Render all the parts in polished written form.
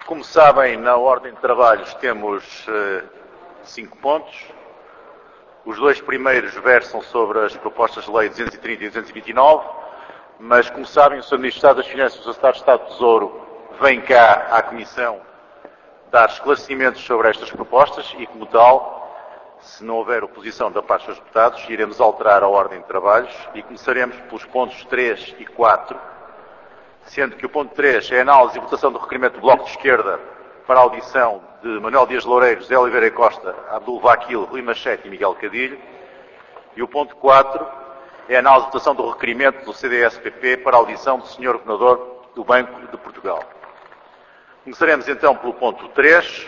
Como sabem, na ordem de trabalhos temos 5 pontos. Os dois primeiros versam sobre as propostas de lei 230 e 229, mas, como sabem, o Sr. Ministro de Estado das Finanças e o Sr. Secretário de Estado do Tesouro vêm cá à Comissão dar esclarecimentos sobre estas propostas e, como tal, se não houver oposição da parte dos deputados, iremos alterar a ordem de trabalhos e começaremos pelos pontos 3 e 4, sendo que o ponto 3 é a análise e votação do requerimento do Bloco de Esquerda para a audição de Manuel Dias Loureiro, José Oliveira Costa, Abdul Vakil, Rui Machete e Miguel Cadilho. E o ponto 4 é a análise e votação do requerimento do CDS-PP para a audição do Sr. Governador do Banco de Portugal. Começaremos então pelo ponto 3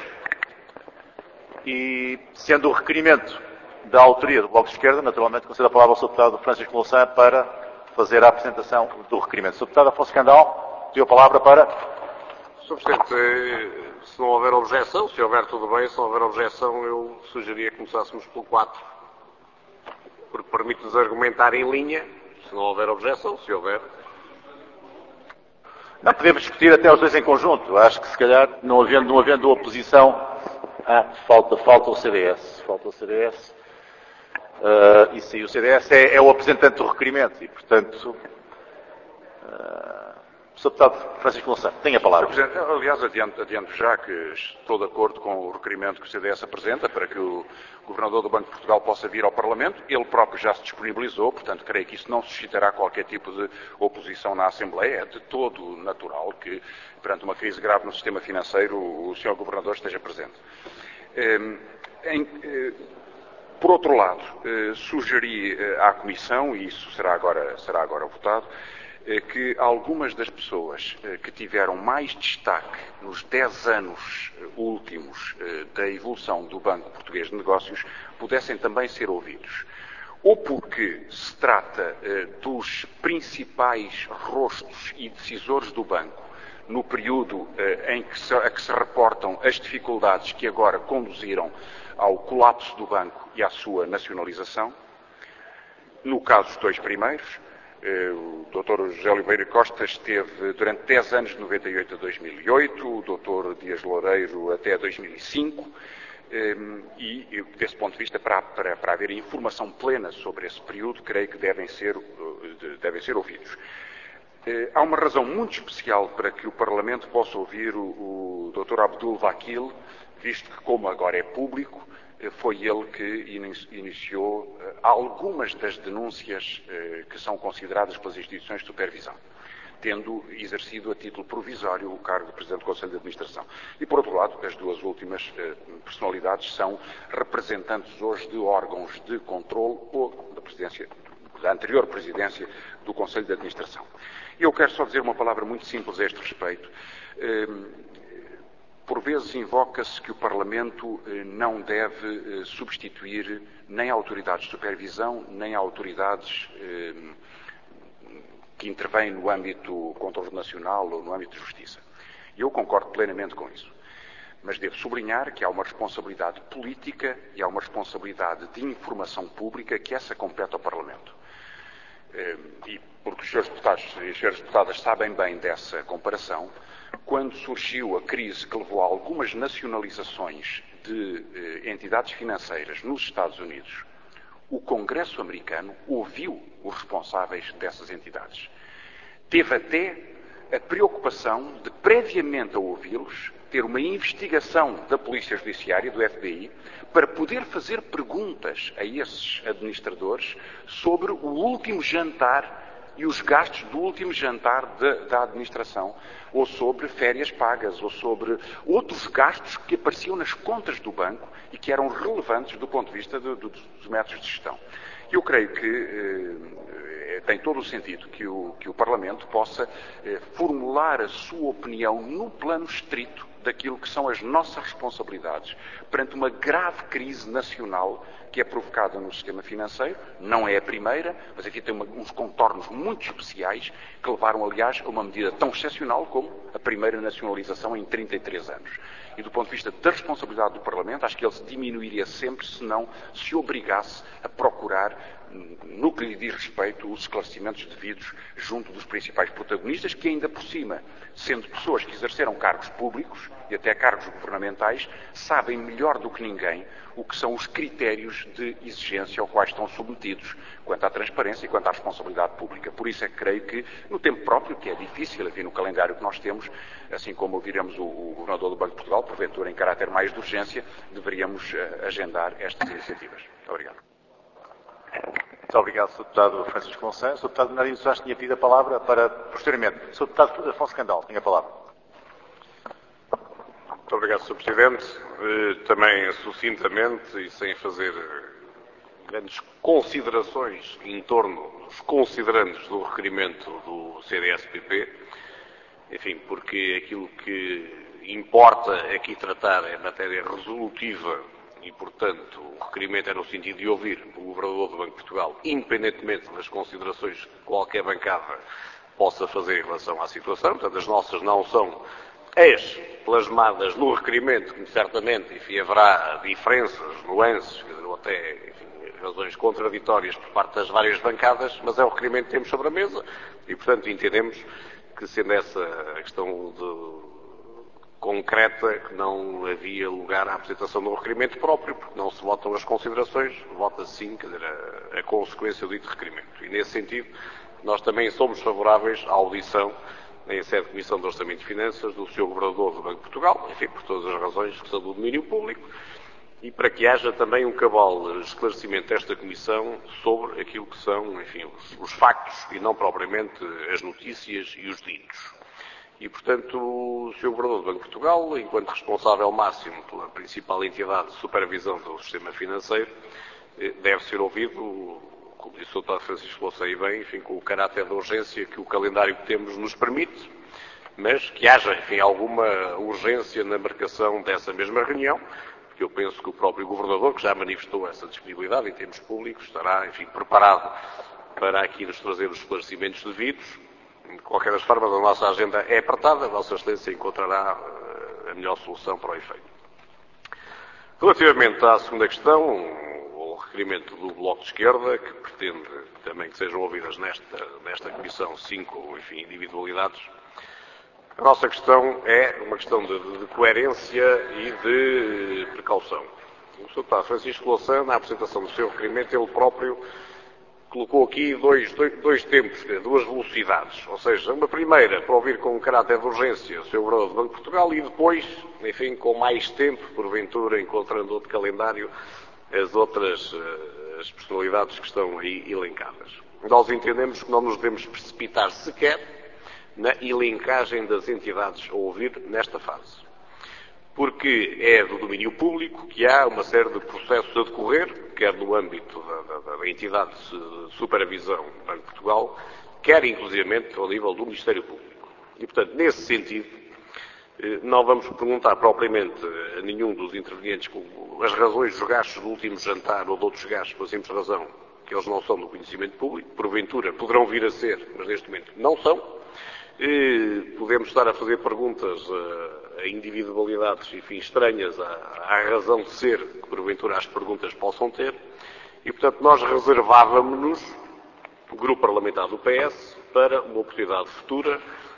e, sendo o requerimento da autoria do Bloco de Esquerda, naturalmente concedo a palavra ao Sr. Deputado Francisco Louçã para fazer a apresentação do requerimento. Sr. Deputado Afonso Candal, tenho a palavra para... Sr. Presidente, se não houver objeção, se houver tudo bem, se não houver objeção, eu sugeria que começássemos pelo 4, porque permite-nos argumentar em linha, se não houver objeção, se houver. Não, podemos discutir até os dois em conjunto. Acho que, se calhar, não havendo oposição... falta o CDS. Falta o CDS. E sim, o CDS é o apresentante do requerimento e, portanto... Sr. Deputado Francisco Louçã, tem a palavra. Sr. Presidente, aliás, adianto já que estou de acordo com o requerimento que o CDS apresenta para que o Governador do Banco de Portugal possa vir ao Parlamento. Ele próprio já se disponibilizou, portanto, creio que isso não suscitará qualquer tipo de oposição na Assembleia. É de todo natural que, perante uma crise grave no sistema financeiro, o Sr. Governador esteja presente. Por outro lado, sugeri à Comissão, e isso será agora votado, que algumas das pessoas que tiveram mais destaque nos 10 anos últimos da evolução do Banco Português de Negócios pudessem também ser ouvidos. Ou porque se trata dos principais rostos e decisores do banco no período a que se reportam as dificuldades que agora conduziram ao colapso do banco e à sua nacionalização. No caso dos dois primeiros, o Dr. José Oliveira Costa esteve durante 10 anos, de 98 a 2008, o Dr. Dias Loureiro até 2005, e desse ponto de vista, para haver informação plena sobre esse período, creio que devem ser ouvidos. Há uma razão muito especial para que o Parlamento possa ouvir o Dr. Abdul Vakil, visto que, como agora é público, foi ele que iniciou algumas das denúncias que são consideradas pelas instituições de supervisão, tendo exercido a título provisório o cargo de Presidente do Conselho de Administração. E, por outro lado, as duas últimas personalidades são representantes hoje de órgãos de controle ou da anterior presidência do Conselho de Administração. E eu quero só dizer uma palavra muito simples a este respeito. Por vezes invoca-se que o Parlamento não deve substituir nem autoridades de supervisão, nem autoridades que intervêm no âmbito controle nacional ou no âmbito de justiça. E eu concordo plenamente com isso. Mas devo sublinhar que há uma responsabilidade política e há uma responsabilidade de informação pública que essa compete ao Parlamento. E porque os senhores deputados e as senhoras deputadas sabem bem dessa comparação, quando surgiu a crise que levou a algumas nacionalizações de entidades financeiras nos Estados Unidos, o Congresso americano ouviu os responsáveis dessas entidades. Teve até a preocupação de, previamente a ouvi-los, ter uma investigação da Polícia Judiciária, do FBI, para poder fazer perguntas a esses administradores sobre o último jantar e os gastos do último jantar da administração, ou sobre férias pagas, ou sobre outros gastos que apareciam nas contas do banco e que eram relevantes do ponto de vista dos métodos de gestão. Eu creio que tem todo o sentido que o Parlamento possa formular a sua opinião no plano estrito daquilo que são as nossas responsabilidades perante uma grave crise nacional que é provocada no sistema financeiro. Não é a primeira, mas aqui tem uns contornos muito especiais que levaram, aliás, a uma medida tão excepcional como a primeira nacionalização em 33 anos. E do ponto de vista da responsabilidade do Parlamento, acho que ele se diminuiria sempre se não se obrigasse a procurar no que lhe diz respeito, os esclarecimentos devidos junto dos principais protagonistas, que ainda por cima, sendo pessoas que exerceram cargos públicos e até cargos governamentais, sabem melhor do que ninguém o que são os critérios de exigência aos quais estão submetidos quanto à transparência e quanto à responsabilidade pública. Por isso é que creio que, no tempo próprio, que é difícil, havia no calendário que nós temos, assim como ouviremos o Governador do Banco de Portugal, porventura em caráter mais de urgência, deveríamos agendar estas iniciativas. Muito obrigado. Muito obrigado, Sr. Deputado Francisco Louçã. Sr. Deputado Bernardino Soares tinha pedido a palavra para, posteriormente. Sr. Deputado Afonso Candal, tinha a palavra. Muito obrigado, Sr. Presidente. Também sucintamente e sem fazer grandes considerações em torno dos considerandos do requerimento do CDS-PP, enfim, porque aquilo que importa aqui tratar é matéria resolutiva e, portanto, o requerimento é no sentido de ouvir o Governador do Banco de Portugal, independentemente das considerações que qualquer bancada possa fazer em relação à situação. Portanto, as nossas não são as plasmadas no requerimento, que certamente, enfim, haverá diferenças, nuances, ou até, enfim, razões contraditórias por parte das várias bancadas, mas é o requerimento que temos sobre a mesa e, portanto, entendemos que, sendo essa a questão concreta, que não havia lugar à apresentação do requerimento próprio, porque não se votam as considerações, vota-se sim, quer dizer, a consequência do dito requerimento. E, nesse sentido, nós também somos favoráveis à audição em sede de Comissão de Orçamento e Finanças do Sr. Governador do Banco de Portugal, enfim, por todas as razões que são do domínio público, e para que haja também um cabal esclarecimento desta Comissão sobre aquilo que são, enfim, os factos e não propriamente as notícias e os ditos. E, portanto, o Sr. Governador do Banco de Portugal, enquanto responsável máximo pela principal entidade de supervisão do sistema financeiro, deve ser ouvido, como disse o Dr. Francisco Louçã e bem, enfim, com o caráter de urgência que o calendário que temos nos permite, mas que haja, enfim, alguma urgência na marcação dessa mesma reunião, porque eu penso que o próprio Governador, que já manifestou essa disponibilidade em termos públicos, estará, enfim, preparado para aqui nos trazer os esclarecimentos devidos. De qualquer das formas, a nossa agenda é apertada, a Vossa Excelência encontrará a melhor solução para o efeito. Relativamente à segunda questão, o requerimento do Bloco de Esquerda, que pretende também que sejam ouvidas nesta Comissão 5, enfim, individualidades, a nossa questão é uma questão de coerência e de precaução. O Sr. Deputado Francisco Louçã, na apresentação do seu requerimento, ele próprio colocou aqui dois tempos, duas velocidades. Ou seja, uma primeira para ouvir com caráter de urgência o Sr. Governador do Banco de Portugal e depois, enfim, com mais tempo, porventura, encontrando outro calendário, as outras as personalidades que estão aí elencadas. Nós entendemos que não nos devemos precipitar sequer na elencagem das entidades a ouvir nesta fase. Porque é do domínio público que há uma série de processos a decorrer, quer no âmbito da entidade de supervisão do Banco de Portugal, quer inclusivamente ao nível do Ministério Público. E, portanto, nesse sentido, não vamos perguntar propriamente a nenhum dos intervenientes as razões dos gastos do último jantar ou de outros gastos, pela simples razão que eles não são do conhecimento público, porventura poderão vir a ser, mas neste momento não são. Podemos estar a fazer perguntas a individualidades, enfim, estranhas à razão de ser que porventura as perguntas possam ter e, portanto, nós reservávamos-nos, o Grupo Parlamentar do PS, para uma oportunidade futura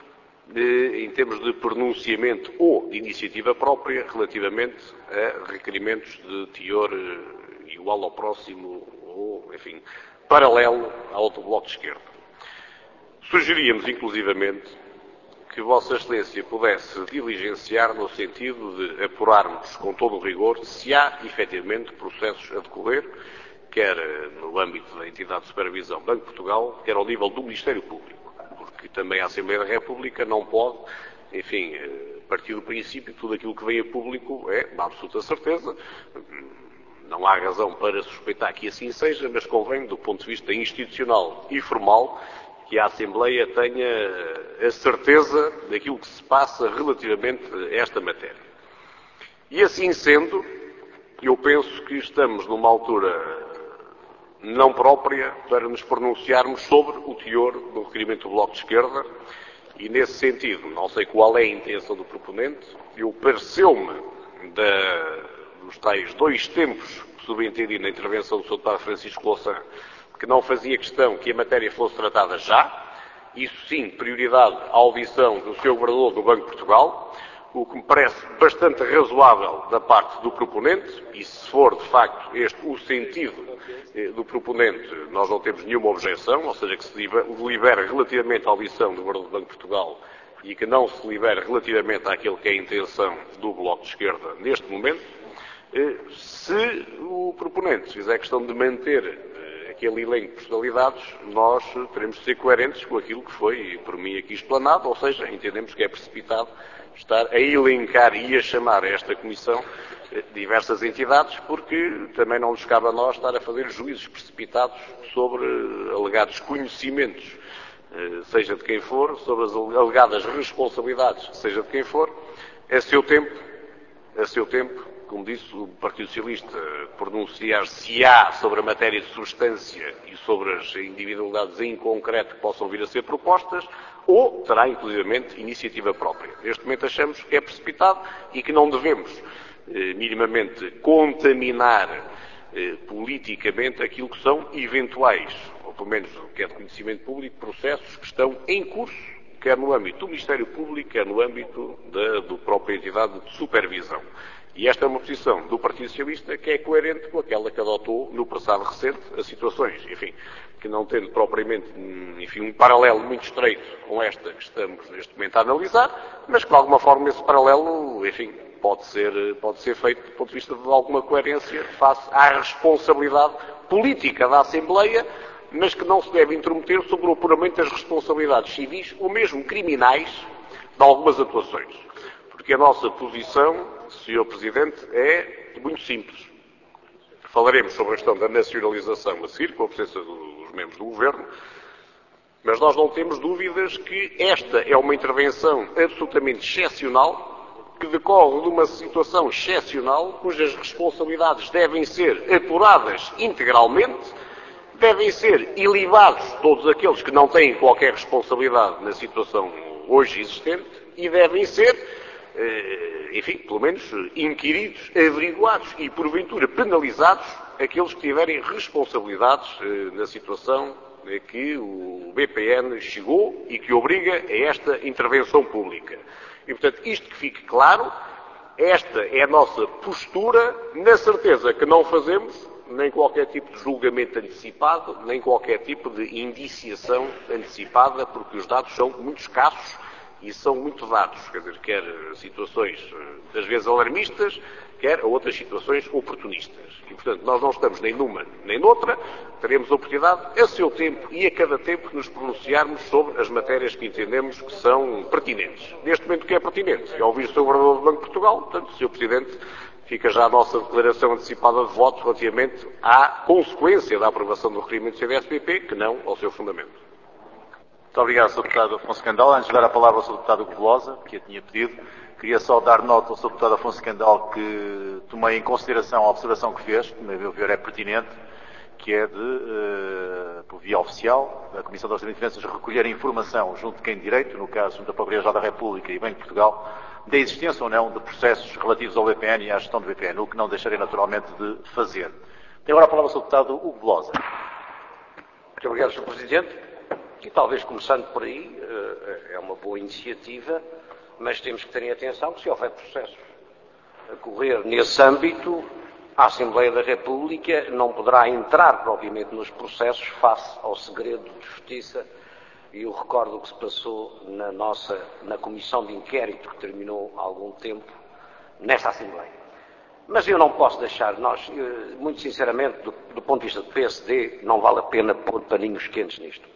em termos de pronunciamento ou de iniciativa própria relativamente a requerimentos de teor igual ao próximo ou, enfim, paralelo ao do Bloco de Esquerda. Sugeríamos, inclusivamente, que Vossa Excelência pudesse diligenciar no sentido de apurarmos com todo o rigor se há, efetivamente, processos a decorrer, quer no âmbito da entidade de supervisão Banco de Portugal, quer ao nível do Ministério Público, porque também a Assembleia da República não pode, enfim, partir do princípio que tudo aquilo que vem a público é uma absoluta certeza. Não há razão para suspeitar que assim seja, mas convém, do ponto de vista institucional e formal, que a Assembleia tenha a certeza daquilo que se passa relativamente a esta matéria. E assim sendo, eu penso que estamos numa altura não própria para nos pronunciarmos sobre o teor do requerimento do Bloco de Esquerda e, nesse sentido, não sei qual é a intenção do proponente, eu pareceu-me dos tais dois tempos que subentendi na intervenção do Sr. Deputado Francisco Louçã que não fazia questão que a matéria fosse tratada já. Isso sim, prioridade à audição do Sr. Governador do Banco de Portugal, o que me parece bastante razoável da parte do proponente, e se for de facto este o sentido do proponente, nós não temos nenhuma objeção, ou seja, que se delibere relativamente à audição do Governador do Banco de Portugal e que não se libere relativamente àquilo que é a intenção do Bloco de Esquerda neste momento. Se o proponente fizer questão de manter aquele elenco de personalidades, nós teremos de ser coerentes com aquilo que foi, por mim, aqui explanado, ou seja, entendemos que é precipitado estar a elencar e a chamar a esta Comissão diversas entidades, porque também não nos cabe a nós estar a fazer juízos precipitados sobre alegados conhecimentos, seja de quem for, sobre as alegadas responsabilidades, seja de quem for, a seu tempo, como disse, o Partido Socialista pronunciar-se-á sobre a matéria de substância e sobre as individualidades em concreto que possam vir a ser propostas, ou terá, inclusivamente, iniciativa própria. Neste momento achamos que é precipitado e que não devemos minimamente contaminar politicamente aquilo que são eventuais, ou pelo menos o que é de conhecimento público, processos que estão em curso, quer no âmbito do Ministério Público, quer no âmbito da própria entidade de supervisão. E esta é uma posição do Partido Socialista que é coerente com aquela que adotou no passado recente as situações, enfim, que não tendo propriamente, enfim, um paralelo muito estreito com esta que estamos neste momento a analisar, mas que de alguma forma esse paralelo, enfim, pode ser feito do ponto de vista de alguma coerência face à responsabilidade política da Assembleia, mas que não se deve intrometer sobre o apuramento das responsabilidades civis ou mesmo criminais de algumas atuações. Porque a nossa posição, Sr. Presidente, é muito simples. Falaremos sobre a questão da nacionalização a seguir, com a presença dos membros do Governo, mas nós não temos dúvidas que esta é uma intervenção absolutamente excepcional, que decorre de uma situação excepcional, cujas responsabilidades devem ser apuradas integralmente, devem ser ilibados todos aqueles que não têm qualquer responsabilidade na situação hoje existente e devem ser enfim, pelo menos inquiridos, averiguados e porventura penalizados aqueles que tiverem responsabilidades na situação a que o BPN chegou e que obriga a esta intervenção pública. E, portanto, isto que fique claro, esta é a nossa postura, na certeza que não fazemos nem qualquer tipo de julgamento antecipado, nem qualquer tipo de indiciação antecipada, porque os dados são muito escassos e são muito dados, quer dizer, quer situações, às vezes, alarmistas, quer a outras situações oportunistas. E, portanto, nós não estamos nem numa nem noutra, teremos a oportunidade, a seu tempo e a cada tempo, de nos pronunciarmos sobre as matérias que entendemos que são pertinentes. Neste momento, o que é pertinente? É ouvir o Sr. Governador do Banco de Portugal, portanto, Sr. Presidente, fica já a nossa declaração antecipada de voto relativamente à consequência da aprovação do requerimento do CDS-PP, que não ao seu fundamento. Muito obrigado, Sr. Deputado Afonso Candal. Antes de dar a palavra ao Sr. Deputado Hugo Velosa, que a tinha pedido, queria só dar nota ao Sr. Deputado Afonso Candal que tomei em consideração a observação que fez, que, a meu ver, é pertinente, que é de, por via oficial, a Comissão de Orçamento e Finanças recolher informação junto de quem de direito, no caso, junto da Procuradoria-Geral da República e Banco de Portugal, da existência ou não de processos relativos ao BPN e à gestão do BPN, o que não deixarei naturalmente de fazer. Tem agora a palavra o Sr. Deputado Hugo Velosa. Muito obrigado, Sr. Presidente. E talvez começando por aí, é uma boa iniciativa, mas temos que ter atenção que se houver processos a correr nesse âmbito, a Assembleia da República não poderá entrar propriamente nos processos face ao segredo de justiça. E eu recordo o que se passou na comissão de inquérito que terminou há algum tempo nesta Assembleia. Mas eu não posso deixar, muito sinceramente, do ponto de vista do PSD, não vale a pena pôr paninhos quentes nisto.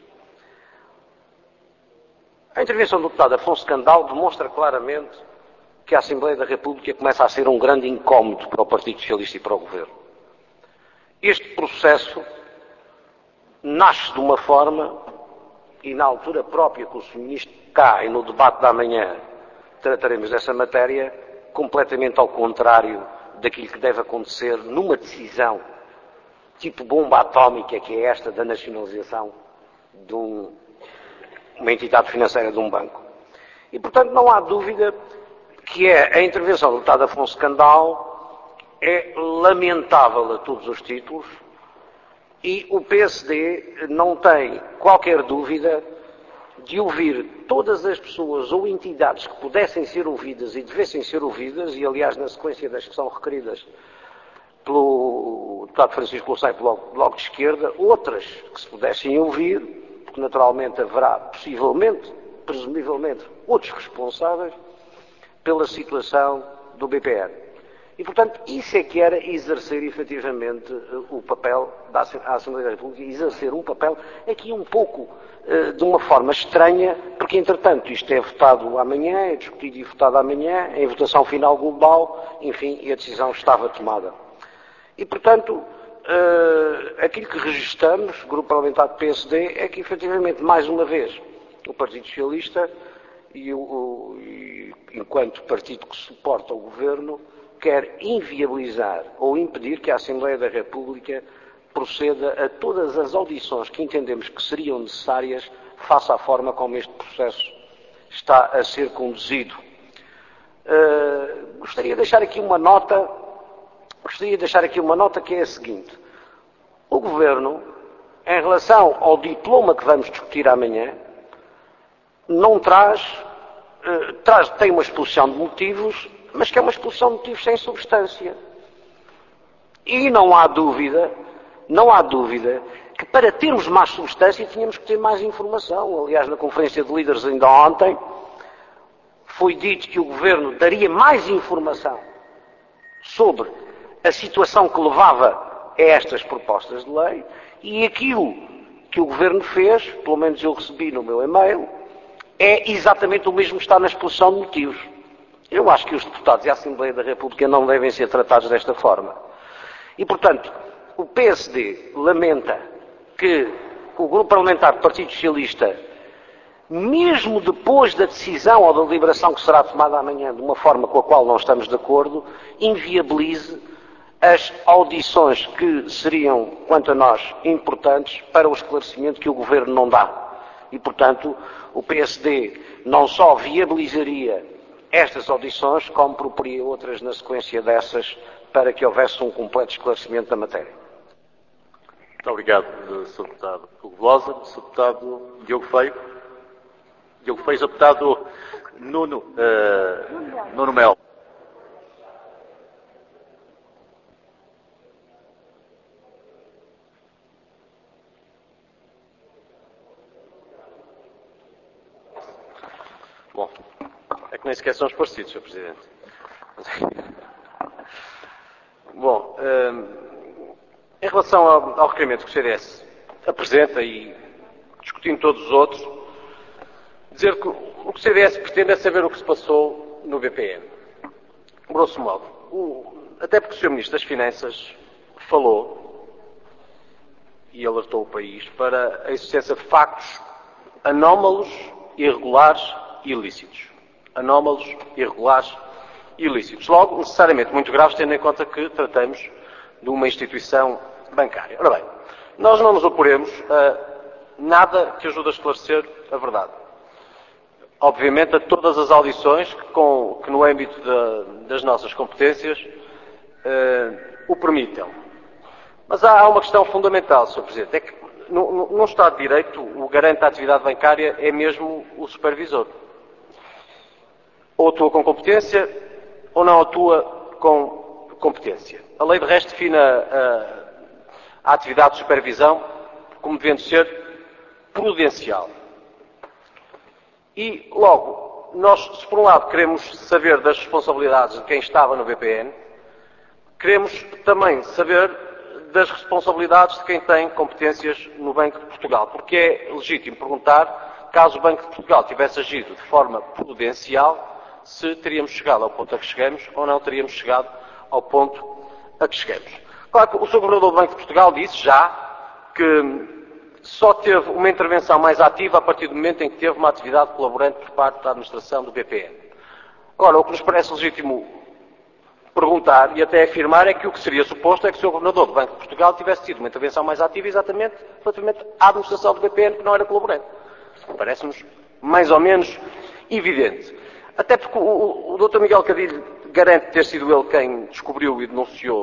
A intervenção do deputado Afonso Candal demonstra claramente que a Assembleia da República começa a ser um grande incómodo para o Partido Socialista e para o Governo. Este processo nasce de uma forma, e na altura própria que o Sr. Ministro cá e no debate da manhã trataremos dessa matéria, completamente ao contrário daquilo que deve acontecer numa decisão tipo bomba atómica, que é esta da nacionalização de uma entidade financeira de um banco. E, portanto, não há dúvida que a intervenção do deputado Afonso Candal é lamentável a todos os títulos, E o PSD não tem qualquer dúvida de ouvir todas as pessoas ou entidades que pudessem ser ouvidas e devessem ser ouvidas, e aliás na sequência das que são requeridas pelo deputado Francisco Louçã e pelo Bloco de Esquerda, outras que se pudessem ouvir, porque naturalmente haverá possivelmente, presumivelmente, outros responsáveis pela situação do BPN. E, portanto, isso é que era exercer efetivamente o papel da Assembleia da República, exercer um papel aqui um pouco de uma forma estranha, porque, entretanto, isto é votado amanhã, é discutido e votado amanhã, em votação final global, enfim, e a decisão estava tomada. E, portanto, aquilo que registramos, Grupo Parlamentar do PSD, é que, efetivamente, mais uma vez, o Partido Socialista, enquanto partido que suporta o Governo, quer inviabilizar ou impedir que a Assembleia da República proceda a todas as audições que entendemos que seriam necessárias face à forma como este processo está a ser conduzido. Gostaria de deixar aqui uma nota que é a seguinte. O Governo, em relação ao diploma que vamos discutir amanhã, não tem uma exposição de motivos, mas que é uma exposição de motivos sem substância. E não há dúvida que para termos mais substância tínhamos que ter mais informação. Aliás, na conferência de líderes ainda ontem, foi dito que o Governo daria mais informação sobre a situação que levava a estas propostas de lei, e aquilo que o Governo fez, pelo menos eu recebi no meu e-mail, é exatamente o mesmo que está na exposição de motivos. Eu acho que os deputados e a Assembleia da República não devem ser tratados desta forma. E, portanto, o PSD lamenta que o Grupo Parlamentar do Partido Socialista, mesmo depois da decisão ou da deliberação que será tomada amanhã, de uma forma com a qual não estamos de acordo, inviabilize as audições que seriam, quanto a nós, importantes para o esclarecimento que o Governo não dá. E, portanto, o PSD não só viabilizaria estas audições, como proporia outras na sequência dessas, para que houvesse um completo esclarecimento da matéria. Muito obrigado, Sr. Deputado Hugo Velosa. Sr. Deputado Diogo Feio. Diogo Feio, Sr. Deputado Nuno Melo. Bom, é que nem sequer são os parecidos, Sr. Presidente. Bom, em relação ao requerimento que o CDS apresenta e discutindo todos os outros, dizer que o que o CDS pretende é saber o que se passou no BPN. Grosso modo. Até porque o Sr. Ministro das Finanças falou e alertou o país para a existência de factos anómalos, irregulares e ilícitos. Anómalos, irregulares e ilícitos. Logo, necessariamente muito graves, tendo em conta que tratamos de uma instituição bancária. Ora bem, nós não nos oporemos a nada que ajude a esclarecer a verdade. Obviamente a todas as audições que no âmbito das nossas competências o permitam. Mas há uma questão fundamental, Sr. Presidente, é que num Estado de Direito o garante da atividade bancária é mesmo o supervisor. Ou atua com competência ou não atua com competência. A lei de resto define a atividade de supervisão como devendo ser prudencial. E, logo, nós, se por um lado queremos saber das responsabilidades de quem estava no BPN, queremos também saber das responsabilidades de quem tem competências no Banco de Portugal, porque é legítimo perguntar, caso o Banco de Portugal tivesse agido de forma prudencial, se teríamos chegado ao ponto a que chegamos ou não teríamos chegado ao ponto a que chegamos. Claro que o Sr. Governador do Banco de Portugal disse já que só teve uma intervenção mais ativa a partir do momento em que teve uma atividade colaborante por parte da administração do BPN. Agora, o que nos parece legítimo perguntar e até afirmar é que o que seria suposto é que o Sr. Governador do Banco de Portugal tivesse tido uma intervenção mais ativa exatamente relativamente à administração do BPN, que não era colaborante. Parece-nos mais ou menos evidente. Até porque o Dr. Miguel Cadilho garante ter sido ele quem descobriu e denunciou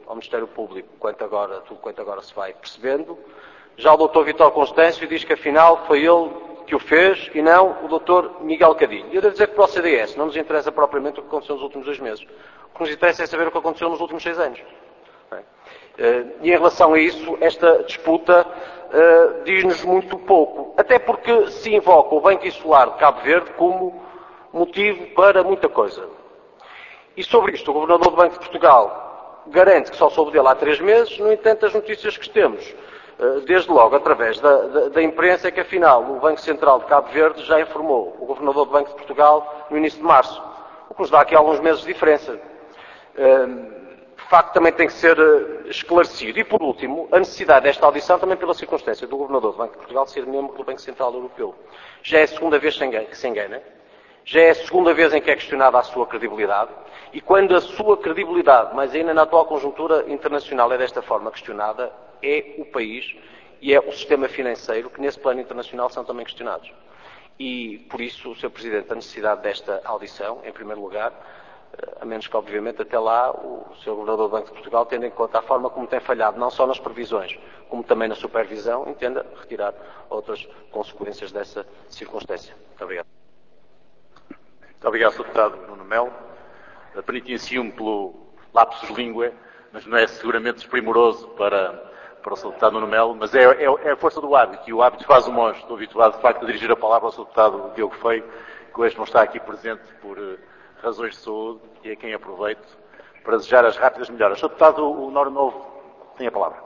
ao Ministério Público, tudo quanto agora se vai percebendo. Já o Dr. Vítor Constâncio diz que afinal foi ele que o fez e não o Dr. Miguel Cadilho. E eu devo dizer que para o CDS não nos interessa propriamente o que aconteceu nos últimos 2 meses. O que nos interessa é saber o que aconteceu nos últimos 6 anos. E em relação a isso, esta disputa diz-nos muito pouco. Até porque se invoca o Banco Insular de Cabo Verde como motivo para muita coisa. E sobre isto, o Governador do Banco de Portugal garante que só soube dele há 3 meses. No entanto, as notícias que temos, desde logo através da imprensa, é que afinal o Banco Central de Cabo Verde já informou o Governador do Banco de Portugal no início de março, o que nos dá aqui alguns meses de diferença. De facto, também tem que ser esclarecido. E, por último, a necessidade desta audição também pela circunstância do Governador do Banco de Portugal ser membro do Banco Central Europeu. Já é a segunda vez que se engana, já é a segunda vez em que é questionada a sua credibilidade, e quando a sua credibilidade, mas ainda na atual conjuntura internacional, é desta forma questionada, é o país e é o sistema financeiro que, nesse plano internacional, são também questionados. E, por isso, Sr. Presidente, a necessidade desta audição, em primeiro lugar, a menos que, obviamente, até lá, o Sr. Governador do Banco de Portugal, tendo em conta a forma como tem falhado, não só nas previsões, como também na supervisão, entenda retirar outras consequências dessa circunstância. Muito obrigado. Muito obrigado, Sr. Deputado Nuno Melo. Penitencio-me pelo lapsus linguae, mas não é seguramente desprimoroso para o Sr. Deputado Nuno Melo, mas é a força do hábito, e o hábito faz o monge. Estou habituado, de facto, a dirigir a palavra ao Sr. Deputado Diogo Feio, que hoje não está aqui presente por razões de saúde, e a quem aproveito para desejar as rápidas melhoras. Sr. Deputado, o Noro Novo tem a palavra.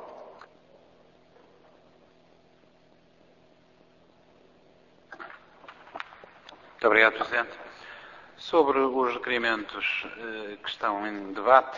Muito obrigado, Presidente. Sobre os requerimentos que estão em debate,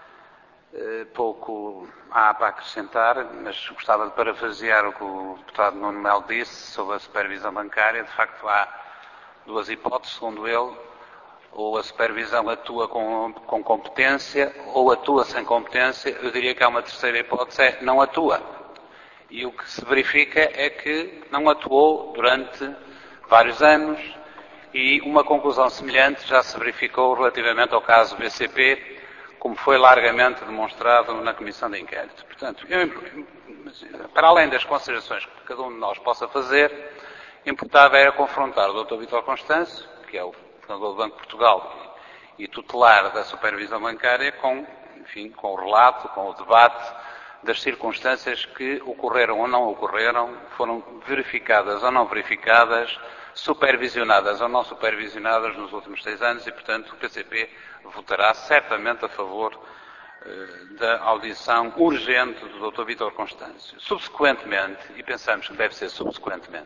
pouco há para acrescentar, mas gostava de parafrasear o que o deputado Nuno Melo disse sobre a supervisão bancária. De facto, há 2 hipóteses, segundo ele: ou a supervisão atua com competência, ou atua sem competência. Eu diria que há uma terceira hipótese, é não atua. E o que se verifica é que não atuou durante vários anos, e uma conclusão semelhante já se verificou relativamente ao caso BCP, como foi largamente demonstrado na Comissão de Inquérito. Portanto, para além das considerações que cada um de nós possa fazer, importava era confrontar o Dr. Vítor Constâncio, que é o Governador do Banco de Portugal e tutelar da supervisão bancária, com o relato, com o debate das circunstâncias que ocorreram ou não ocorreram, foram verificadas ou não verificadas, supervisionadas ou não supervisionadas nos últimos 6 anos, e, portanto, o PCP votará certamente a favor da audição urgente do Dr. Vítor Constâncio. Subsequentemente, e pensamos que deve ser subsequentemente,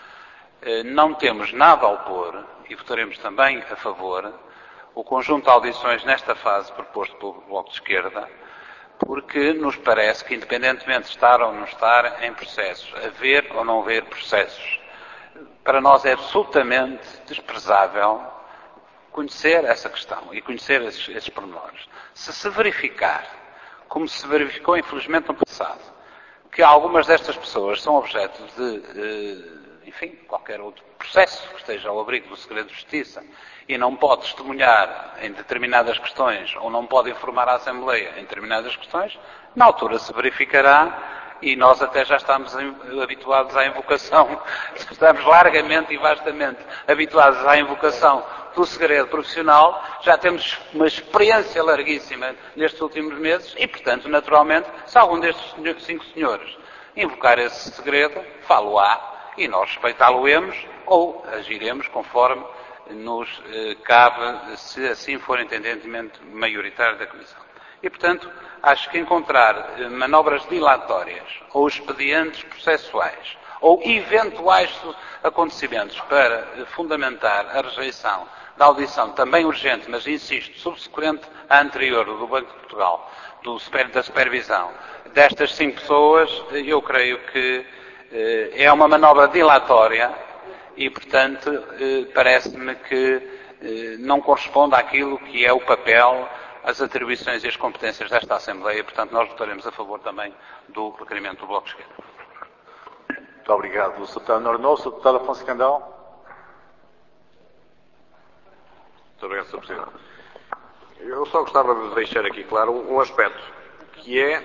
não temos nada a opor, e votaremos também a favor, o conjunto de audições nesta fase proposto pelo Bloco de Esquerda, porque nos parece que, independentemente de estar ou não estar em processos, haver ou não haver processos, para nós é absolutamente desprezável conhecer essa questão e conhecer esses pormenores. Se se verificar, como se verificou infelizmente no passado, que algumas destas pessoas são objeto de, qualquer outro processo que esteja ao abrigo do segredo de justiça e não pode testemunhar em determinadas questões ou não pode informar a Assembleia em determinadas questões, na altura se verificará. E nós até já estamos habituados à invocação, estamos largamente e vastamente habituados à invocação do segredo profissional, já temos uma experiência larguíssima nestes últimos meses e, portanto, naturalmente, se algum destes 5 senhores invocar esse segredo, falo-á e nós respeitá-lo-emos ou agiremos conforme nos cabe, se assim for entendimento maioritário da Comissão. E, portanto, acho que encontrar manobras dilatórias ou expedientes processuais ou eventuais acontecimentos para fundamentar a rejeição da audição também urgente, mas insisto, subsequente à anterior do Banco de Portugal, da supervisão destas 5 pessoas, eu creio que é uma manobra dilatória e, portanto, parece-me que não corresponde àquilo que é o papel, as atribuições e as competências desta Assembleia. Portanto, nós votaremos a favor também do requerimento do Bloco de Esquerda. Muito obrigado. O Sr. Deputado Nornou, o Sr. Deputado Afonso Candal. Muito obrigado, Sr. Presidente. Eu só gostava de deixar aqui claro um aspecto que é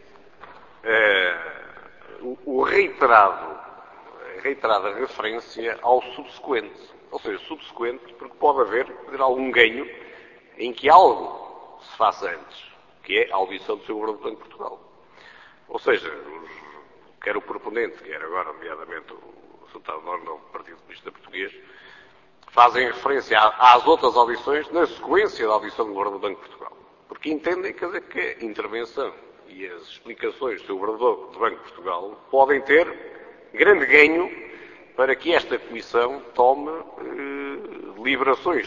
a reiterada referência ao subsequente. Ou seja, subsequente porque pode haver algum ganho em que algo se faça antes, que é a audição do Sr. Governador do Banco de Portugal. Ou seja, quer o proponente, quer agora, nomeadamente, o Sr. Deputado do Partido Comunista Português, fazem referência às outras audições na sequência da audição do Governador do Banco de Portugal. Porque entendem, quer dizer, que a intervenção e as explicações do Sr. Governador do Banco de Portugal podem ter grande ganho para que esta Comissão tome deliberações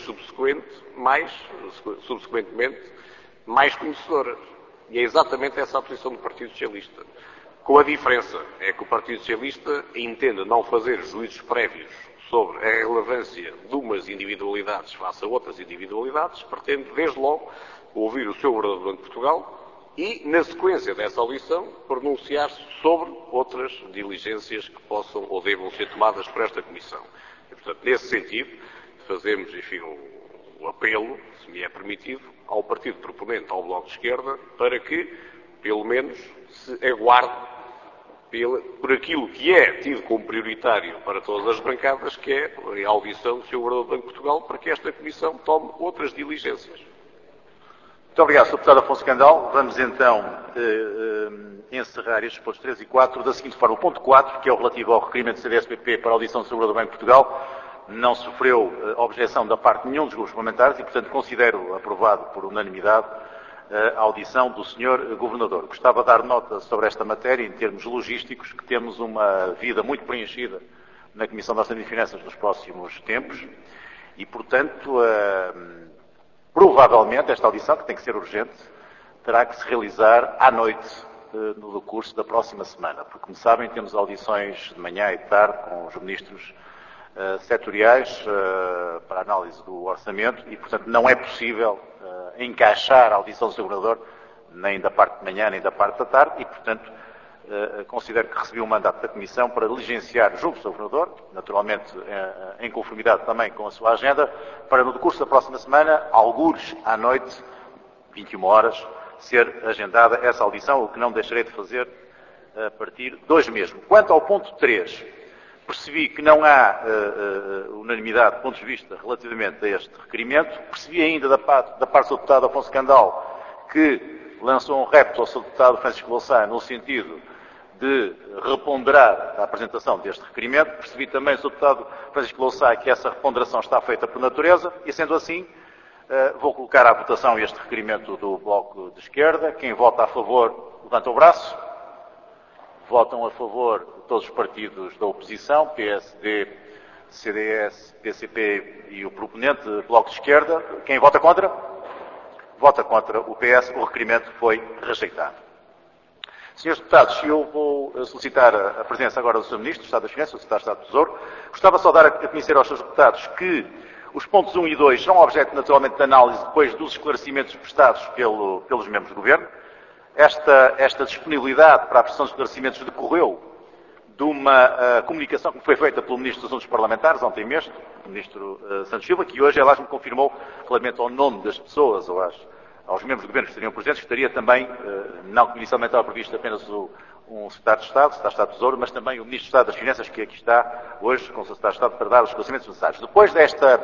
subsequentemente mais conhecedoras. E é exatamente essa a posição do Partido Socialista. Com a diferença é que o Partido Socialista entende não fazer juízos prévios sobre a relevância de umas individualidades face a outras individualidades, pretende, desde logo, ouvir o Sr. Governador do Banco de Portugal e, na sequência dessa audição, pronunciar-se sobre outras diligências que possam ou devam ser tomadas por esta Comissão. E, portanto, nesse sentido, fazemos, enfim, o apelo, se me é permitido, ao partido proponente, ao Bloco de Esquerda, para que, pelo menos, se aguarde por aquilo que é tido como prioritário para todas as bancadas, que é a audição do Sr. Governador do Banco de Portugal, para que esta Comissão tome outras diligências. Muito obrigado, Sr. Deputado Afonso Candal. Vamos então encerrar estes pontos 3 e 4 da seguinte forma. O ponto 4, que é o relativo ao requerimento do CDS-PP para a audição do Sr. Governador do Banco de Portugal, não sofreu objeção da parte de nenhum dos grupos parlamentares e, portanto, considero aprovado por unanimidade a audição do Sr. Governador. Gostava de dar nota sobre esta matéria, em termos logísticos, que temos uma vida muito preenchida na Comissão de Orçamento e Finanças nos próximos tempos e, portanto, provavelmente esta audição, que tem que ser urgente, terá que se realizar à noite no decurso da próxima semana, porque, como sabem, temos audições de manhã e de tarde com os ministros setoriais para análise do orçamento e, portanto, não é possível encaixar a audição do Sr. Governador nem da parte de manhã nem da parte da tarde e, portanto, considero que recebi um mandato da Comissão para diligenciar junto do Sr. Governador, naturalmente em conformidade também com a sua agenda, para no decurso da próxima semana, algures à noite, 21 horas, ser agendada essa audição, o que não deixarei de fazer a partir de hoje mesmo. Quanto ao ponto 3, percebi que não há unanimidade de pontos de vista relativamente a este requerimento. Percebi ainda da parte do Sr. Deputado Afonso Candal que lançou um repto ao Sr. Deputado Francisco Louçã no sentido de reponderar a apresentação deste requerimento. Percebi também, Sr. Deputado Francisco Louçã, que essa reponderação está feita por natureza e, sendo assim, vou colocar à votação este requerimento do Bloco de Esquerda. Quem vota a favor, levanta o braço. Votam a favor todos os partidos da oposição, PSD, CDS, PCP e o proponente, Bloco de Esquerda. Quem vota contra? Vota contra o PS. O requerimento foi rejeitado. Senhores deputados, eu vou solicitar a presença agora do Sr. Ministro do Estado das Finanças, do Secretário de Estado do Tesouro. Gostava só de dar a conhecer aos Srs. deputados que os pontos 1 e 2 são objeto, naturalmente, de análise depois dos esclarecimentos prestados pelos membros do Governo. Esta disponibilidade para a prestação de esclarecimentos decorreu de uma comunicação que foi feita pelo Ministro dos Assuntos Parlamentares, ontem mesmo, o Ministro Santos Silva, que hoje, aliás, me confirmou, relativamente ao nome das pessoas ou aos membros do Governo que estariam presentes, que estaria também, não que inicialmente estava previsto apenas um Secretário de Estado, Secretário de Estado do Tesouro, mas também o Ministro do Estado das Finanças, que aqui está hoje com o Secretário de Estado para dar os esclarecimentos necessários. Depois desta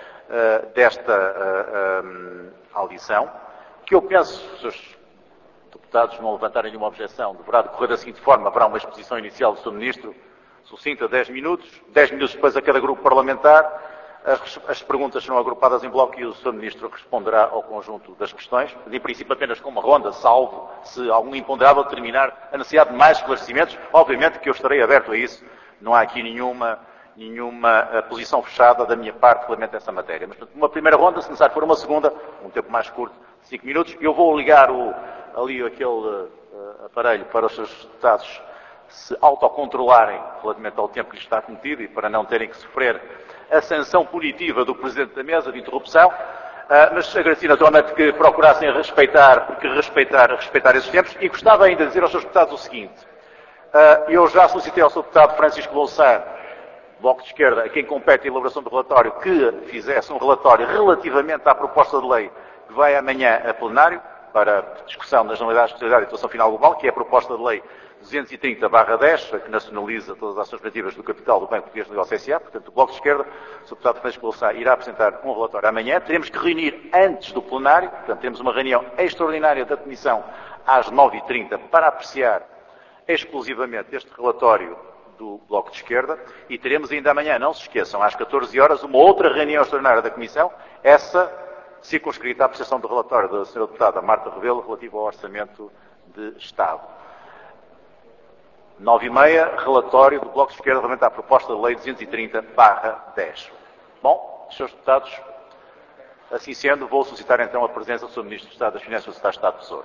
audição, que eu penso, se os deputados não levantarem nenhuma objeção, deverá decorrer da seguinte forma: haverá uma exposição inicial do Sr. Ministro, sucinta, 10 minutos depois a cada grupo parlamentar, as perguntas serão agrupadas em bloco e o Sr. Ministro responderá ao conjunto das questões, em princípio apenas com uma ronda, salvo se algum imponderável determinar a necessidade de mais esclarecimentos. Obviamente que eu estarei aberto a isso, não há aqui nenhuma posição fechada da minha parte relativamente a essa matéria. Mas, portanto, uma primeira ronda, se necessário for uma segunda, um tempo mais curto, 5 minutos, eu vou ligar ali aquele aparelho para os seus deputados se autocontrolarem relativamente ao tempo que lhes está cometido e para não terem que sofrer a sanção punitiva do Presidente da Mesa de interrupção, mas agradeci naturalmente que procurassem respeitar esses tempos e gostava ainda de dizer aos seus deputados o seguinte: eu já solicitei ao Sr. Deputado Francisco Louçã, Bloco de Esquerda, a quem compete a elaboração do relatório, que fizesse um relatório relativamente à proposta de lei que vai amanhã a plenário. para discussão das normalidades de especialidade e atuação final global, que é a proposta de lei 230/10, que nacionaliza todas as ações operativas do capital do Banco Português de Negócio S.A., portanto, o Bloco de Esquerda, o Sr. Deputado Francisco Louçã, irá apresentar um relatório amanhã. Teremos que reunir antes do plenário, portanto, teremos uma reunião extraordinária da Comissão às 9h30 para apreciar exclusivamente este relatório do Bloco de Esquerda e teremos ainda amanhã, não se esqueçam, às 14 horas, uma outra reunião extraordinária da Comissão, essa circunscrita à apreciação do relatório da Sra. Deputada Marta Rebelo relativo ao Orçamento de Estado. 9h30, relatório do Bloco de Esquerda relativamente à proposta de lei 230/10. Bom, Srs. Deputados, assim sendo, vou solicitar então a presença do Sr. Ministro do Estado das Finanças e do Estado do Tesouro.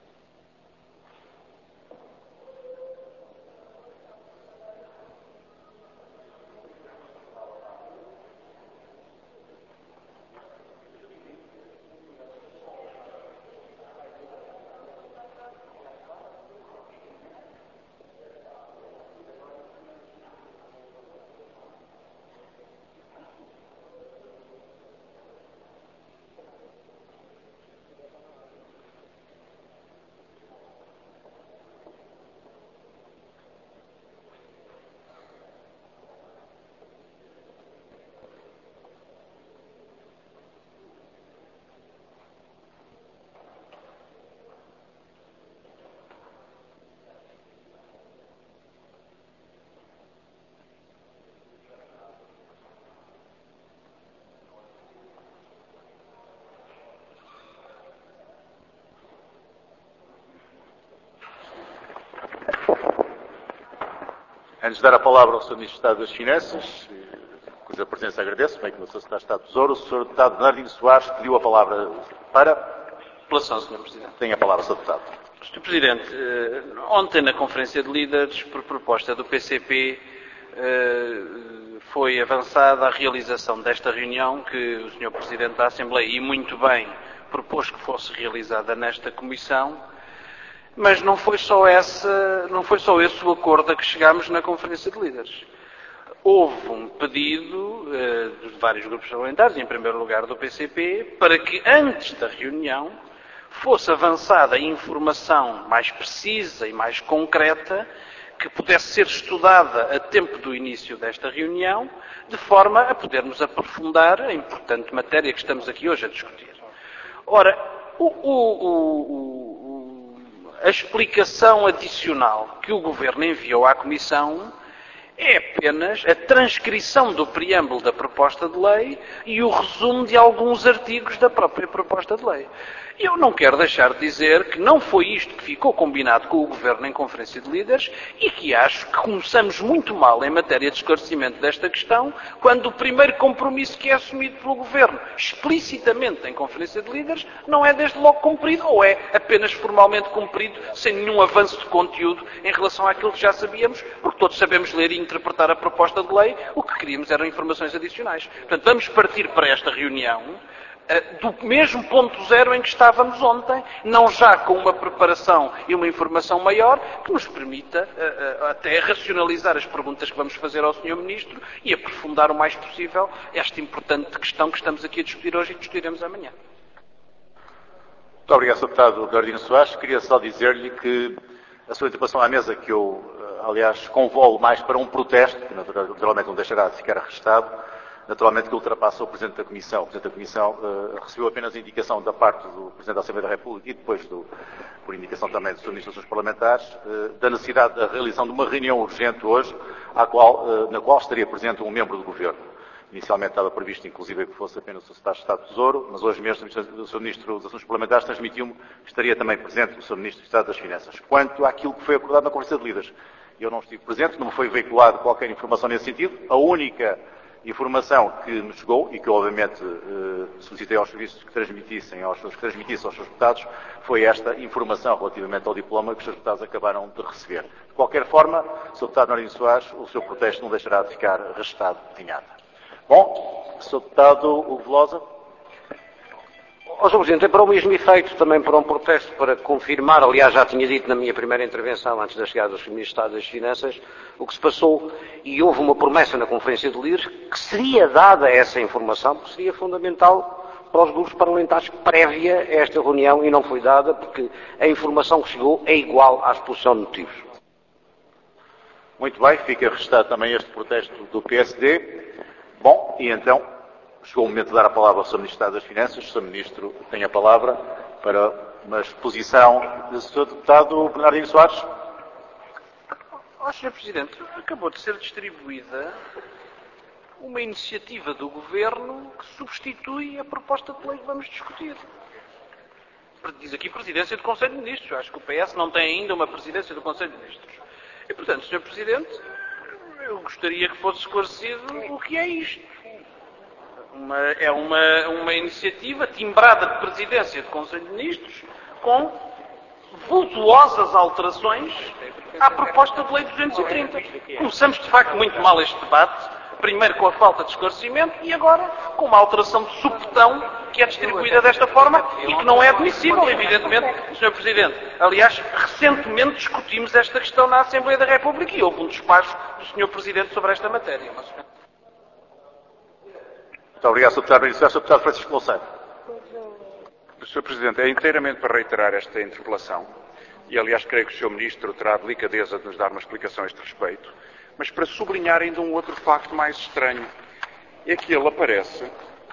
Antes de dar a palavra ao Sr. Ministro do Estado das Finanças, cuja presença agradeço, bem como ao Sr. Secretário de Estado do Tesouro, o Sr. Deputado Bernardino Soares pediu a palavra para... Apelação, Sr. Presidente. Tem a palavra, Sr. Deputado. Sr. Presidente, ontem na Conferência de Líderes, por proposta do PCP, foi avançada a realização desta reunião que o Sr. Presidente da Assembleia, e muito bem, propôs que fosse realizada nesta Comissão. Mas não foi só esse o acordo a que chegámos na Conferência de Líderes. Houve um pedido de vários grupos parlamentares, em primeiro lugar do PCP, para que antes da reunião fosse avançada informação mais precisa e mais concreta que pudesse ser estudada a tempo do início desta reunião, de forma a podermos aprofundar a importante matéria que estamos aqui hoje a discutir. Ora, a explicação adicional que o Governo enviou à Comissão é apenas a transcrição do preâmbulo da proposta de lei e o resumo de alguns artigos da própria proposta de lei. Eu não quero deixar de dizer que não foi isto que ficou combinado com o Governo em Conferência de Líderes e que acho que começamos muito mal em matéria de esclarecimento desta questão quando o primeiro compromisso que é assumido pelo Governo explicitamente em Conferência de Líderes não é desde logo cumprido ou é apenas formalmente cumprido sem nenhum avanço de conteúdo em relação àquilo que já sabíamos, porque todos sabemos ler e interpretar a proposta de lei, o que queríamos eram informações adicionais. Portanto, vamos partir para esta reunião do mesmo ponto zero em que estávamos ontem, não já com uma preparação e uma informação maior que nos permita até racionalizar as perguntas que vamos fazer ao Sr. Ministro e aprofundar o mais possível esta importante questão que estamos aqui a discutir hoje e que discutiremos amanhã. Muito obrigado, Sr. Deputado Bernardino Soares. Queria só dizer-lhe que a sua interpelação à mesa, que eu, aliás, convolo mais para um protesto, que naturalmente não deixará de ficar arrestado, naturalmente que ultrapassa o Presidente da Comissão. O Presidente da Comissão recebeu apenas a indicação da parte do Presidente da Assembleia da República e depois, por indicação também do Sr. Ministro dos Assuntos Parlamentares, da necessidade da realização de uma reunião urgente hoje, na qual estaria presente um membro do Governo. Inicialmente estava previsto, inclusive, que fosse apenas o Secretário de Estado do Tesouro, mas hoje mesmo o Sr. Ministro dos Assuntos Parlamentares transmitiu-me que estaria também presente o Sr. Ministro do Estado das Finanças. Quanto àquilo que foi acordado na Conferência de Líderes, eu não estive presente, não me foi veiculado qualquer informação nesse sentido. A única informação que me chegou e que, obviamente, solicitei aos serviços que transmitissem aos seus deputados foi esta informação relativamente ao diploma que os seus deputados acabaram de receber. De qualquer forma, Sr. Deputado Bernardino Soares, o seu protesto não deixará de ficar registado em nada. Bom, Sr. Deputado Hugo Velosa. Sr. Presidente, é para o mesmo efeito, também para um protesto, para confirmar, aliás, já tinha dito na minha primeira intervenção, antes da chegada do Sr. Ministro do Estado das Finanças, o que se passou, e houve uma promessa na Conferência de Líderes, que seria dada essa informação, porque seria fundamental para os grupos parlamentares prévia a esta reunião e não foi dada porque a informação que chegou é igual à exposição de motivos. Muito bem, fica registado também este protesto do PSD. Bom, e então chegou o momento de dar a palavra ao Sr. Ministro do Estado das Finanças. O Sr. Ministro tem a palavra para uma exposição do Sr. Deputado Bernardino Soares. Sr. Presidente, acabou de ser distribuída uma iniciativa do Governo que substitui a proposta de lei que vamos discutir. Diz aqui Presidência do Conselho de Ministros. Acho que o PS não tem ainda uma Presidência do Conselho de Ministros. E, portanto, Sr. Presidente, eu gostaria que fosse esclarecido o que é isto. É uma iniciativa timbrada de Presidência do Conselho de Ministros com vultuosas alterações à proposta de lei 230. Começamos, de facto, muito mal este debate. Primeiro com a falta de esclarecimento e agora com uma alteração de supetão que é distribuída desta forma e que não é admissível, evidentemente, Sr. Presidente. Aliás, recentemente discutimos esta questão na Assembleia da República e houve um despacho do Sr. Presidente sobre esta matéria. Muito obrigado, Sr. Deputado. Sr. Deputado Francisco Louçã. Sr. Presidente, é inteiramente para reiterar esta interpelação e, aliás, creio que o Sr. Ministro terá a delicadeza de nos dar uma explicação a este respeito, mas para sublinhar ainda um outro facto mais estranho. É que ele aparece,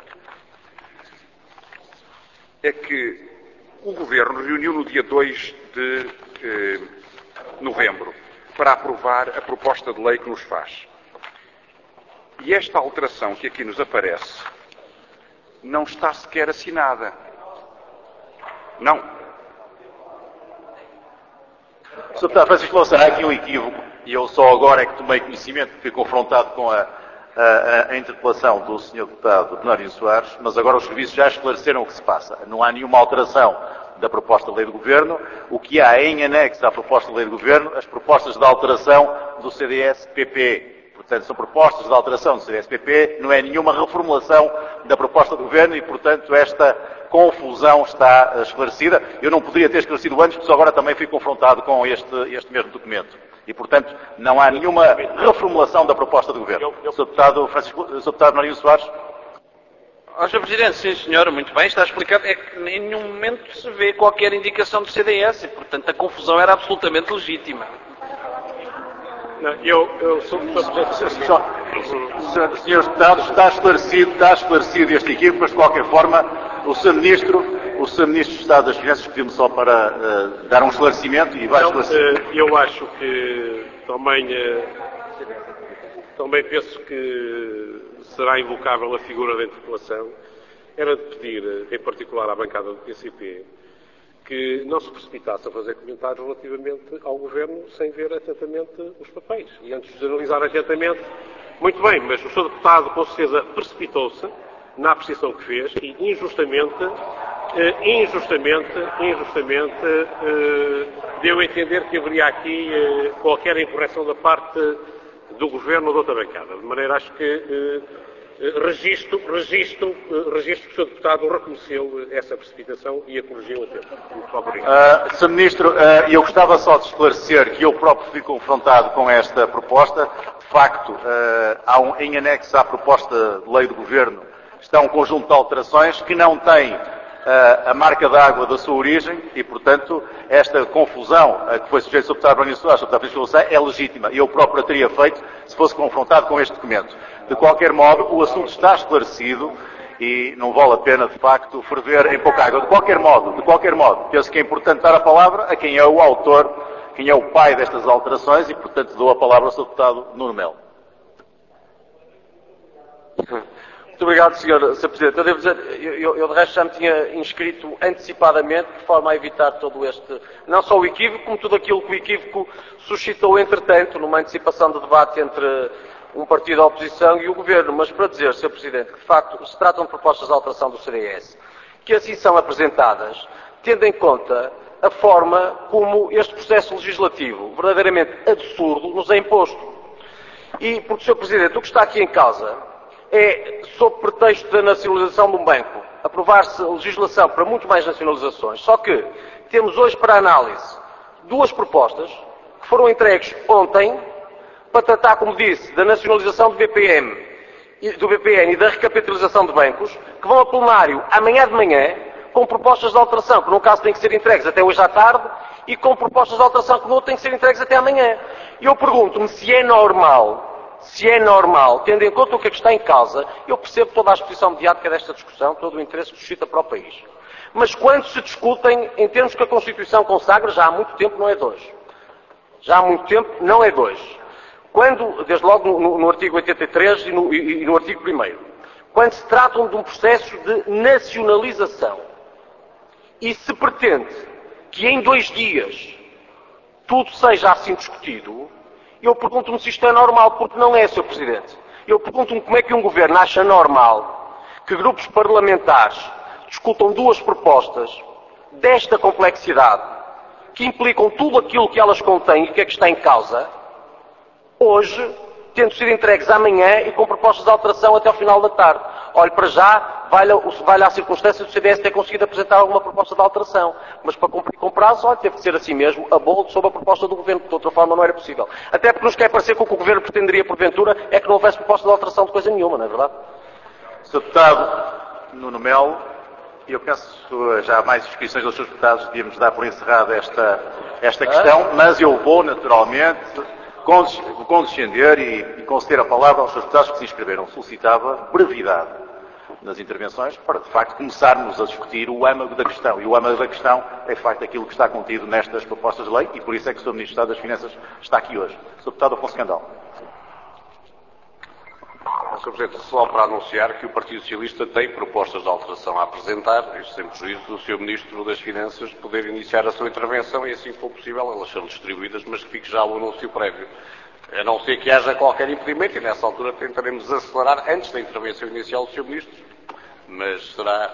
é que o Governo reuniu no dia 2 de novembro para aprovar a proposta de lei que nos faz. E esta alteração que aqui nos aparece não está sequer assinada. Não. Sr. Deputado Francisco Louçã, há aqui um equívoco. E eu só agora é que tomei conhecimento, fui confrontado com a interpelação do Sr. Deputado Bernardino Soares, mas agora os serviços já esclareceram o que se passa. Não há nenhuma alteração da proposta de lei do Governo. O que há em anexo à proposta de lei do Governo, as propostas de alteração do CDS-PP. Portanto, são propostas de alteração do CDS-PP, não é nenhuma reformulação da proposta do Governo e, portanto, esta confusão está esclarecida. Eu não poderia ter esclarecido antes, porque só agora também fui confrontado com este mesmo documento. E, portanto, não há nenhuma reformulação da proposta do Governo. Sr. Deputado Bernardino Soares. Sr. Presidente, sim senhor, muito bem, está explicado. É que em nenhum momento se vê qualquer indicação do CDS e, portanto, a confusão era absolutamente legítima. Senhor Deputado, está esclarecido este equívoco, mas de qualquer forma, o Sr. Ministro do Estado das Finanças pediu-me só para dar um esclarecimento e vai esclarecer. Eu acho que também penso que será invocável a figura da interpelação. Era de pedir, em particular à bancada do PCP, que não se precipitasse a fazer comentários relativamente ao Governo sem ver atentamente os papéis. E antes de analisar atentamente, muito bem, mas o Sr. Deputado com certeza precipitou-se na apreciação que fez e injustamente deu a entender que haveria aqui qualquer incorreção da parte do Governo ou da outra bancada. De maneira, acho que registro que o Sr. Deputado reconheceu essa precipitação e a corrigiu a tempo. Muito obrigado. Sr. Ministro, eu gostava só de esclarecer que eu próprio fui confrontado com esta proposta. De facto, em anexo à proposta de lei do Governo está um conjunto de alterações que não têm a marca d'água da sua origem e, portanto, esta confusão a que foi sujeito o Sr. Deputado Bernardino Soares, o Sr. Deputado Francisco Louçã, é legítima. Eu próprio a teria feito se fosse confrontado com este documento. De qualquer modo, o assunto está esclarecido e não vale a pena, de facto, ferver em pouca água. De qualquer modo, penso que é importante dar a palavra a quem é o autor, quem é o pai destas alterações e, portanto, dou a palavra ao Sr. Deputado Nuno Melo. Muito obrigado, Sr. Presidente. Eu devo dizer, eu de resto já me tinha inscrito antecipadamente, de forma a evitar todo este, não só o equívoco, como tudo aquilo que o equívoco suscitou, entretanto, numa antecipação de debate entre um partido da oposição e o Governo. Mas para dizer, Sr. Presidente, que de facto se tratam de propostas de alteração do CDS, que assim são apresentadas, tendo em conta a forma como este processo legislativo, verdadeiramente absurdo, nos é imposto. E, porque, Sr. Presidente, o que está aqui em causa é, sob pretexto da nacionalização de um banco, aprovar-se legislação para muito mais nacionalizações. Só que temos hoje para análise duas propostas que foram entregues ontem para tratar, como disse, da nacionalização do BPM do BPN e da recapitalização de bancos, que vão a plenário amanhã de manhã, com propostas de alteração, que num caso têm que ser entregues até hoje à tarde, e com propostas de alteração que no outro têm que ser entregues até amanhã. E eu pergunto-me se é normal, tendo em conta o que é que está em causa, eu percebo toda a exposição mediática desta discussão, todo o interesse que suscita para o país. Mas quando se discutem em termos que a Constituição consagra, já há muito tempo não é de hoje. Já há muito tempo não é de hoje. Quando, desde logo no artigo 83 e no artigo 1º, quando se tratam de um processo de nacionalização e se pretende que em 2 dias tudo seja assim discutido, eu pergunto-me se isto é normal, porque não é, Sr. Presidente. Eu pergunto-me como é que um governo acha normal que grupos parlamentares discutam 2 propostas desta complexidade, que implicam tudo aquilo que elas contêm e que é que está em causa, hoje, tendo sido entregues amanhã e com propostas de alteração até ao final da tarde. Olhe, para já, vale a circunstância do CDS ter conseguido apresentar alguma proposta de alteração. Mas para cumprir com prazo, olha, teve de ser assim mesmo, a boldo sob a proposta do Governo, porque de outra forma não era possível. Até porque nos quer parecer que o que o Governo pretenderia, porventura, é que não houvesse proposta de alteração de coisa nenhuma, não é verdade? Sr. Deputado Nuno Melo, eu penso já há mais inscrições dos seus deputados, devíamos dar por encerrada esta questão, mas eu vou, naturalmente, condescender e conceder a palavra aos seus deputados que se inscreveram. Solicitava brevidade nas intervenções para, de facto, começarmos a discutir o âmago da questão. E o âmago da questão é, de facto, aquilo que está contido nestas propostas de lei e por isso é que o Sr. Ministro do Estado das Finanças está aqui hoje. Sr. Deputado Afonso Candal. Sr. Presidente, só para anunciar que o Partido Socialista tem propostas de alteração a apresentar, isto sem prejuízo do Sr. Ministro das Finanças poder iniciar a sua intervenção e, assim que for possível, elas serão distribuídas, mas que fique já o anúncio prévio. A não ser que haja qualquer impedimento, e nessa altura tentaremos acelerar antes da intervenção inicial do Sr. Ministro, mas será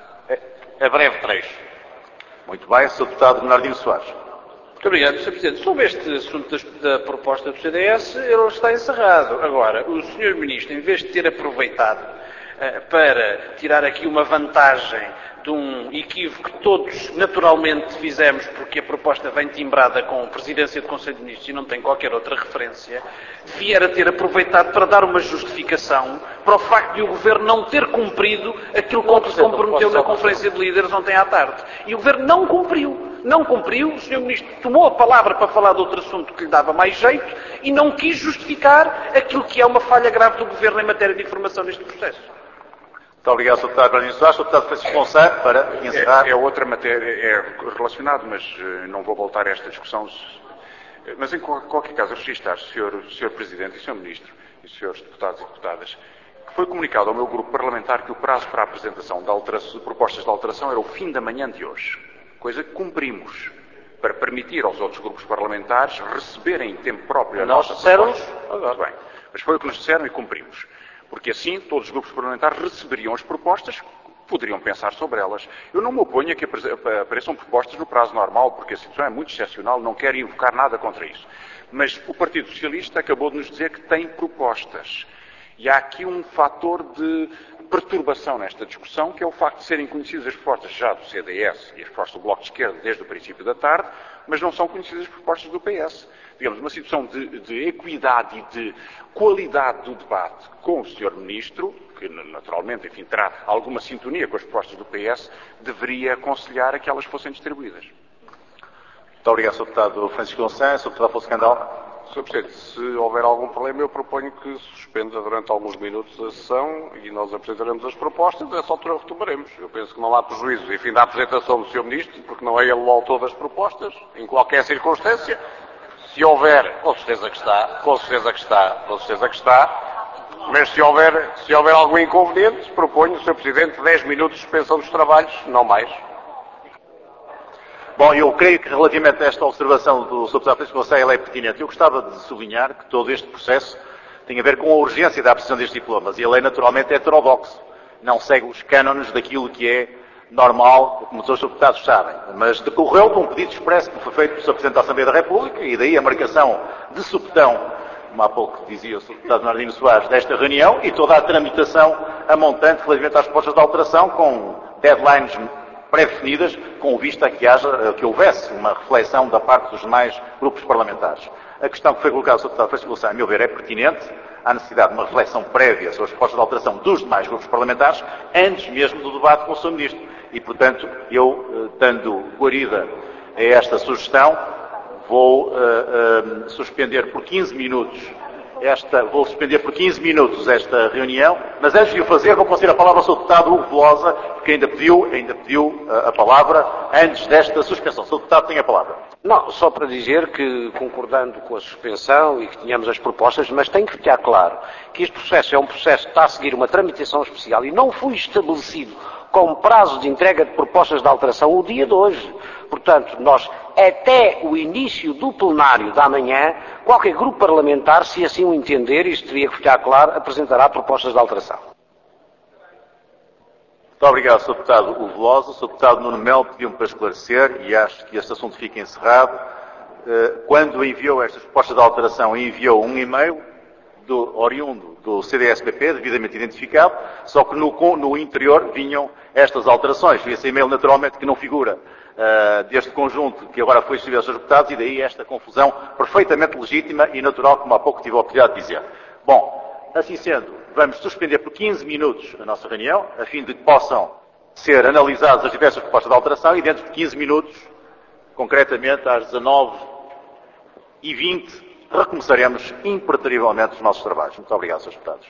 a breve trecho. Muito bem, Sr. Deputado Bernardino Soares. Muito obrigado, Sr. Presidente. Sobre este assunto da proposta do CDS, ele está encerrado. Agora, o Sr. Ministro, em vez de ter aproveitado para tirar aqui uma vantagem de um equívoco que todos naturalmente fizemos, porque a proposta vem timbrada com a Presidência do Conselho de Ministros e não tem qualquer outra referência, devia ter aproveitado para dar uma justificação para o facto de o Governo não ter cumprido aquilo com que se comprometeu na Conferência de Líderes ontem à tarde. E o Governo não cumpriu. Não cumpriu, o Sr. Ministro tomou a palavra para falar de outro assunto que lhe dava mais jeito e não quis justificar aquilo que é uma falha grave do Governo em matéria de informação neste processo. Muito obrigado, Sr. Deputado Bernardino Soares. Sr. Deputado Francisco Gonçalves, para encerrar. É outra matéria, é relacionado, mas não vou voltar a esta discussão. Mas em qualquer caso, eu registrar, Sr. Presidente e Sr. Ministro e Srs. Deputados e Deputadas, que foi comunicado ao meu grupo parlamentar que o prazo para a apresentação de propostas de alteração era o fim da manhã de hoje. Coisa que cumprimos, para permitir aos outros grupos parlamentares receberem em tempo próprio a nossa proposta. Muito bem. Mas foi o que nos disseram e cumprimos. Porque assim todos os grupos parlamentares receberiam as propostas, poderiam pensar sobre elas. Eu não me oponho a que apareçam propostas no prazo normal, porque a situação é muito excepcional, não quero invocar nada contra isso. Mas o Partido Socialista acabou de nos dizer que tem propostas. E há aqui um fator de perturbação nesta discussão, que é o facto de serem conhecidas as propostas já do CDS e as propostas do Bloco de Esquerda desde o princípio da tarde, mas não são conhecidas as propostas do PS. Digamos, uma situação de equidade e de qualidade do debate com o Sr. Ministro, que naturalmente, enfim, terá alguma sintonia com as propostas do PS, deveria aconselhar a que elas fossem distribuídas. Muito obrigado, Sr. Deputado Francisco Gonçalves. Sr. Deputado Afonso Candal. Sr. Presidente, se houver algum problema, eu proponho que se suspenda durante alguns minutos a sessão e nós apresentaremos as propostas, nessa altura retomaremos. Eu penso que não há prejuízo, enfim, da apresentação do Sr. Ministro, porque não é ele o autor das propostas, em qualquer circunstância. Se houver, com certeza que está, mas se houver algum inconveniente, proponho, Sr. Presidente, 10 minutos de suspensão dos trabalhos, não mais. Bom, eu creio que relativamente a esta observação do Sr. Deputado Francisco Gonçalves, ela é pertinente. Eu gostava de sublinhar que todo este processo tem a ver com a urgência da apreensão destes diplomas. E a lei, naturalmente, é heterodoxa. Não segue os cânones daquilo que é normal, como todos os deputados sabem. Mas decorreu de um pedido expresso que foi feito pelo Sr. Presidente da Assembleia da República e daí a marcação de supetão, como há pouco dizia o Sr. Deputado Bernardino Soares, desta reunião e toda a tramitação a montante relativamente às propostas de alteração com deadlines pré-definidas, com vista a que houvesse uma reflexão da parte dos demais grupos parlamentares. A questão que foi colocada, Sr. Deputado Francisco Gonçalves, a meu ver, é pertinente. há necessidade de uma reflexão prévia sobre as propostas de alteração dos demais grupos parlamentares, antes mesmo do debate com o Sr. Ministro. E, portanto, eu, dando guarida a esta sugestão, vou suspender por 15 minutos esta reunião, mas antes de o fazer vou conceder a palavra ao Sr. Deputado Hugo Velosa, porque ainda pediu a palavra antes desta suspensão. Sr. Deputado, tem a palavra. Não, só para dizer que, concordando com a suspensão e que tínhamos as propostas, mas tem que ficar claro que este processo é um processo que está a seguir uma tramitação especial e não foi estabelecido com prazo de entrega de propostas de alteração o dia de hoje. Portanto, nós, até o início do plenário da manhã, qualquer grupo parlamentar, se assim o entender, isto teria que ficar claro, apresentará propostas de alteração. Muito obrigado, Sr. Deputado Hugo Velosa. O Sr. Deputado Nuno Melo pediu-me para esclarecer, e acho que este assunto fica encerrado. Quando enviou estas propostas de alteração, enviou um e-mail oriundo do CDS-PP, devidamente identificado, só que no interior vinham estas alterações. E esse e-mail, naturalmente, que não figura deste conjunto que agora foi distribuído aos seus deputados, e daí esta confusão perfeitamente legítima e natural, como há pouco tive a oportunidade de dizer. Bom, assim sendo, vamos suspender por 15 minutos a nossa reunião, a fim de que possam ser analisadas as diversas propostas de alteração, e dentro de 15 minutos, concretamente às 19h20, recomeçaremos impertrivelmente os nossos trabalhos. Muito obrigado, Srs. Deputados.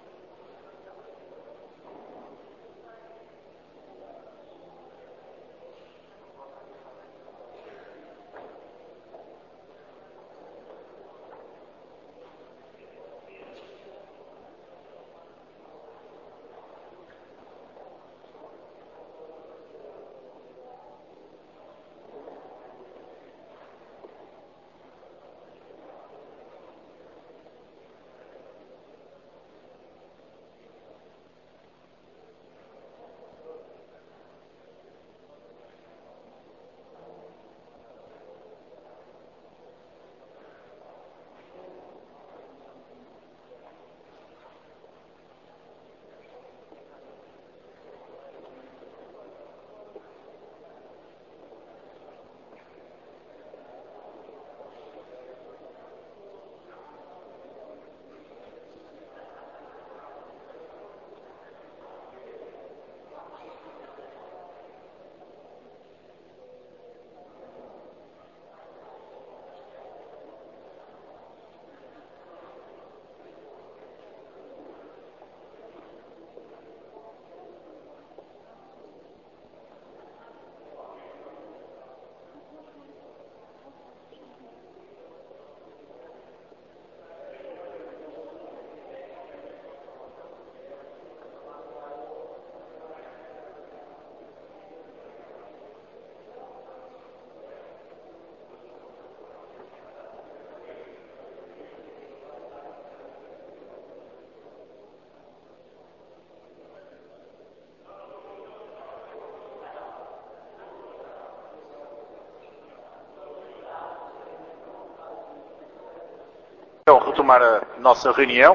Então, retomar a nossa reunião.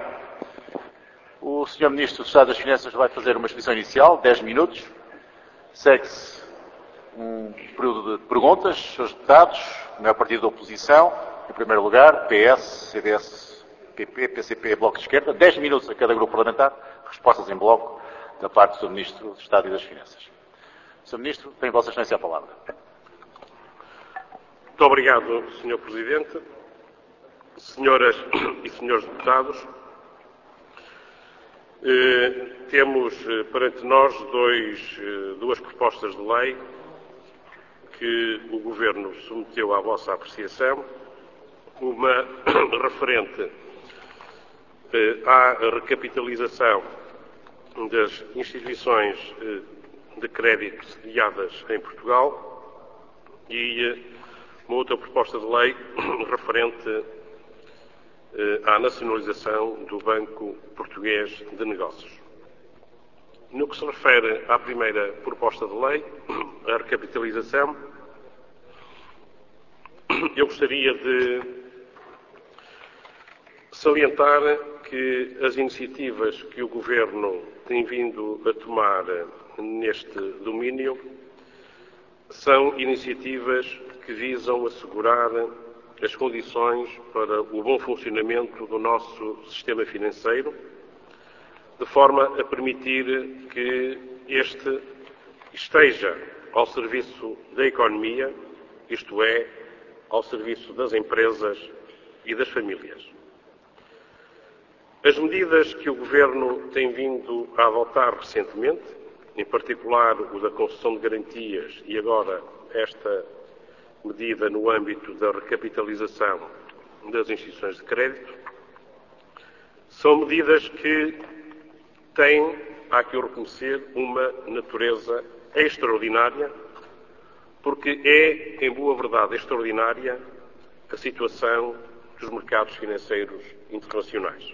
O Sr. Ministro do Estado das Finanças vai fazer uma exposição inicial, 10 minutos. Segue-se um período de perguntas, Srs. Deputados, o maior partido da oposição, em primeiro lugar, PS, CDS, PP, PCP, Bloco de Esquerda, 10 minutos a cada grupo parlamentar, respostas em bloco da parte do Sr. Ministro do Estado e das Finanças. Sr. Ministro, tem Vossa Excelência a palavra. Muito obrigado, Sr. Presidente. Senhoras e senhores deputados, temos perante nós duas propostas de lei que o Governo submeteu à vossa apreciação, uma referente à recapitalização das instituições de crédito sediadas em Portugal e uma outra proposta de lei referente à nacionalização do Banco Português de Negócios. No que se refere à primeira proposta de lei, a recapitalização, eu gostaria de salientar que as iniciativas que o Governo tem vindo a tomar neste domínio são iniciativas que visam assegurar as condições para o bom funcionamento do nosso sistema financeiro, de forma a permitir que este esteja ao serviço da economia, isto é, ao serviço das empresas e das famílias. As medidas que o Governo tem vindo a adotar recentemente, em particular o da concessão de garantias e agora esta medida no âmbito da recapitalização das instituições de crédito, são medidas que têm, há que o reconhecer, uma natureza extraordinária, porque é, em boa verdade, extraordinária a situação dos mercados financeiros internacionais.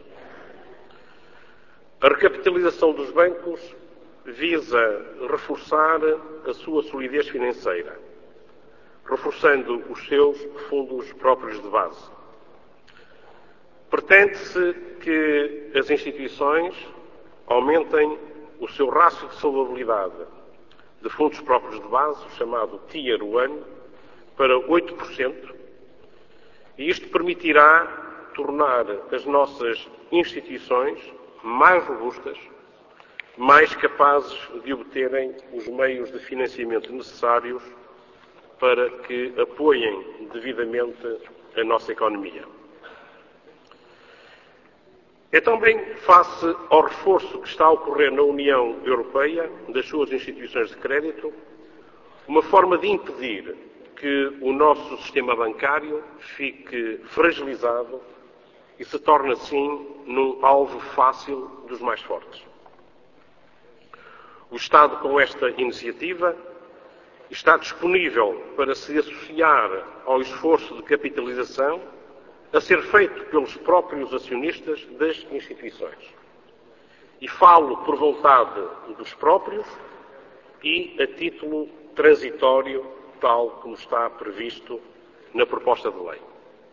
A recapitalização dos bancos visa reforçar a sua solidez financeira, reforçando os seus fundos próprios de base. Pretende-se que as instituições aumentem o seu rácio de solvabilidade de fundos próprios de base, o chamado Tier 1, para 8%, e isto permitirá tornar as nossas instituições mais robustas, mais capazes de obterem os meios de financiamento necessários para que apoiem devidamente a nossa economia. É também face ao reforço que está a ocorrer na União Europeia das suas instituições de crédito, uma forma de impedir que o nosso sistema bancário fique fragilizado e se torne assim num alvo fácil dos mais fortes. O Estado, com esta iniciativa, está disponível para se associar ao esforço de capitalização a ser feito pelos próprios acionistas das instituições. E falo por vontade dos próprios e a título transitório, tal como está previsto na proposta de lei.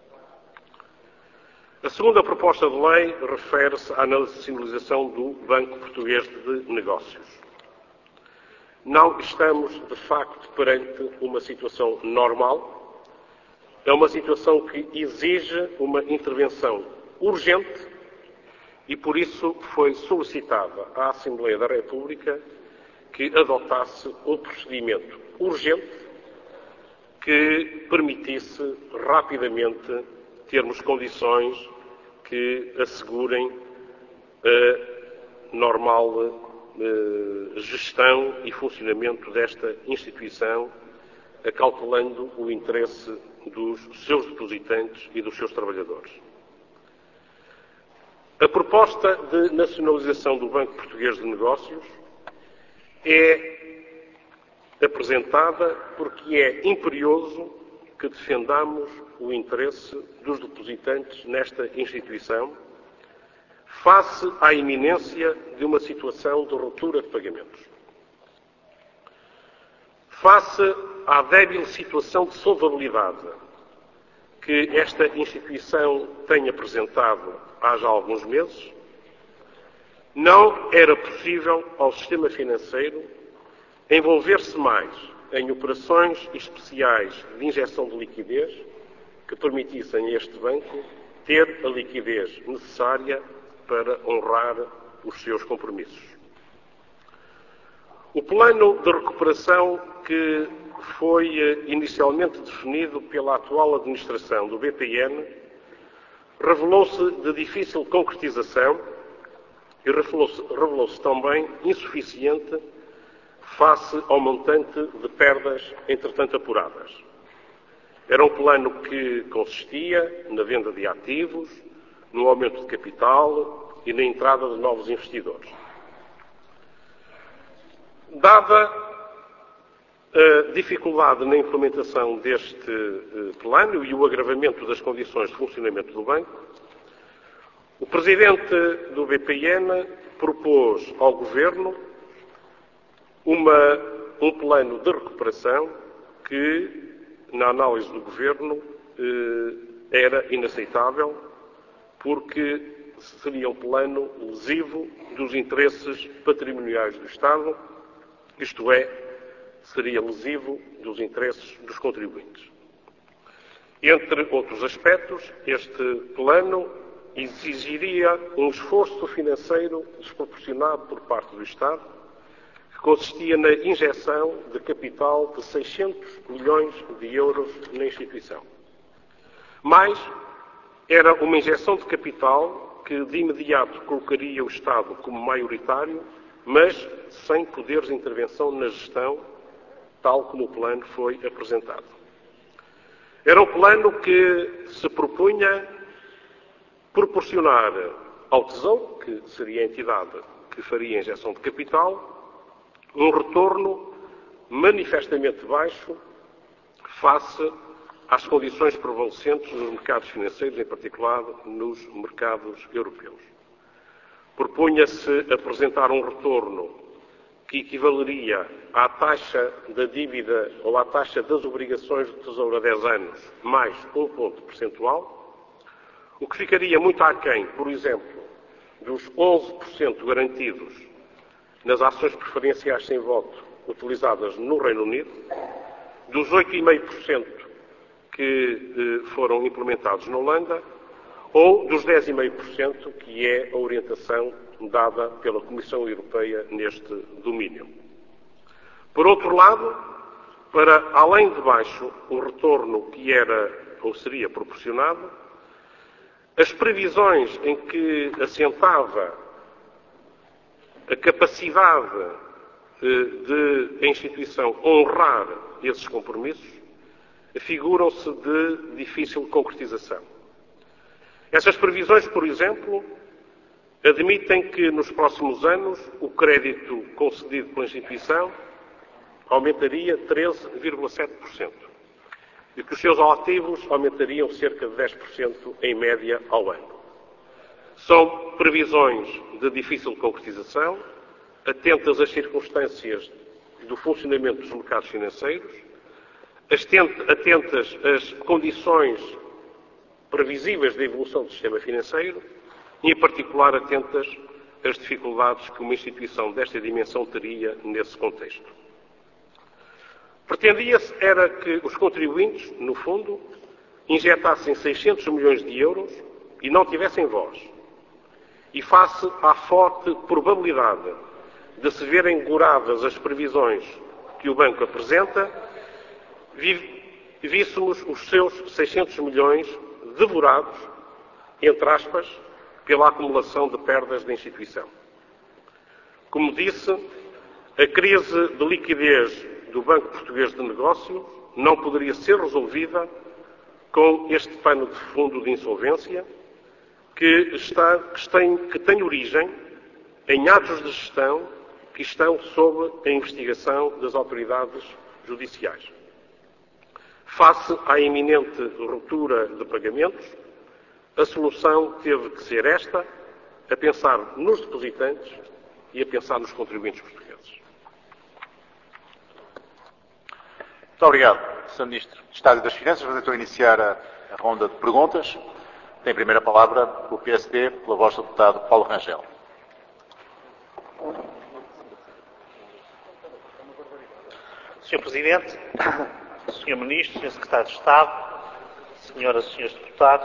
A segunda proposta de lei refere-se à nacionalização do Banco Português de Negócios. Não estamos, de facto, perante uma situação normal. É uma situação que exige uma intervenção urgente e, por isso, foi solicitada à Assembleia da República que adotasse um procedimento urgente que permitisse rapidamente termos condições que assegurem a normal gestão e funcionamento desta instituição, acautelando o interesse dos seus depositantes e dos seus trabalhadores. A proposta de nacionalização do Banco Português de Negócios é apresentada porque é imperioso que defendamos o interesse dos depositantes nesta instituição face à iminência de uma situação de ruptura de pagamentos. Face à débil situação de solvabilidade que esta instituição tem apresentado há já alguns meses, não era possível ao sistema financeiro envolver-se mais em operações especiais de injeção de liquidez que permitissem a este banco ter a liquidez necessária para honrar os seus compromissos. O plano de recuperação que foi inicialmente definido pela atual administração do BPN revelou-se de difícil concretização e revelou-se também insuficiente face ao montante de perdas entretanto apuradas. Era um plano que consistia na venda de ativos, no aumento de capital e na entrada de novos investidores. Dada a dificuldade na implementação deste plano e o agravamento das condições de funcionamento do banco, o Presidente do BPN propôs ao Governo um plano de recuperação que, na análise do Governo, era inaceitável porque seria um plano lesivo dos interesses patrimoniais do Estado, isto é, seria lesivo dos interesses dos contribuintes. Entre outros aspectos, este plano exigiria um esforço financeiro desproporcionado por parte do Estado, que consistia na injeção de capital de 600 milhões de euros na instituição. Mas era uma injeção de capital que de imediato colocaria o Estado como maioritário, mas sem poderes de intervenção na gestão, tal como o plano foi apresentado. Era um plano que se propunha proporcionar ao Tesouro, que seria a entidade que faria a injeção de capital, um retorno manifestamente baixo face às condições prevalecentes nos mercados financeiros, em particular nos mercados europeus. Propunha-se apresentar um retorno que equivaleria à taxa da dívida ou à taxa das obrigações do Tesouro a 10 anos, mais um ponto percentual, o que ficaria muito aquém, por exemplo, dos 11% garantidos nas ações preferenciais sem voto utilizadas no Reino Unido, dos 8,5% que foram implementados na Holanda, ou dos 10,5% que é a orientação dada pela Comissão Europeia neste domínio. Por outro lado, para além de baixo o retorno que era ou seria proporcionado, as previsões em que assentava a capacidade de a instituição honrar esses compromissos figuram-se de difícil concretização. Essas previsões, por exemplo, admitem que nos próximos anos o crédito concedido pela instituição aumentaria 13,7% e que os seus ativos aumentariam cerca de 10% em média ao ano. São previsões de difícil concretização, atentas às circunstâncias do funcionamento dos mercados financeiros, atentas às condições previsíveis da evolução do sistema financeiro e, em particular, atentas às dificuldades que uma instituição desta dimensão teria nesse contexto. Pretendia-se era que os contribuintes, no fundo, injetassem 600 milhões de euros e não tivessem voz. E face à forte probabilidade de se verem goradas as previsões que o Banco apresenta, víssemos os seus 600 milhões devorados, entre aspas, pela acumulação de perdas da instituição. Como disse, a crise de liquidez do Banco Português de Negócios não poderia ser resolvida com este pano de fundo de insolvência que tem origem em atos de gestão que estão sob a investigação das autoridades judiciais. Face à iminente ruptura de pagamentos, a solução teve que ser esta, a pensar nos depositantes e a pensar nos contribuintes portugueses. Muito obrigado, Sr. Ministro de Estado das Finanças. Vamos então iniciar a ronda de perguntas. Tem a primeira palavra o PSD, pela voz do deputado Paulo Rangel. Sr. Presidente, Sr. Ministro, Sr. Secretário de Estado, Senhoras e Senhores Deputados,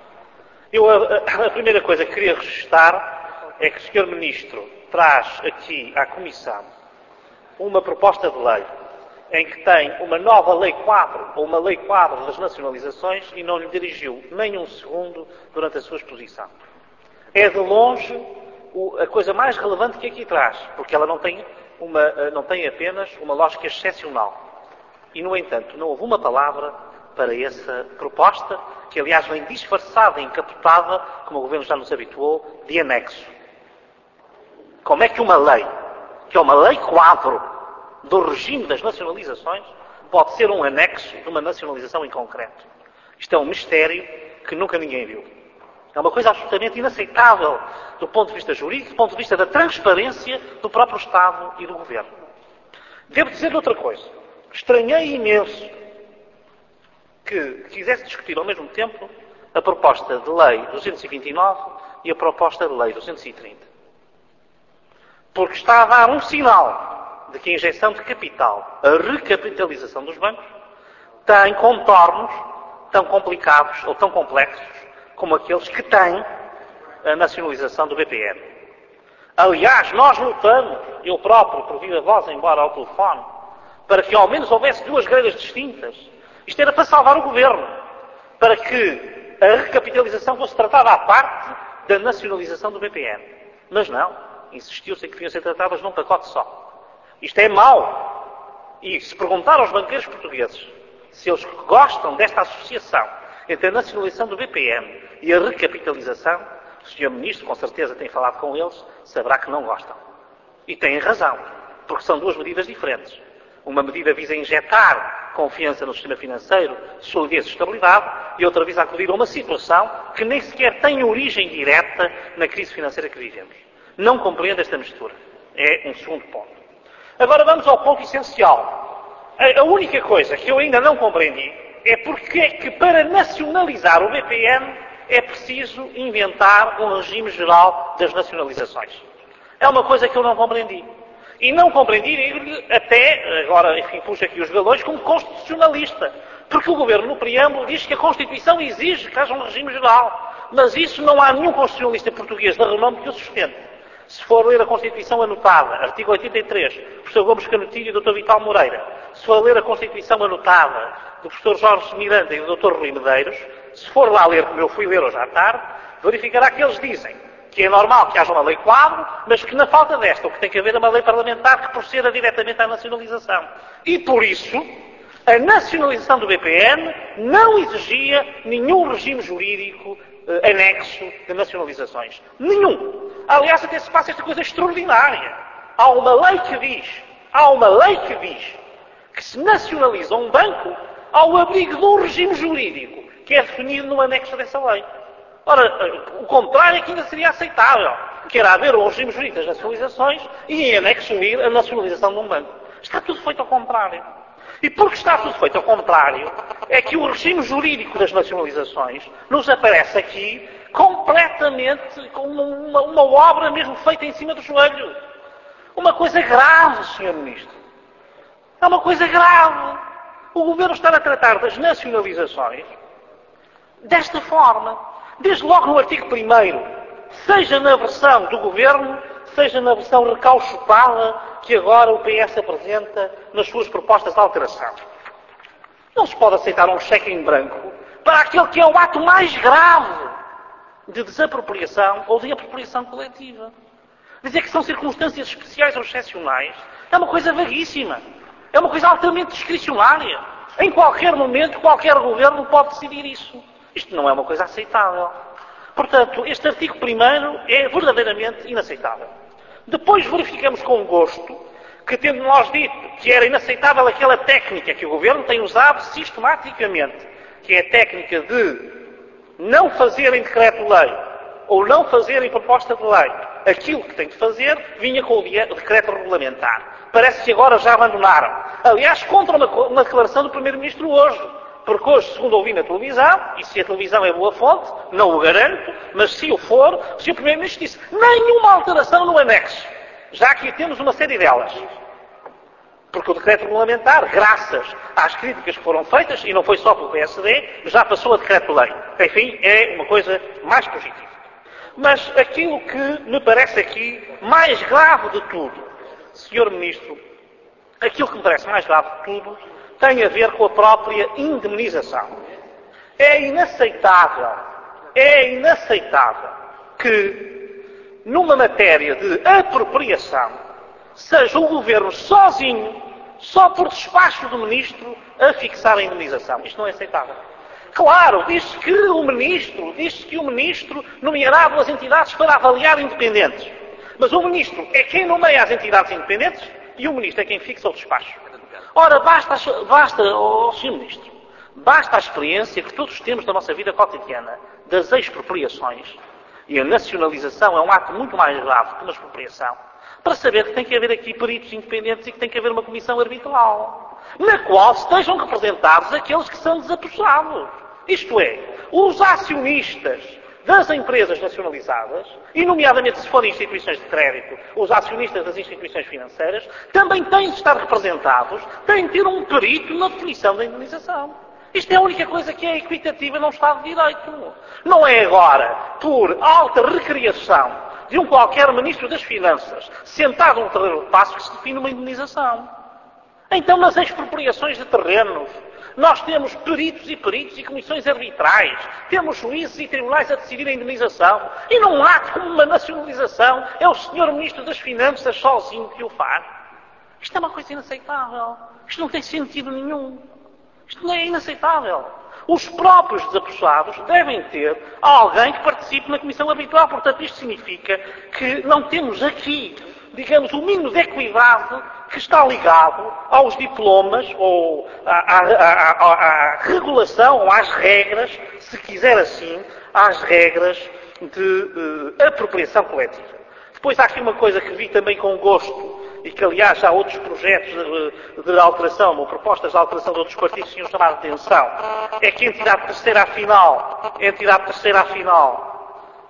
a primeira coisa que queria registrar é que o Sr. Ministro traz aqui à Comissão uma proposta de lei em que tem uma nova lei quadro, ou uma lei quadro das nacionalizações, e não lhe dirigiu nem um segundo durante a sua exposição. É de longe a coisa mais relevante que aqui traz, porque ela não tem apenas uma lógica excepcional. E, no entanto, não houve uma palavra para essa proposta, que aliás vem disfarçada e encapotada, como o Governo já nos habituou, de anexo. Como é que uma lei, que é uma lei quadro do regime das nacionalizações, pode ser um anexo de uma nacionalização em concreto? Isto é um mistério que nunca ninguém viu. É uma coisa absolutamente inaceitável do ponto de vista jurídico, do ponto de vista da transparência do próprio Estado e do Governo. Devo dizer outra coisa. Estranhei imenso que quisesse discutir ao mesmo tempo a proposta de lei 229 e a proposta de lei 230. Porque está a dar um sinal de que a injeção de capital, a recapitalização dos bancos, tem contornos tão complicados ou tão complexos como aqueles que têm a nacionalização do BPN. Aliás, nós lutamos, eu próprio, por viva voz, embora ao telefone, para que ao menos houvesse duas grelhas distintas. Isto era para salvar o governo, para que a recapitalização fosse tratada à parte da nacionalização do BPN. Mas não, insistiu-se em que deviam ser tratadas num pacote só. Isto é mau. E se perguntar aos banqueiros portugueses se eles gostam desta associação entre a nacionalização do BPN e a recapitalização, o Sr. Ministro, com certeza, tem falado com eles, saberá que não gostam. E têm razão, porque são duas medidas diferentes. Uma medida visa injetar confiança no sistema financeiro, solidez e estabilidade, e outra visa acudir a uma situação que nem sequer tem origem direta na crise financeira que vivemos. Não compreendo esta mistura. É um segundo ponto. Agora vamos ao ponto essencial. A única coisa que eu ainda não compreendi é porque é que para nacionalizar o BPN é preciso inventar um regime geral das nacionalizações. É uma coisa que eu não compreendi. E não compreendi até, agora, enfim, puxo aqui os galões, como constitucionalista. Porque o Governo, no preâmbulo, diz que a Constituição exige que haja um regime geral. Mas isso não há nenhum constitucionalista português de renome que o sustente. Se for ler a Constituição anotada, artigo 83, do professor Gomes Canutilho e do Dr. Vital Moreira, se for ler a Constituição anotada do professor Jorge Miranda e do Dr. Rui Medeiros, se for lá ler, como eu fui ler hoje à tarde, verificará que eles dizem que é normal que haja uma lei quadro, mas que na falta desta, o que tem que haver é uma lei parlamentar que proceda diretamente à nacionalização. E por isso, a nacionalização do BPN não exigia nenhum regime jurídico anexo de nacionalizações. Nenhum. Aliás, até se passa esta coisa extraordinária. Há uma lei que diz que se nacionaliza um banco ao abrigo de um regime jurídico que é definido no anexo dessa lei. Ora, o contrário é que ainda seria aceitável, que era haver um regime jurídico das nacionalizações e em anexo unir a nacionalização de um banco. Está tudo feito ao contrário. E porque está tudo feito ao contrário, é que o regime jurídico das nacionalizações nos aparece aqui completamente como uma obra mesmo feita em cima do joelho. Uma coisa grave, Sr. Ministro. É uma coisa grave. O Governo está a tratar das nacionalizações desta forma. Desde logo no artigo 1º, seja na versão do Governo, seja na versão recauchutada que agora o PS apresenta nas suas propostas de alteração. Não se pode aceitar um cheque em branco para aquele que é o ato mais grave de desapropriação ou de apropriação coletiva. Dizer que são circunstâncias especiais ou excepcionais é uma coisa vaguíssima. É uma coisa altamente discricionária. Em qualquer momento, qualquer governo pode decidir isso. Isto não é uma coisa aceitável. Portanto, este artigo 1º é verdadeiramente inaceitável. Depois verificamos com gosto que, tendo nós dito que era inaceitável aquela técnica que o Governo tem usado sistematicamente, que é a técnica de não fazer em decreto-lei ou não fazer em proposta de lei aquilo que tem de fazer, vinha com o decreto regulamentar. Parece que agora já abandonaram. Aliás, contra uma declaração do Primeiro-Ministro hoje. Porque hoje, segundo ouvi na televisão, e se a televisão é boa fonte, não o garanto, mas se o for, o Sr. Primeiro-Ministro disse nenhuma alteração no anexo. Já aqui temos uma série delas. Porque o decreto regulamentar, graças às críticas que foram feitas, e não foi só pelo PSD, já passou a decreto-lei. Enfim, é uma coisa mais positiva. Mas aquilo que me parece aqui mais grave de tudo, Sr. Ministro, aquilo que me parece mais grave de tudo, tem a ver com a própria indemnização. É inaceitável que, numa matéria de apropriação, seja o Governo sozinho, só por despacho do Ministro, a fixar a indemnização. Isto não é aceitável. Claro, diz-se que o Ministro nomeará duas entidades para avaliar independentes. Mas o Ministro é quem nomeia as entidades independentes e o Ministro é quem fixa o despacho. Ora, basta, Sr. Ministro, basta a experiência que todos temos da nossa vida cotidiana das expropriações, e a nacionalização é um ato muito mais grave que uma expropriação, para saber que tem que haver aqui peritos independentes e que tem que haver uma comissão arbitral, na qual estejam representados aqueles que são desapossados. Isto é, os acionistas das empresas nacionalizadas, e nomeadamente se forem instituições de crédito, os acionistas das instituições financeiras, também têm de estar representados, têm de ter um perito na definição da indemnização. Isto é a única coisa que é equitativa num Estado de Direito. Não é agora, por alta recriação de um qualquer Ministro das Finanças, sentado no terreno de passo, que se define uma indenização. Então, nas expropriações de terrenos, nós temos peritos e comissões arbitrais, temos juízes e tribunais a decidir a indenização, e não há como uma nacionalização, é o Sr. Ministro das Finanças sozinho que o faz. Isto é uma coisa inaceitável. Isto não tem sentido nenhum. Isto não é inaceitável. Os próprios desapossados devem ter alguém que participe na comissão arbitral. Portanto, isto significa que não temos aqui, digamos, o mínimo de equidade que está ligado aos diplomas ou à regulação ou às regras, se quiser assim, às regras de apropriação coletiva. Depois há aqui uma coisa que vi também com gosto e que, aliás, há outros projetos de alteração, ou propostas de alteração de outros partidos que tinham chamado a atenção, é que a entidade terceira afinal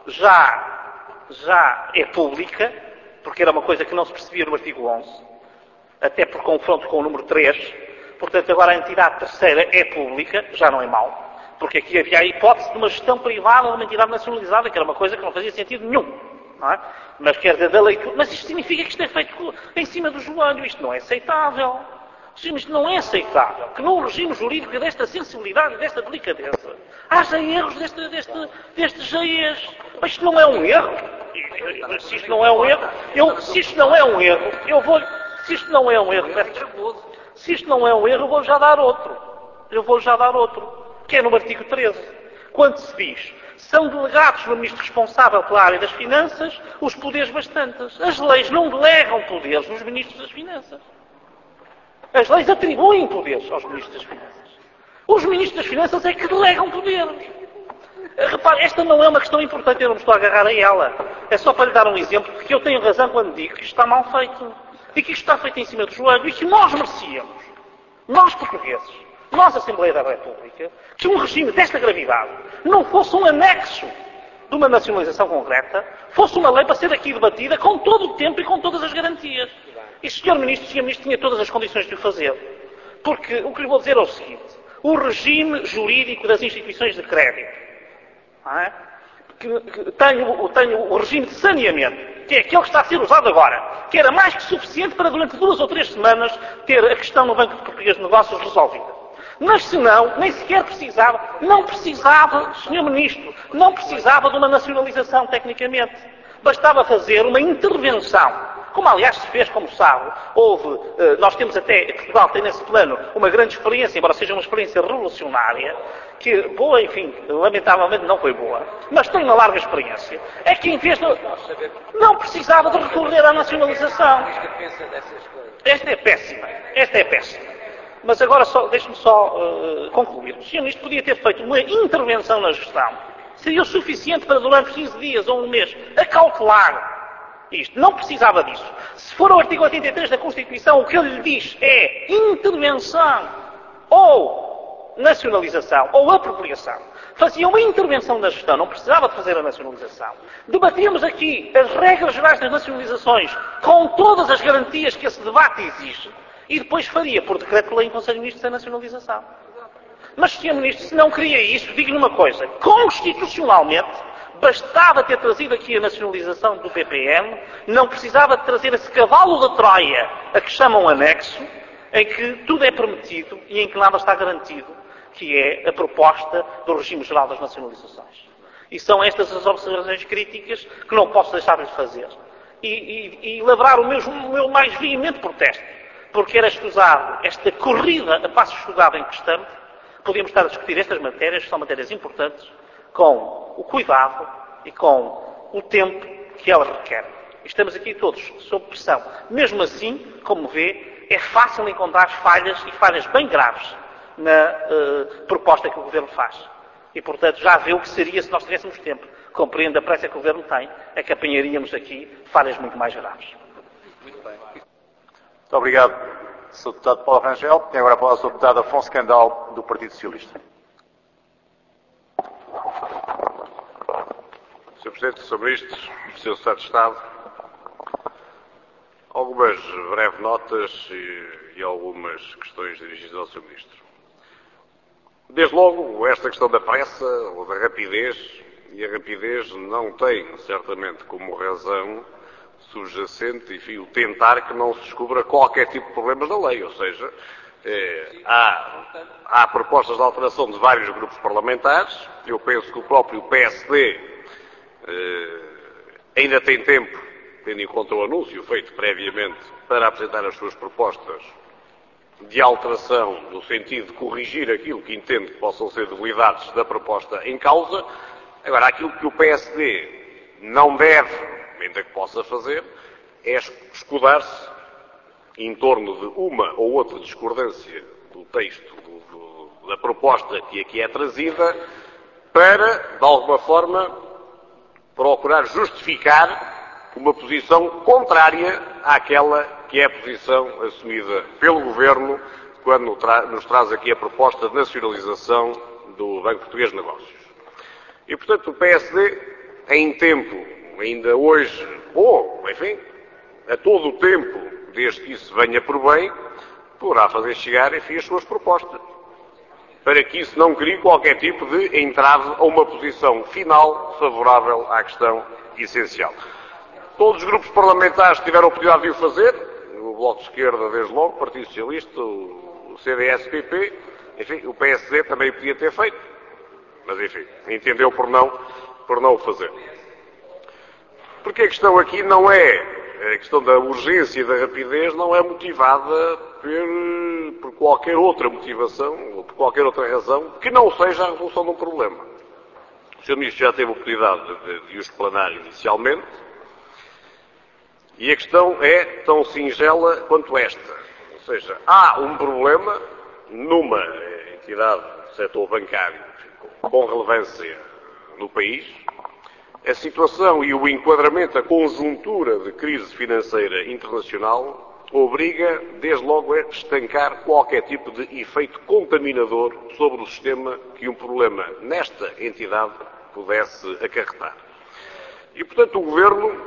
já é pública, porque era uma coisa que não se percebia no artigo 11, até por confronto com o número 3. Portanto, agora a entidade terceira é pública, já não é mau, porque aqui havia a hipótese de uma gestão privada de uma entidade nacionalizada, que era uma coisa que não fazia sentido nenhum. Não é? Mas quer dizer, da leitura. Mas isto significa que isto é feito em cima do joelho. Isto não é aceitável. Isto não é aceitável. Que num regime jurídico desta sensibilidade e desta delicadeza haja erros destes GEs. Mas isto não é um erro. Se isto não é um erro, se isto não é um erro, eu vou já dar outro. Que é no artigo 13. Quando se diz: são delegados no Ministro responsável pela área das finanças os poderes bastantes. As leis não delegam poderes nos Ministros das Finanças. As leis atribuem poderes aos Ministros das Finanças. Os Ministros das Finanças é que delegam poderes. Repare, esta não é uma questão importante, eu não me estou a agarrar a ela. É só para lhe dar um exemplo, porque eu tenho razão quando digo que isto está mal feito. E que isto está feito em cima do joelho e que nós merecíamos, nós portugueses, nós, Assembleia da República, que um regime desta gravidade não fosse um anexo de uma nacionalização concreta, fosse uma lei para ser aqui debatida com todo o tempo e com todas as garantias. E o Sr. Ministro tinha todas as condições de o fazer. Porque o que lhe vou dizer é o seguinte: o regime jurídico das instituições de crédito, não é? Tem o regime de saneamento, que é aquele que está a ser usado agora, que era mais que suficiente para durante 2 ou 3 semanas ter a questão no Banco Português de Negócios resolvida. Mas se não, nem sequer não precisava, Sr. Ministro, não precisava de uma nacionalização tecnicamente. Bastava fazer uma intervenção, como aliás se fez, como sabe. Nós temos até, Portugal tem nesse plano uma grande experiência, embora seja uma experiência revolucionária, que boa, enfim, lamentavelmente não foi boa, mas tem uma larga experiência. É que em vez de... não precisava de recorrer à nacionalização. Esta é péssima. Mas agora deixe-me só concluir. O Sr. Ministro podia ter feito uma intervenção na gestão. Seria o suficiente para durante 15 dias ou um mês acautelar isto. Não precisava disso. Se for o artigo 83 da Constituição, o que ele lhe diz é intervenção ou nacionalização ou apropriação. Fazia uma intervenção na gestão, não precisava de fazer a nacionalização. Debatíamos aqui as regras gerais das nacionalizações com todas as garantias que esse debate exige. E depois faria, por decreto-lei, em Conselho de Ministros, a nacionalização. Mas, Sr. Ministro, se não queria isso, diga-lhe uma coisa. Constitucionalmente, bastava ter trazido aqui a nacionalização do PPN, não precisava de trazer esse cavalo de Troia, a que chamam anexo, em que tudo é permitido e em que nada está garantido, que é a proposta do regime geral das nacionalizações. E são estas as observações críticas que não posso deixar de fazer. E lavrar o meu mais veemente protesto. Porque era escusado esta corrida a passo estudado em que estamos, podíamos estar a discutir estas matérias, que são matérias importantes, com o cuidado e com o tempo que elas requerem. Estamos aqui todos sob pressão. Mesmo assim, como vê, é fácil encontrar falhas e falhas bem graves na proposta que o Governo faz. E, portanto, já vê o que seria se nós tivéssemos tempo. Compreende a pressa que o Governo tem, é que apanharíamos aqui falhas muito mais graves. Muito obrigado, Sr. Deputado Paulo Rangel. Tem agora a palavra o Sr. Deputado Afonso Candal, do Partido Socialista. Sr. Presidente, Sr. Ministro, Sr. Secretário de Estado, algumas breves notas e algumas questões dirigidas ao Sr. Ministro. Desde logo, esta questão da pressa ou da rapidez, e a rapidez não tem, certamente, como razão subjacente, enfim, o tentar que não se descubra qualquer tipo de problemas da lei, ou seja, há propostas de alteração de vários grupos parlamentares. Eu penso que o próprio PSD ainda tem tempo, tendo em conta o anúncio feito previamente, para apresentar as suas propostas de alteração no sentido de corrigir aquilo que entende que possam ser debilidades da proposta em causa. Agora, aquilo que o PSD não deve, ainda que possa fazer, é escudar-se em torno de uma ou outra discordância do texto da proposta que aqui é trazida para, de alguma forma, procurar justificar uma posição contrária àquela que é a posição assumida pelo Governo quando nos traz aqui a proposta de nacionalização do Banco Português de Negócios. E, portanto, o PSD, em tempo, ainda hoje, ou, enfim, a todo o tempo, desde que isso venha por bem, poderá fazer chegar, enfim, as suas propostas, para que isso não crie qualquer tipo de entrave a uma posição final favorável à questão essencial. Todos os grupos parlamentares tiveram a oportunidade de o fazer, o Bloco de Esquerda, desde logo, o Partido Socialista, o CDS-PP, enfim, o PSD também podia ter feito, mas, enfim, entendeu por não o fazer. Porque a questão aqui não é, a questão da urgência e da rapidez não é motivada por qualquer outra motivação ou por qualquer outra razão que não seja a resolução de um problema. O Sr. Ministro já teve a oportunidade de o explanar inicialmente e a questão é tão singela quanto esta. Ou seja, há um problema numa entidade do setor bancário com relevância no país. A situação e o enquadramento, a conjuntura de crise financeira internacional obriga, desde logo, a estancar qualquer tipo de efeito contaminador sobre o sistema que um problema nesta entidade pudesse acarretar. E, portanto, o Governo,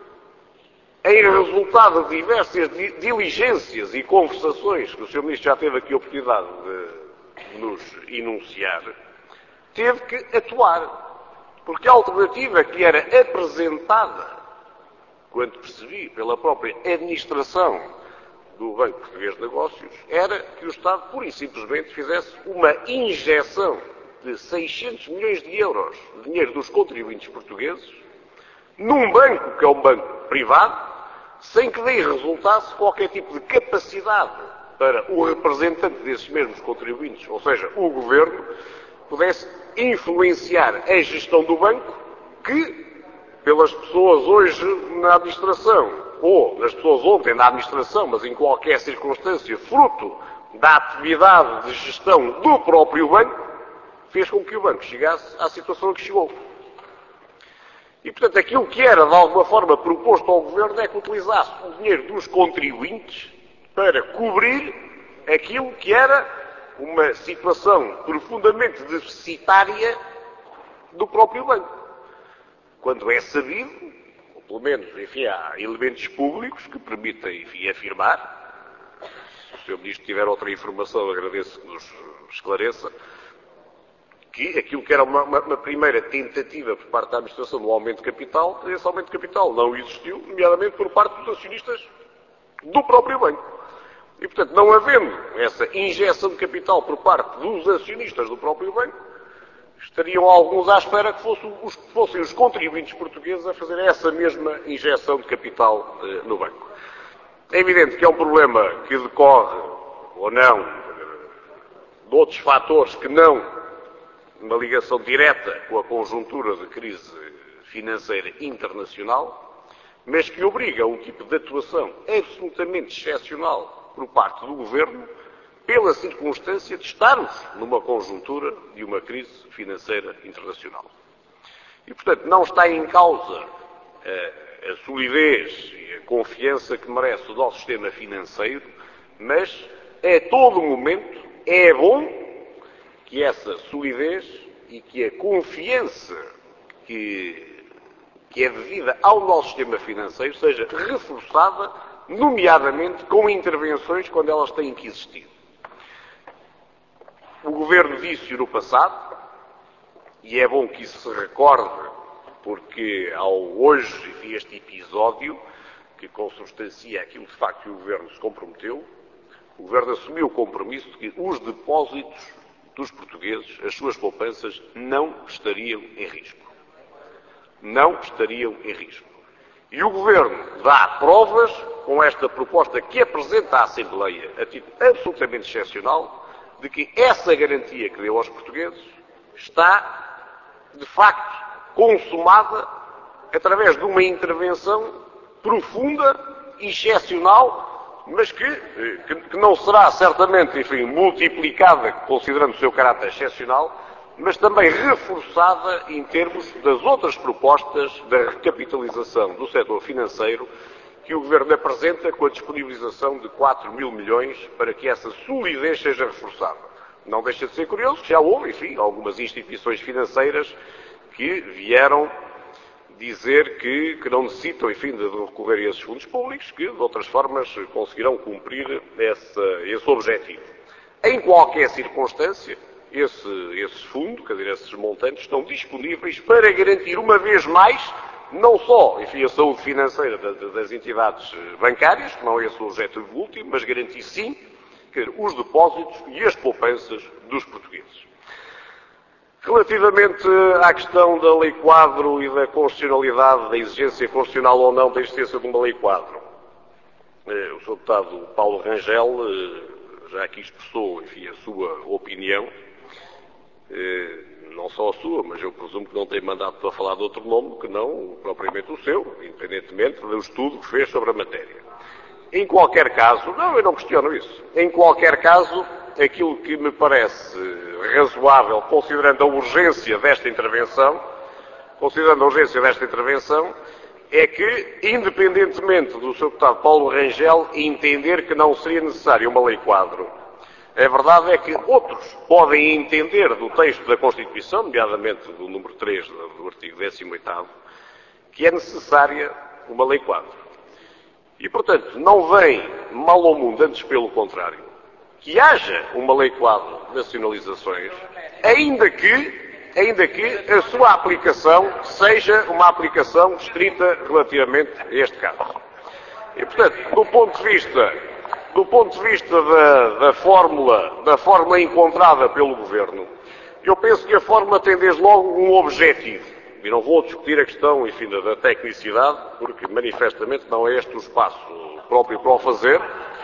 em resultado de diversas diligências e conversações que o Sr. Ministro já teve aqui a oportunidade de nos enunciar, teve que atuar. Porque a alternativa que era apresentada, quanto percebi, pela própria administração do Banco Português de Negócios, era que o Estado, pura e simplesmente, fizesse uma injeção de 600 milhões de euros de dinheiro dos contribuintes portugueses num banco que é um banco privado, sem que daí resultasse qualquer tipo de capacidade para o representante desses mesmos contribuintes, ou seja, o Governo, pudesse influenciar a gestão do banco que, pelas pessoas hoje na administração, ou das pessoas ontem na administração, mas em qualquer circunstância, fruto da atividade de gestão do próprio banco, fez com que o banco chegasse à situação a que chegou. E, portanto, aquilo que era, de alguma forma, proposto ao Governo é que utilizasse o dinheiro dos contribuintes para cobrir aquilo que era uma situação profundamente deficitária do próprio banco. Quando é sabido, ou pelo menos, enfim, há elementos públicos que permitem, enfim, afirmar, se o Sr. Ministro tiver outra informação, agradeço que nos esclareça, que aquilo que era uma primeira tentativa por parte da administração do aumento de capital, esse aumento de capital não existiu, nomeadamente por parte dos acionistas do próprio banco. E, portanto, não havendo essa injeção de capital por parte dos acionistas do próprio banco, estariam alguns à espera que fossem os contribuintes portugueses a fazer essa mesma injeção de capital no banco. É evidente que é um problema que decorre, ou não, de outros fatores que não uma ligação direta com a conjuntura de crise financeira internacional, mas que obriga a um tipo de atuação absolutamente excepcional por parte do Governo, pela circunstância de estarmos numa conjuntura de uma crise financeira internacional. E, portanto, não está em causa a solidez e a confiança que merece o nosso sistema financeiro, mas a todo momento é bom que essa solidez e que a confiança que é devida ao nosso sistema financeiro seja reforçada, nomeadamente com intervenções quando elas têm que existir. O Governo disse-o no passado, e é bom que isso se recorde, porque ao hoje vi este episódio, que consubstancia aquilo de facto que o Governo se comprometeu, o Governo assumiu o compromisso de que os depósitos dos portugueses, as suas poupanças, não estariam em risco. Não estariam em risco. E o Governo dá provas com esta proposta que apresenta à Assembleia, a título absolutamente excepcional, de que essa garantia que deu aos portugueses está, de facto, consumada através de uma intervenção profunda e excepcional, mas que não será certamente, enfim, multiplicada, considerando o seu caráter excepcional, mas também reforçada em termos das outras propostas da recapitalização do setor financeiro que o Governo apresenta com a disponibilização de 4 mil milhões para que essa solidez seja reforçada. Não deixa de ser curioso que já houve, enfim, algumas instituições financeiras que vieram dizer que não necessitam, enfim, de recorrer a esses fundos públicos, que de outras formas conseguirão cumprir esse objetivo. Em qualquer circunstância, esses fundos, quer dizer, esses montantes, estão disponíveis para garantir uma vez mais, não só, enfim, a saúde financeira das entidades bancárias, que não é esse o objetivo último, mas garantir sim os depósitos e as poupanças dos portugueses. Relativamente à questão da lei quadro e da constitucionalidade, da exigência constitucional ou não da existência de uma lei quadro, o Sr. Deputado Paulo Rangel já aqui expressou, enfim, a sua opinião, não só a sua, mas eu presumo que não tem mandato para falar de outro nome que não propriamente o seu, independentemente do estudo que fez sobre a matéria. Em qualquer caso, não, eu não questiono isso, em qualquer caso, aquilo que me parece razoável, considerando a urgência desta intervenção, é que, independentemente do Sr. Deputado Paulo Rangel entender que não seria necessária uma lei quadro, a verdade é que outros podem entender do texto da Constituição, nomeadamente do número 3 do artigo 18º, que é necessária uma lei quadro. E, portanto, não vem mal ao mundo, antes pelo contrário, que haja uma lei quadro de nacionalizações, ainda que a sua aplicação seja uma aplicação estrita relativamente a este caso. E, portanto, do ponto de vista da fórmula encontrada pelo Governo, eu penso que a fórmula tem desde logo um objetivo. E não vou discutir a questão, enfim, da tecnicidade, porque manifestamente não é este o espaço próprio para o fazer.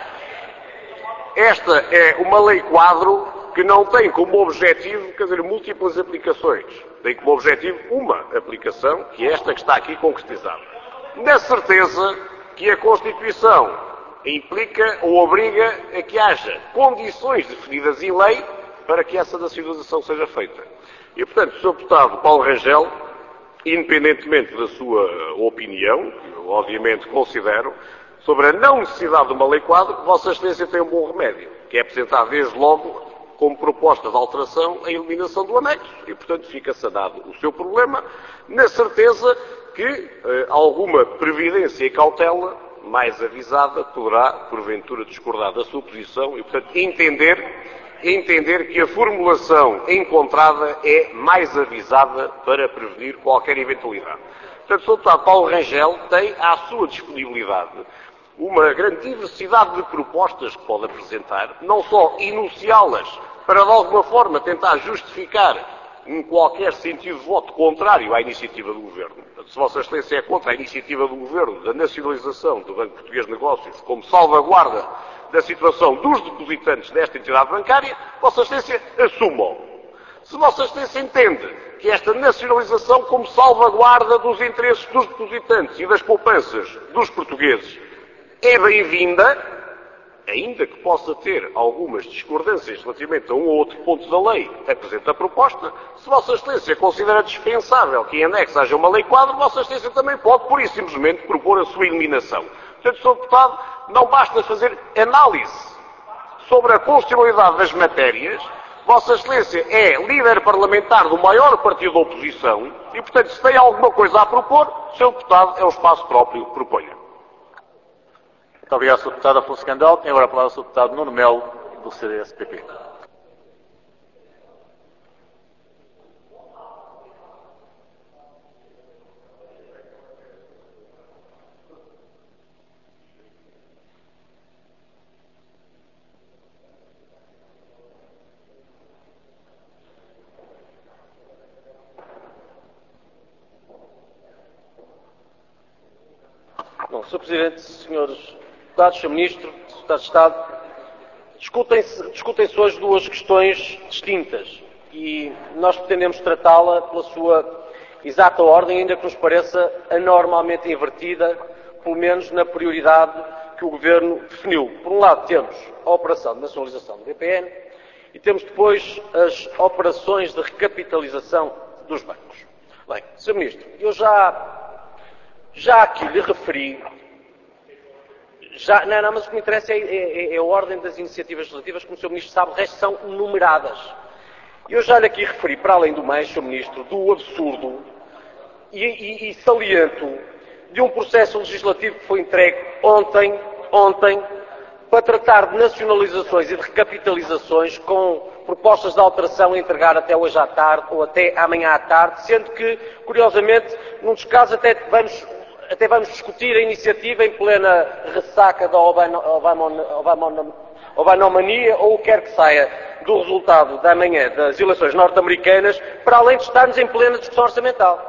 Esta é uma lei quadro que não tem como objetivo, quer dizer, múltiplas aplicações. Tem como objetivo uma aplicação, que é esta que está aqui concretizada. Na certeza que a Constituição implica ou obriga a que haja condições definidas em lei para que essa nacionalização seja feita. E, portanto, o Sr. Deputado Paulo Rangel, independentemente da sua opinião, que eu obviamente considero, sobre a não necessidade de uma lei quadro, Vossa Excelência tem um bom remédio, que é apresentar desde logo como proposta de alteração a eliminação do anexo. E, portanto, fica sanado o seu problema, na certeza que alguma previdência e cautela mais avisada poderá, porventura, discordar da sua posição e, portanto, entender que a formulação encontrada é mais avisada para prevenir qualquer eventualidade. Portanto, o Sr. Deputado Paulo Rangel tem à sua disponibilidade uma grande diversidade de propostas que pode apresentar, não só enunciá-las para, de alguma forma, tentar justificar em qualquer sentido de voto contrário à iniciativa do Governo. Se Vossa Excelência é contra a iniciativa do Governo da nacionalização do Banco Português de Negócios como salvaguarda da situação dos depositantes desta entidade bancária, Vossa Excelência assuma-o. Se Vossa Excelência entende que esta nacionalização como salvaguarda dos interesses dos depositantes e das poupanças dos portugueses é bem-vinda, ainda que possa ter algumas discordâncias relativamente a um ou outro ponto da lei, apresenta a proposta. Se Vossa Excelência considera dispensável que em anexo haja uma lei quadro, Vossa Excelência também pode, pura e simplesmente, propor a sua eliminação. Portanto, Sr. Deputado, não basta fazer análise sobre a constitucionalidade das matérias. Vossa Excelência é líder parlamentar do maior partido da oposição e, portanto, se tem alguma coisa a propor, Sr. Deputado, é o espaço próprio, proponha. Muito obrigado, Sr. Deputado Afonso Candal. Tem agora a palavra o Sr. Deputado Nuno Melo, do CDS-PP. Sr. Presidente, Srs. Deputados, Sr. Ministro, Secretário de Estado, discutem-se hoje duas questões distintas e nós pretendemos tratá-la pela sua exata ordem, ainda que nos pareça anormalmente invertida, pelo menos na prioridade que o Governo definiu. Por um lado, temos a operação de nacionalização do BPN e temos depois as operações de recapitalização dos bancos. Bem, Sr. Ministro, eu já aqui lhe referi. Mas o que me interessa é a ordem das iniciativas legislativas, como o Sr. Ministro sabe, o resto são numeradas. Eu já lhe aqui referi, para além do mais, Sr. Ministro, do absurdo e saliento de um processo legislativo que foi entregue ontem, para tratar de nacionalizações e de recapitalizações com propostas de alteração a entregar até hoje à tarde ou até amanhã à tarde, sendo que, curiosamente, num dos casos até vamos discutir a iniciativa em plena ressaca da Obanomania ou o que quer que saia do resultado da manhã das eleições norte-americanas, para além de estarmos em plena discussão orçamental.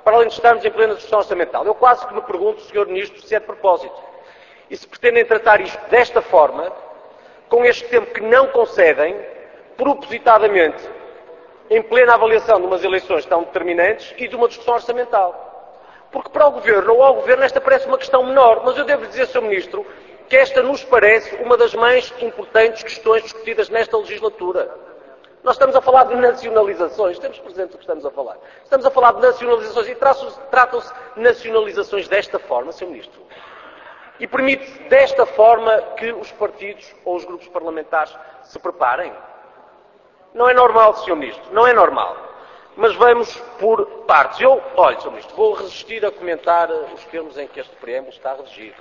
Eu quase que me pergunto, Sr. Ministro, se é de propósito. E se pretendem tratar isto desta forma, com este tempo que não concedem, propositadamente, em plena avaliação de umas eleições tão determinantes e de uma discussão orçamental. Porque para o Governo ou ao Governo esta parece uma questão menor, mas eu devo dizer, Sr. Ministro, que esta nos parece uma das mais importantes questões discutidas nesta legislatura. Nós estamos a falar de nacionalizações, temos presente o que estamos a falar. Estamos a falar de nacionalizações e tratam-se de nacionalizações desta forma, Sr. Ministro. E permite desta forma que os partidos ou os grupos parlamentares se preparem. Não é normal, Sr. Ministro, não é normal. Mas vamos por partes. Olha, Sr. Ministro, vou resistir a comentar os termos em que este preâmbulo está redigido.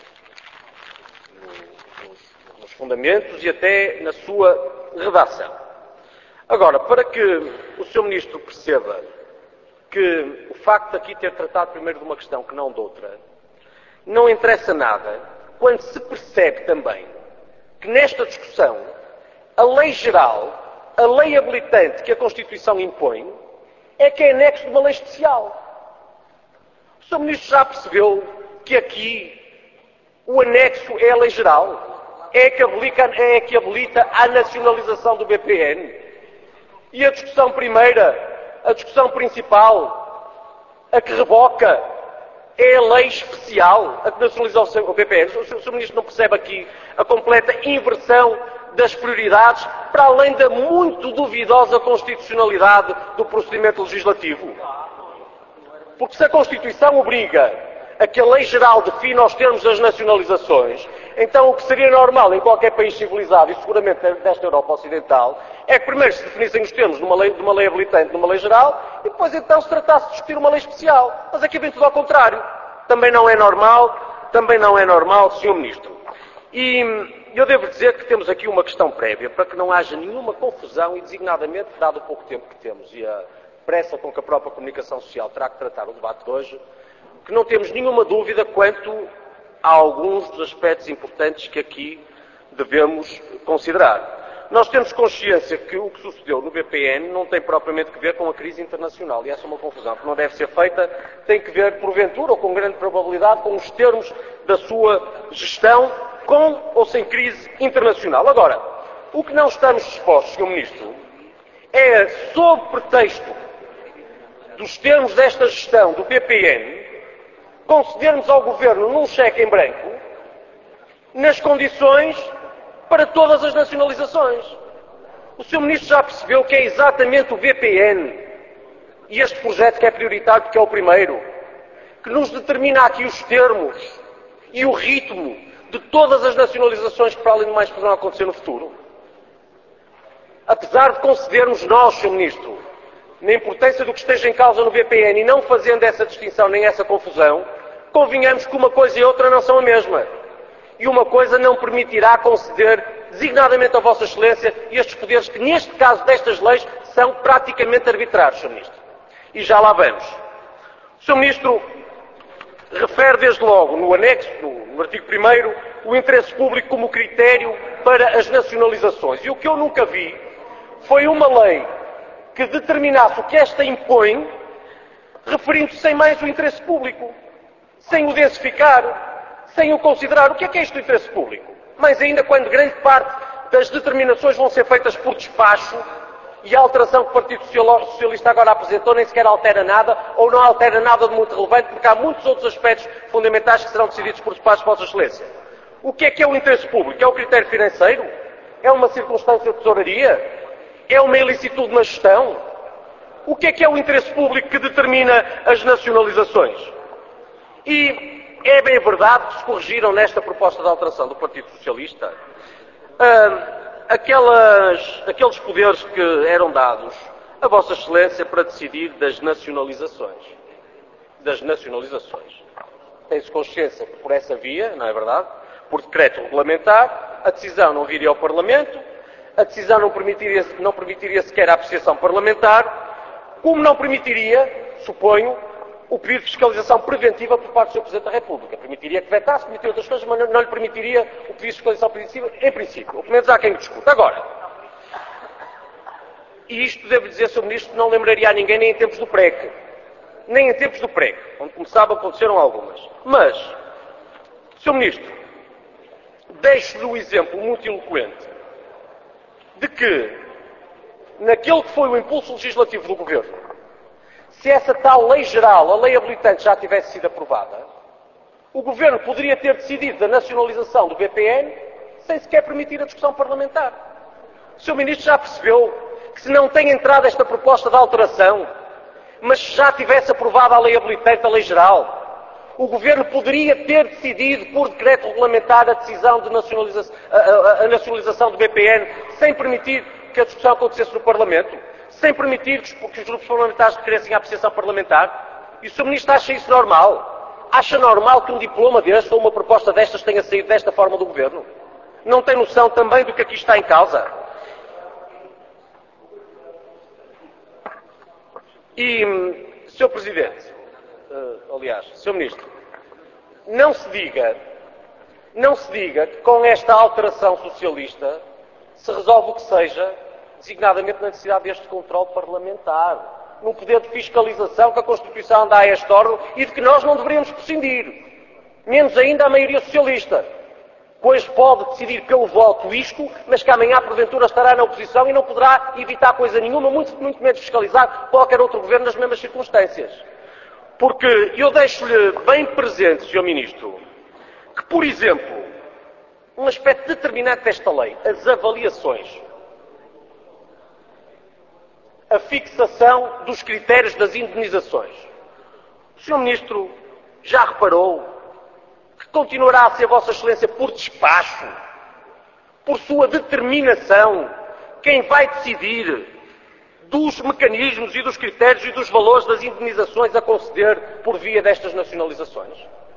Nos fundamentos e até na sua redação. Agora, para que o Sr. Ministro perceba que o facto de aqui ter tratado primeiro de uma questão que não de outra, não interessa nada quando se percebe também que nesta discussão a lei geral, a lei habilitante que a Constituição impõe, é que é anexo de uma lei especial. O Sr. Ministro já percebeu que aqui o anexo é a lei geral? É que habilita a nacionalização do BPN? E a discussão primeira, a discussão principal, a que revoca, é a lei especial, a que nacionaliza o BPN? O Sr. Ministro não percebe aqui a completa inversão das prioridades, para além da muito duvidosa constitucionalidade do procedimento legislativo? Porque se a Constituição obriga a que a lei geral defina os termos das nacionalizações, então o que seria normal em qualquer país civilizado, e seguramente desta Europa Ocidental, é que primeiro se definissem os termos de uma lei habilitante, numa lei geral, e depois então se tratasse de discutir uma lei especial. Mas aqui vem tudo ao contrário. Também não é normal, Sr. Ministro. E eu devo dizer que temos aqui uma questão prévia, para que não haja nenhuma confusão e, designadamente, dado o pouco tempo que temos e a pressa com que a própria comunicação social terá que tratar o debate de hoje, que não temos nenhuma dúvida quanto a alguns dos aspectos importantes que aqui devemos considerar. Nós temos consciência que o que sucedeu no BPN não tem propriamente que ver com a crise internacional, e essa é uma confusão que não deve ser feita, tem que ver, porventura, ou com grande probabilidade, com os termos da sua gestão, com ou sem crise internacional. Agora, o que não estamos dispostos, Sr. Ministro, é, sob pretexto dos termos desta gestão do BPN, concedermos ao Governo num cheque em branco, nas condições para todas as nacionalizações. O Sr. Ministro já percebeu que é exatamente o BPN e este projeto que é prioritário, porque é o primeiro, que nos determina aqui os termos e o ritmo de todas as nacionalizações que, para além do mais, poderão acontecer no futuro. Apesar de concedermos nós, Sr. Ministro, na importância do que esteja em causa no BPN e não fazendo essa distinção nem essa confusão, convenhamos que uma coisa e outra não são a mesma. E uma coisa não permitirá conceder designadamente a Vossa Excelência estes poderes que, neste caso destas leis, são praticamente arbitrários, Sr. Ministro. E já lá vamos. O Sr. Ministro refere desde logo no anexo, no artigo 1º, o interesse público como critério para as nacionalizações. E o que eu nunca vi foi uma lei que determinasse o que esta impõe, referindo-se sem mais o interesse público, sem o densificar, sem o considerar. O que é isto do interesse público? Mais ainda quando grande parte das determinações vão ser feitas por despacho e a alteração que o Partido Socialista agora apresentou nem sequer altera nada ou não altera nada de muito relevante, porque há muitos outros aspectos fundamentais que serão decididos por despacho, Vossa Excelência. O que é o interesse público? É o critério financeiro? É uma circunstância de tesouraria? É uma ilicitude na gestão? O que é o interesse público que determina as nacionalizações? E é bem verdade que se corrigiram nesta proposta de alteração do Partido Socialista aqueles poderes que eram dados a Vossa Excelência para decidir das nacionalizações. Tem-se consciência que por essa via, não é verdade? Por decreto regulamentar, a decisão não viria ao Parlamento, a decisão não permitiria sequer a apreciação parlamentar, como não permitiria, suponho, o pedido de fiscalização preventiva por parte do Sr. Presidente da República. Permitiria que vetasse, permitiria outras coisas, mas não lhe permitiria o pedido de fiscalização preventiva, em princípio. Ou pelo menos há quem discute. Agora, e isto devo dizer, Sr. Ministro, não lembraria a ninguém nem em tempos do PREC. Nem em tempos do PREC, onde começava, aconteceram algumas. Mas, Sr. Ministro, deixo-lhe o exemplo muito eloquente de que, naquele que foi o impulso legislativo do Governo, se essa tal lei geral, a lei habilitante, já tivesse sido aprovada, o Governo poderia ter decidido da nacionalização do BPN sem sequer permitir a discussão parlamentar. O Sr. Ministro já percebeu que se não tem entrado esta proposta de alteração, mas se já tivesse aprovado a lei habilitante, a lei geral, o Governo poderia ter decidido, por decreto regulamentar, a decisão de a nacionalização do BPN, sem permitir que a discussão acontecesse no Parlamento, sem permitir que os grupos parlamentares requeressem a apreciação parlamentar. E o Sr. Ministro acha isso normal? Acha normal que um diploma deste ou uma proposta destas tenha saído desta forma do Governo? Não tem noção também do que aqui está em causa? E, Sr. Presidente, Sr. Ministro, não se diga que com esta alteração socialista se resolve o que seja, designadamente na necessidade deste controle parlamentar, num poder de fiscalização que a Constituição dá a este órgão e de que nós não deveríamos prescindir, menos ainda a maioria socialista, pois pode decidir pelo voto isto, mas que amanhã porventura estará na oposição e não poderá evitar coisa nenhuma, muito menos fiscalizar qualquer outro governo nas mesmas circunstâncias. Porque eu deixo-lhe bem presente, Sr. Ministro, que, por exemplo, um aspecto determinante desta lei, as avaliações, a fixação dos critérios das indemnizações. O Sr. Ministro já reparou que continuará a ser Vossa Excelência por despacho, por sua determinação, quem vai decidir dos mecanismos e dos critérios e dos valores das indemnizações a conceder por via destas nacionalizações?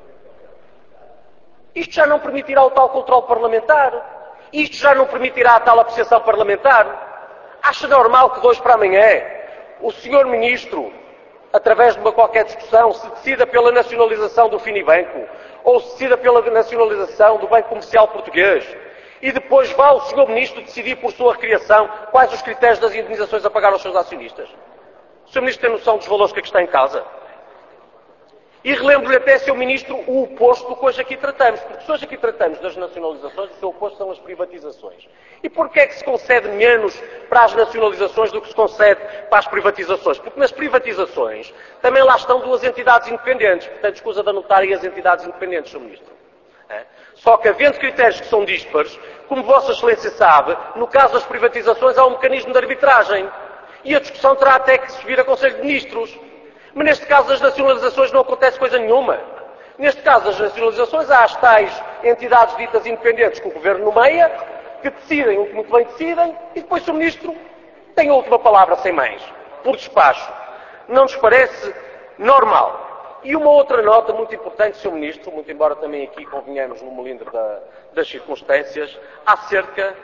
Isto já não permitirá o tal controle parlamentar? Isto já não permitirá a tal apreciação parlamentar? Acha normal que de hoje para amanhã o Sr. Ministro, através de uma qualquer discussão, se decida pela nacionalização do Finibanco ou se decida pela nacionalização do Banco Comercial Português e depois vá o Sr. Ministro decidir por sua recriação quais os critérios das indemnizações a pagar aos seus acionistas? O Sr. Ministro tem noção dos valores que aqui está em causa? E relembro-lhe até, Sr. Ministro, o oposto do que hoje aqui tratamos, porque se hoje aqui tratamos das nacionalizações, o seu oposto são as privatizações. E porquê é que se concede menos para as nacionalizações do que se concede para as privatizações? Porque nas privatizações também lá estão duas entidades independentes, portanto escusa de anotarem as entidades independentes, Sr. Ministro. Só que havendo critérios que são díspares, como Vossa Excelência sabe, no caso das privatizações há um mecanismo de arbitragem. E a discussão terá até que subir a Conselho de Ministros. Mas neste caso das nacionalizações não acontece coisa nenhuma. Neste caso das nacionalizações há as tais entidades ditas independentes que o Governo nomeia, que decidem o que muito bem decidem, e depois o Ministro tem a última palavra sem mais, por despacho. Não nos parece normal. E uma outra nota muito importante, Sr. Ministro, muito embora também aqui convenhamos no melindre das circunstâncias, acerca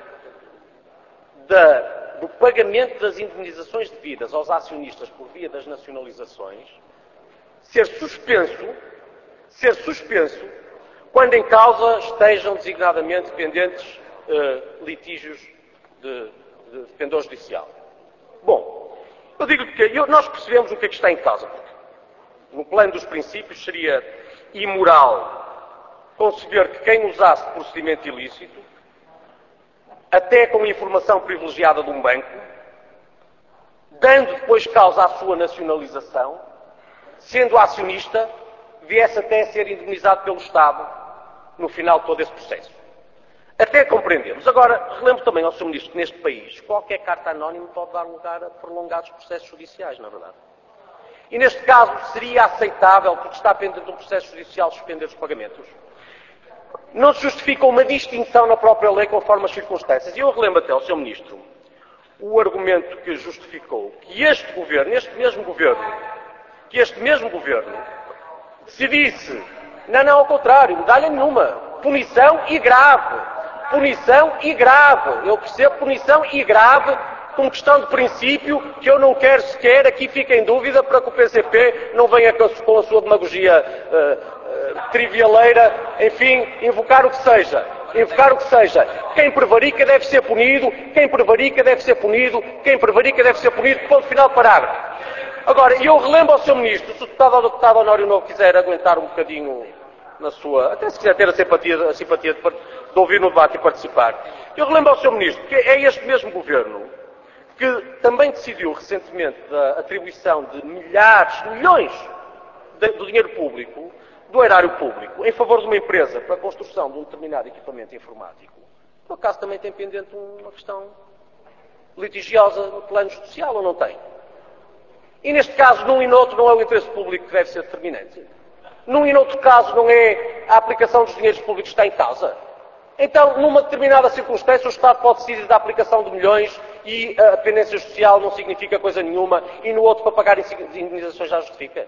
do pagamento das indemnizações devidas aos acionistas por via das nacionalizações ser suspenso quando em causa estejam designadamente pendentes litígios de pendor judicial. Bom, eu digo que nós percebemos o que é que está em causa. No plano dos princípios seria imoral conceber que quem usasse de procedimento ilícito, até com informação privilegiada de um banco, dando depois causa à sua nacionalização, sendo acionista, viesse até a ser indemnizado pelo Estado no final de todo esse processo. Até compreendemos. Agora, relembro também ao Sr. Ministro que neste país qualquer carta anónima pode dar lugar a prolongados processos judiciais, na verdade. E neste caso seria aceitável, porque está pendente de um processo judicial, suspender os pagamentos. Não se justifica uma distinção na própria lei conforme as circunstâncias. E eu relembro até ao Sr. Ministro o argumento que justificou que este mesmo governo, se disse, não, ao contrário, medalha nenhuma, punição e grave. Eu percebo punição e grave como questão de princípio que eu não quero sequer, aqui fica em dúvida, para que o PCP não venha com a sua demagogia trivialeira, enfim, invocar o que seja. Quem prevarica deve ser punido, ponto final, parágrafo. Agora, eu relembro ao Sr. Ministro, se o deputado ou deputado Honório Novo quiser aguentar um bocadinho na sua, até se quiser ter a simpatia de ouvir no debate e participar, eu relembro ao Sr. Ministro que é este mesmo governo que também decidiu recentemente da atribuição de milhões do dinheiro público, do erário público, em favor de uma empresa para a construção de um determinado equipamento informático. Por acaso também tem pendente uma questão litigiosa no plano judicial, ou não tem? E neste caso, num e noutro, não é o interesse público que deve ser determinante. Num e noutro caso, não é a aplicação dos dinheiros públicos que está em causa. Então, numa determinada circunstância, o Estado pode decidir da aplicação de milhões e a dependência social não significa coisa nenhuma, e no outro, para pagar indenizações, já justifica.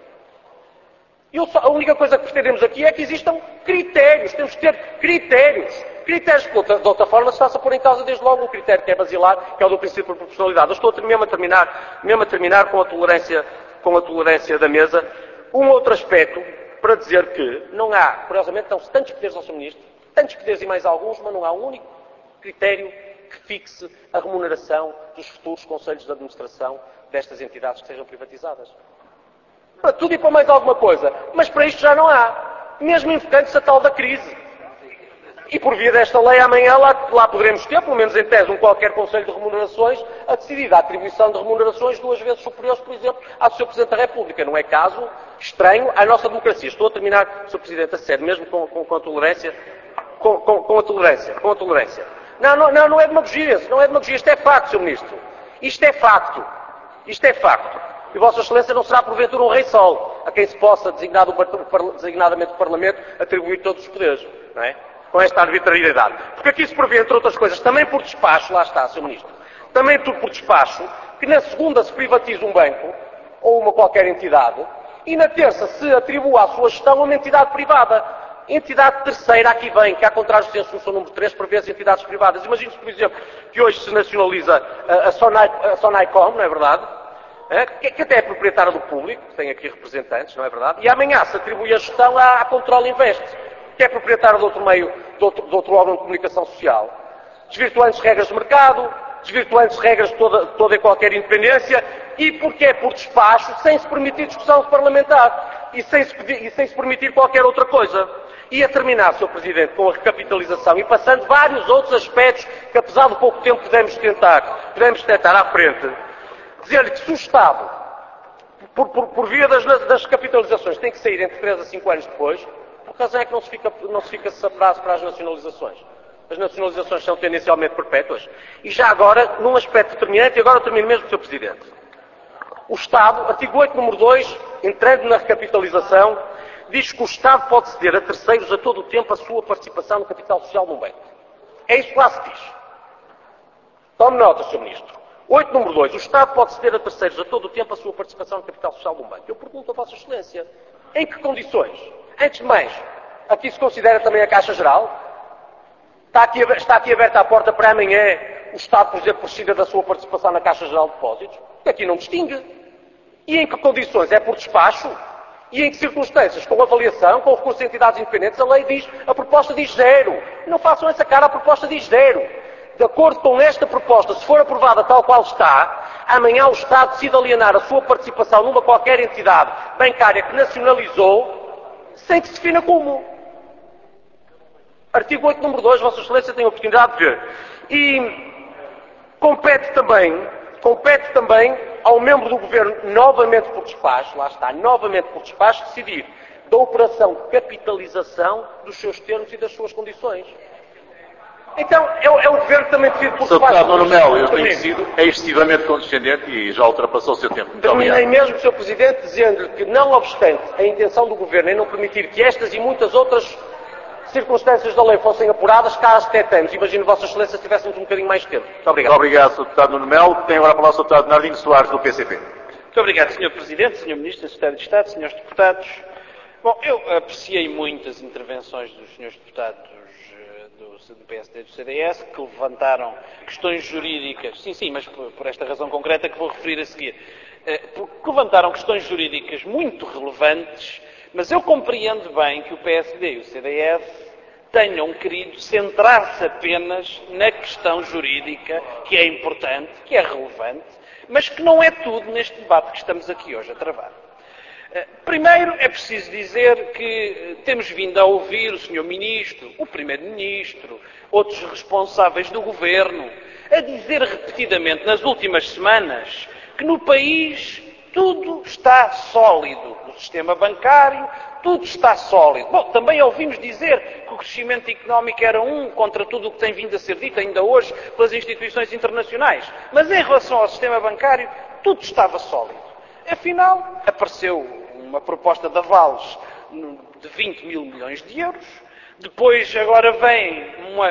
A única coisa que pretendemos aqui é que existam critérios. Temos que ter critérios. Critérios que, de outra forma, se faça pôr em causa desde logo um critério que é basilar, que é o do princípio de proporcionalidade. Eu estou mesmo a terminar com a tolerância da mesa. Um outro aspecto, para dizer que não há, curiosamente, dão-se tantos poderes ao Sr. Ministro, tantos poderes e mais alguns, mas não há um único critério que fixe a remuneração dos futuros conselhos de administração destas entidades que sejam privatizadas. Para tudo e para mais alguma coisa. Mas para isto já não há. Mesmo invocando-se a tal da crise. E por via desta lei, amanhã lá poderemos ter, pelo menos em tese, um qualquer Conselho de Remunerações a decidir a atribuição de remunerações 2 vezes superiores, por exemplo, à do Sr. Presidente da República. Não é caso estranho à nossa democracia. Estou a terminar, Sr. Presidente, a sério, mesmo com a tolerância. Com a tolerância. Não é demagogia. Não é demagogia. Isto é facto, Sr. Ministro. Isto é facto. E Vossa Excelência não será porventura um rei sol, a quem se possa, designadamente o Parlamento, atribuir todos os poderes, não é? Com esta arbitrariedade. Porque aqui se prevê, entre outras coisas, também por despacho, lá está, Sr. Ministro, também tudo por despacho, que na segunda se privatiza um banco, ou uma qualquer entidade, e na terça se atribua à sua gestão uma entidade privada. Entidade terceira aqui vem, que, ao contrário do senso número 3, prevê as entidades privadas. Imagine-se, por exemplo, que hoje se nacionaliza a Sonaicom, não é verdade? Que até é proprietária do público, que tem aqui representantes, não é verdade? E amanhã se atribui a gestão à Control Invest, que é proprietária de outro meio, de outro órgão de comunicação social, desvirtuando-se regras de mercado, desvirtuando-se regras de toda e qualquer independência, e porque é por despacho, sem se permitir discussão parlamentar, e sem se permitir qualquer outra coisa. E a terminar, Sr. Presidente, com a recapitalização e passando vários outros aspectos que, apesar do pouco tempo, podemos tentar à frente, dizer-lhe que se o Estado, por via das capitalizações, tem que sair entre 3 a 5 anos depois, por que razão é que não se fica a prazo para as nacionalizações? As nacionalizações são tendencialmente perpétuas. E já agora, num aspecto determinante, e agora eu termino mesmo, Sr. Presidente. O Estado, artigo 8, número 2, entrando na recapitalização, diz que o Estado pode ceder a terceiros a todo o tempo a sua participação no capital social de um banco. É isso que lá se diz. Tome nota, Sr. Ministro. 8, número 2. O Estado pode ceder a terceiros a todo o tempo a sua participação no capital social de um banco. Eu pergunto a Vossa Excelência, em que condições? Antes de mais, aqui se considera também a Caixa Geral? Está aqui aberta a porta para amanhã o Estado, por exemplo, prescinda da sua participação na Caixa Geral de Depósitos? Porque aqui não distingue. E em que condições? É por despacho? E em que circunstâncias? Com avaliação, com recurso de entidades independentes? A proposta diz 0. Não façam essa cara, a proposta diz 0. De acordo com esta proposta, se for aprovada tal qual está, amanhã o Estado decide alienar a sua participação numa qualquer entidade bancária que nacionalizou, sem que se defina como. Artigo 8, número 2, Vossa Excelência tem a oportunidade de ver. E compete também ao membro do Governo, novamente por despacho, lá está, novamente por despacho, decidir da operação de capitalização dos seus termos e das suas condições. Então, é o Governo que também decide por Sr. despacho. Deputado Nuno Melo, eu tenho sido excessivamente condescendente e já ultrapassou o seu tempo. Muito Terminei obrigado. mesmo, Sr. Presidente, dizendo-lhe que, não obstante a intenção do Governo em não permitir que estas e muitas outras circunstâncias da lei fossem apuradas, cá as detemos. Imagino, Vossa Excelência, se tivéssemos um bocadinho mais de tempo. Muito obrigado. Muito obrigado, Sr. Deputado Nuno Melo. Tem agora a palavra o Sr. Deputado Nardino Soares, do PCP. Muito obrigado, Sr. Presidente, Sr. Ministro, Sr. Secretário de Estado, Srs. Deputados. Bom, eu apreciei muito as intervenções dos Srs. Deputados do PSD e do CDS, que levantaram questões jurídicas, sim, mas por esta razão concreta que vou referir a seguir, que levantaram questões jurídicas muito relevantes, mas eu compreendo bem que o PSD e o CDS tenham querido centrar-se apenas na questão jurídica, que é importante, que é relevante, mas que não é tudo neste debate que estamos aqui hoje a travar. Primeiro, é preciso dizer que temos vindo a ouvir o Sr. Ministro, o Primeiro-Ministro, outros responsáveis do Governo, a dizer repetidamente nas últimas semanas que no país tudo está sólido. No sistema bancário, tudo está sólido. Bom, também ouvimos dizer que o crescimento económico era contra tudo o que tem vindo a ser dito ainda hoje pelas instituições internacionais. Mas em relação ao sistema bancário, tudo estava sólido. Afinal, apareceu uma proposta de avalos de 20 mil milhões de euros. Depois, agora vem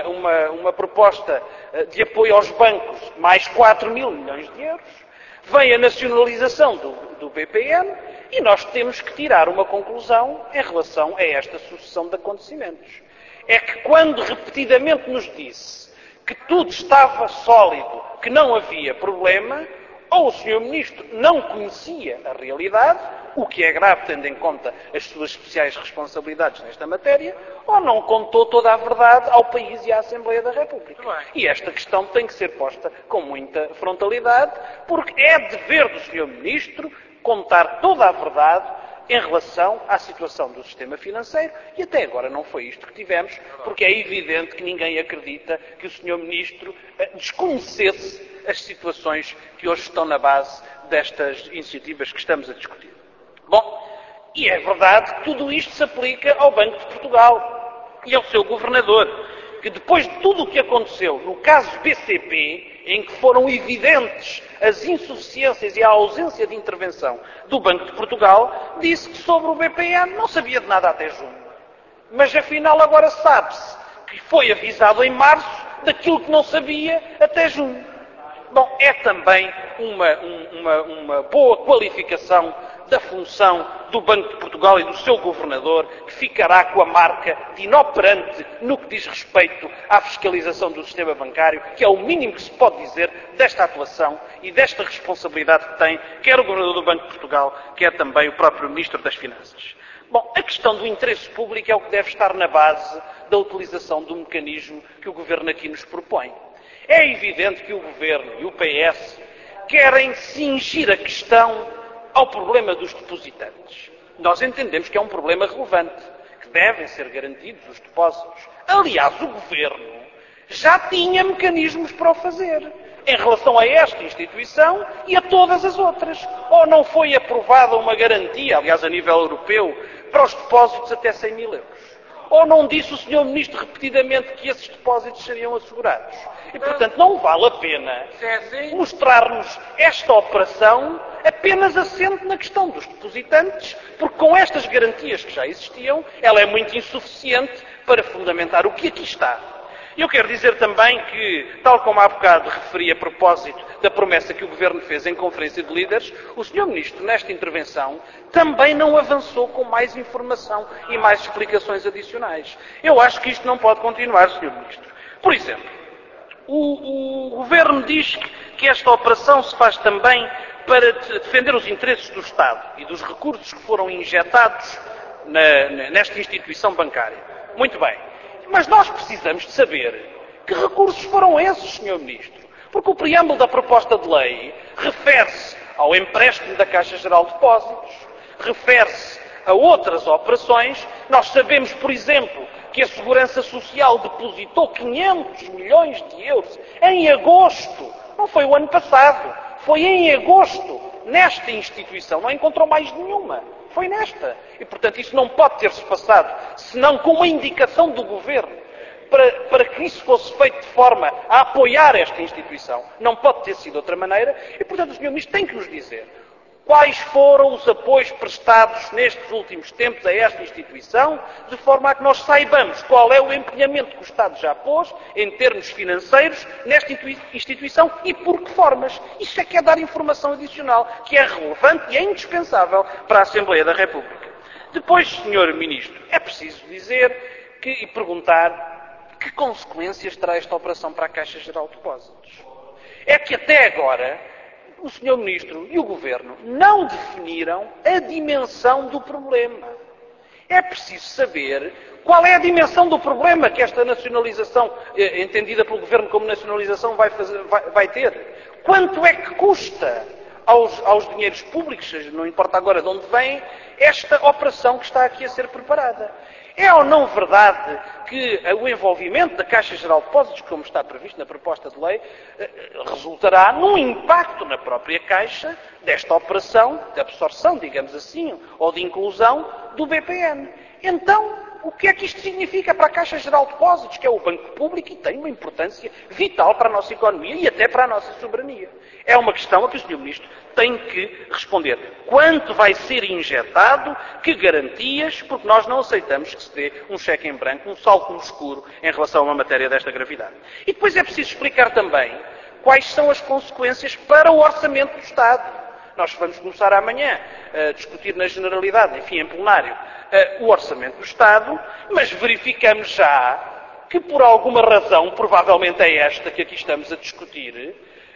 uma proposta de apoio aos bancos, mais 4 mil milhões de euros. Vem a nacionalização do BPN e nós temos que tirar uma conclusão em relação a esta sucessão de acontecimentos. É que quando repetidamente nos disse que tudo estava sólido, que não havia problema, ou o Sr. Ministro não conhecia a realidade, o que é grave tendo em conta as suas especiais responsabilidades nesta matéria, ou não contou toda a verdade ao país e à Assembleia da República. E esta questão tem que ser posta com muita frontalidade, porque é dever do Sr. Ministro contar toda a verdade em relação à situação do sistema financeiro, e até agora não foi isto que tivemos, porque é evidente que ninguém acredita que o Sr. Ministro desconhecesse as situações que hoje estão na base destas iniciativas que estamos a discutir. Bom, e é verdade que tudo isto se aplica ao Banco de Portugal e ao seu governador, que depois de tudo o que aconteceu no caso BCP, em que foram evidentes as insuficiências e a ausência de intervenção do Banco de Portugal, disse que sobre o BPN não sabia de nada até junho. Mas afinal agora sabe-se que foi avisado em março daquilo que não sabia até junho. Bom, é também uma boa qualificação da função do Banco de Portugal e do seu governador, que ficará com a marca de inoperante no que diz respeito à fiscalização do sistema bancário, que é o mínimo que se pode dizer desta atuação e desta responsabilidade que tem, quer o governador do Banco de Portugal, quer também o próprio Ministro das Finanças. Bom, a questão do interesse público é o que deve estar na base da utilização do mecanismo que o Governo aqui nos propõe. É evidente que o Governo e o PS querem cingir a questão ao problema dos depositantes. Nós entendemos que é um problema relevante, que devem ser garantidos os depósitos. Aliás, o Governo já tinha mecanismos para o fazer, em relação a esta instituição e a todas as outras. Ou não foi aprovada uma garantia, aliás, a nível europeu, para os depósitos até 100 mil euros. Ou não disse o Sr. Ministro repetidamente que esses depósitos seriam assegurados. E, portanto, não vale a pena mostrar-nos esta operação apenas assente na questão dos depositantes, porque com estas garantias que já existiam, ela é muito insuficiente para fundamentar o que aqui está. Eu quero dizer também que, tal como há bocado referi a propósito da promessa que o Governo fez em conferência de líderes, o Sr. Ministro, nesta intervenção, também não avançou com mais informação e mais explicações adicionais. Eu acho que isto não pode continuar, Sr. Ministro. Por exemplo, o Governo diz que esta operação se faz também para defender os interesses do Estado e dos recursos que foram injetados nesta instituição bancária. Muito bem. Mas nós precisamos de saber que recursos foram esses, Sr. Ministro. Porque o preâmbulo da proposta de lei refere-se ao empréstimo da Caixa Geral de Depósitos, refere-se a outras operações. Nós sabemos, por exemplo, que a Segurança Social depositou 500 milhões de euros em agosto, não foi o ano passado, foi em agosto, nesta instituição, não encontrou mais nenhuma. Foi nesta. E, portanto, isso não pode ter-se passado, senão com uma indicação do Governo, para que isso fosse feito de forma a apoiar esta instituição. Não pode ter sido de outra maneira. E, portanto, o Sr. Ministro tem que nos dizer quais foram os apoios prestados nestes últimos tempos a esta instituição, de forma a que nós saibamos qual é o empenhamento que o Estado já pôs, em termos financeiros, nesta instituição e por que formas. Isso é que é dar informação adicional, que é relevante e é indispensável para a Assembleia da República. Depois, Sr. Ministro, é preciso dizer e perguntar que consequências terá esta operação para a Caixa Geral de Depósitos. É que até agora o Sr. Ministro e o Governo não definiram a dimensão do problema. É preciso saber qual é a dimensão do problema que esta nacionalização, entendida pelo Governo como nacionalização, vai ter. Quanto é que custa aos dinheiros públicos, não importa agora de onde vem, esta operação que está aqui a ser preparada. É ou não verdade que o envolvimento da Caixa Geral de Depósitos, como está previsto na proposta de lei, resultará num impacto na própria Caixa desta operação de absorção, digamos assim, ou de inclusão do BPN. Então, o que é que isto significa para a Caixa Geral de Depósitos, que é o banco público e tem uma importância vital para a nossa economia e até para a nossa soberania? É uma questão a que o Sr. Ministro tem que responder. Quanto vai ser injetado? Que garantias? Porque nós não aceitamos que se dê um cheque em branco, um salto no escuro em relação a uma matéria desta gravidade. E depois é preciso explicar também quais são as consequências para o orçamento do Estado. Nós vamos começar amanhã a discutir na generalidade, enfim, em plenário, o orçamento do Estado, mas verificamos já que por alguma razão, provavelmente é esta que aqui estamos a discutir,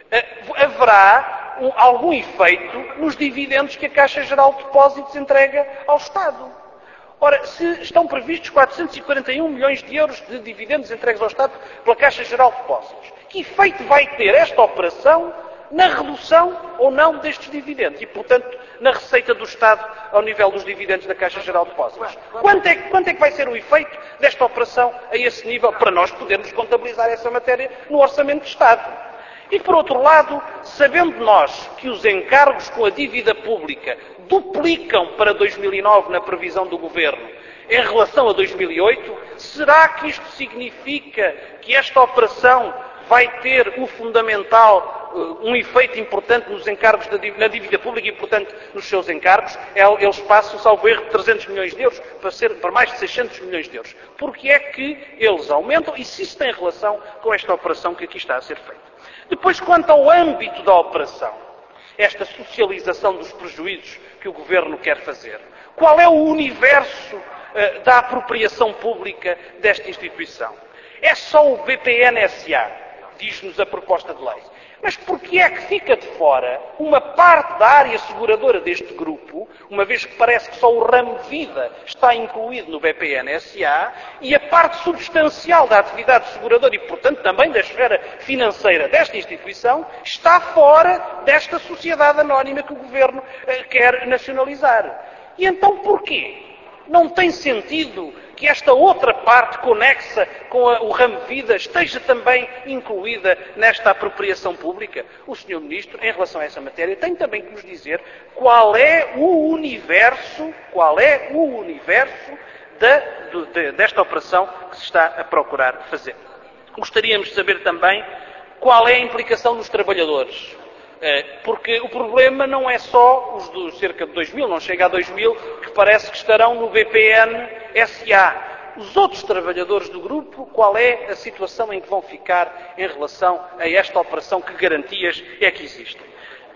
haverá algum efeito nos dividendos que a Caixa Geral de Depósitos entrega ao Estado. Ora, se estão previstos 441 milhões de euros de dividendos entregues ao Estado pela Caixa Geral de Depósitos, que efeito vai ter esta operação na redução ou não destes dividendos e, portanto, na receita do Estado ao nível dos dividendos da Caixa Geral de Depósitos? Quanto é que vai ser o efeito desta operação a esse nível para nós podermos contabilizar essa matéria no Orçamento do Estado? E, por outro lado, sabendo nós que os encargos com a dívida pública duplicam para 2009 na previsão do Governo em relação a 2008, será que isto significa que esta operação vai ter o fundamental, um efeito importante nos encargos na dívida pública e, portanto, nos seus encargos? Eles passam, salvo erro, de 300 milhões de euros para mais de 600 milhões de euros. Porque é que eles aumentam e se isso tem relação com esta operação que aqui está a ser feita? Depois, quanto ao âmbito da operação, esta socialização dos prejuízos que o Governo quer fazer, qual é o universo da apropriação pública desta instituição? É só o BPN-SA, diz-nos a proposta de lei. Mas porquê é que fica de fora uma parte da área seguradora deste grupo, uma vez que parece que só o ramo de vida está incluído no BPN-SA, e a parte substancial da atividade seguradora e, portanto, também da esfera financeira desta instituição está fora desta sociedade anónima que o Governo quer nacionalizar? E então porquê? Não tem sentido que esta outra parte conexa com o ramo de vida esteja também incluída nesta apropriação pública? O Sr. Ministro, em relação a essa matéria, tem também que nos dizer qual é o universo desta operação que se está a procurar fazer. Gostaríamos de saber também qual é a implicação dos trabalhadores. Porque o problema não é só os de cerca de 2.000, não chega a 2.000, que parece que estarão no BPN-SA. Os outros trabalhadores do grupo, qual é a situação em que vão ficar em relação a esta operação? Que garantias é que existem?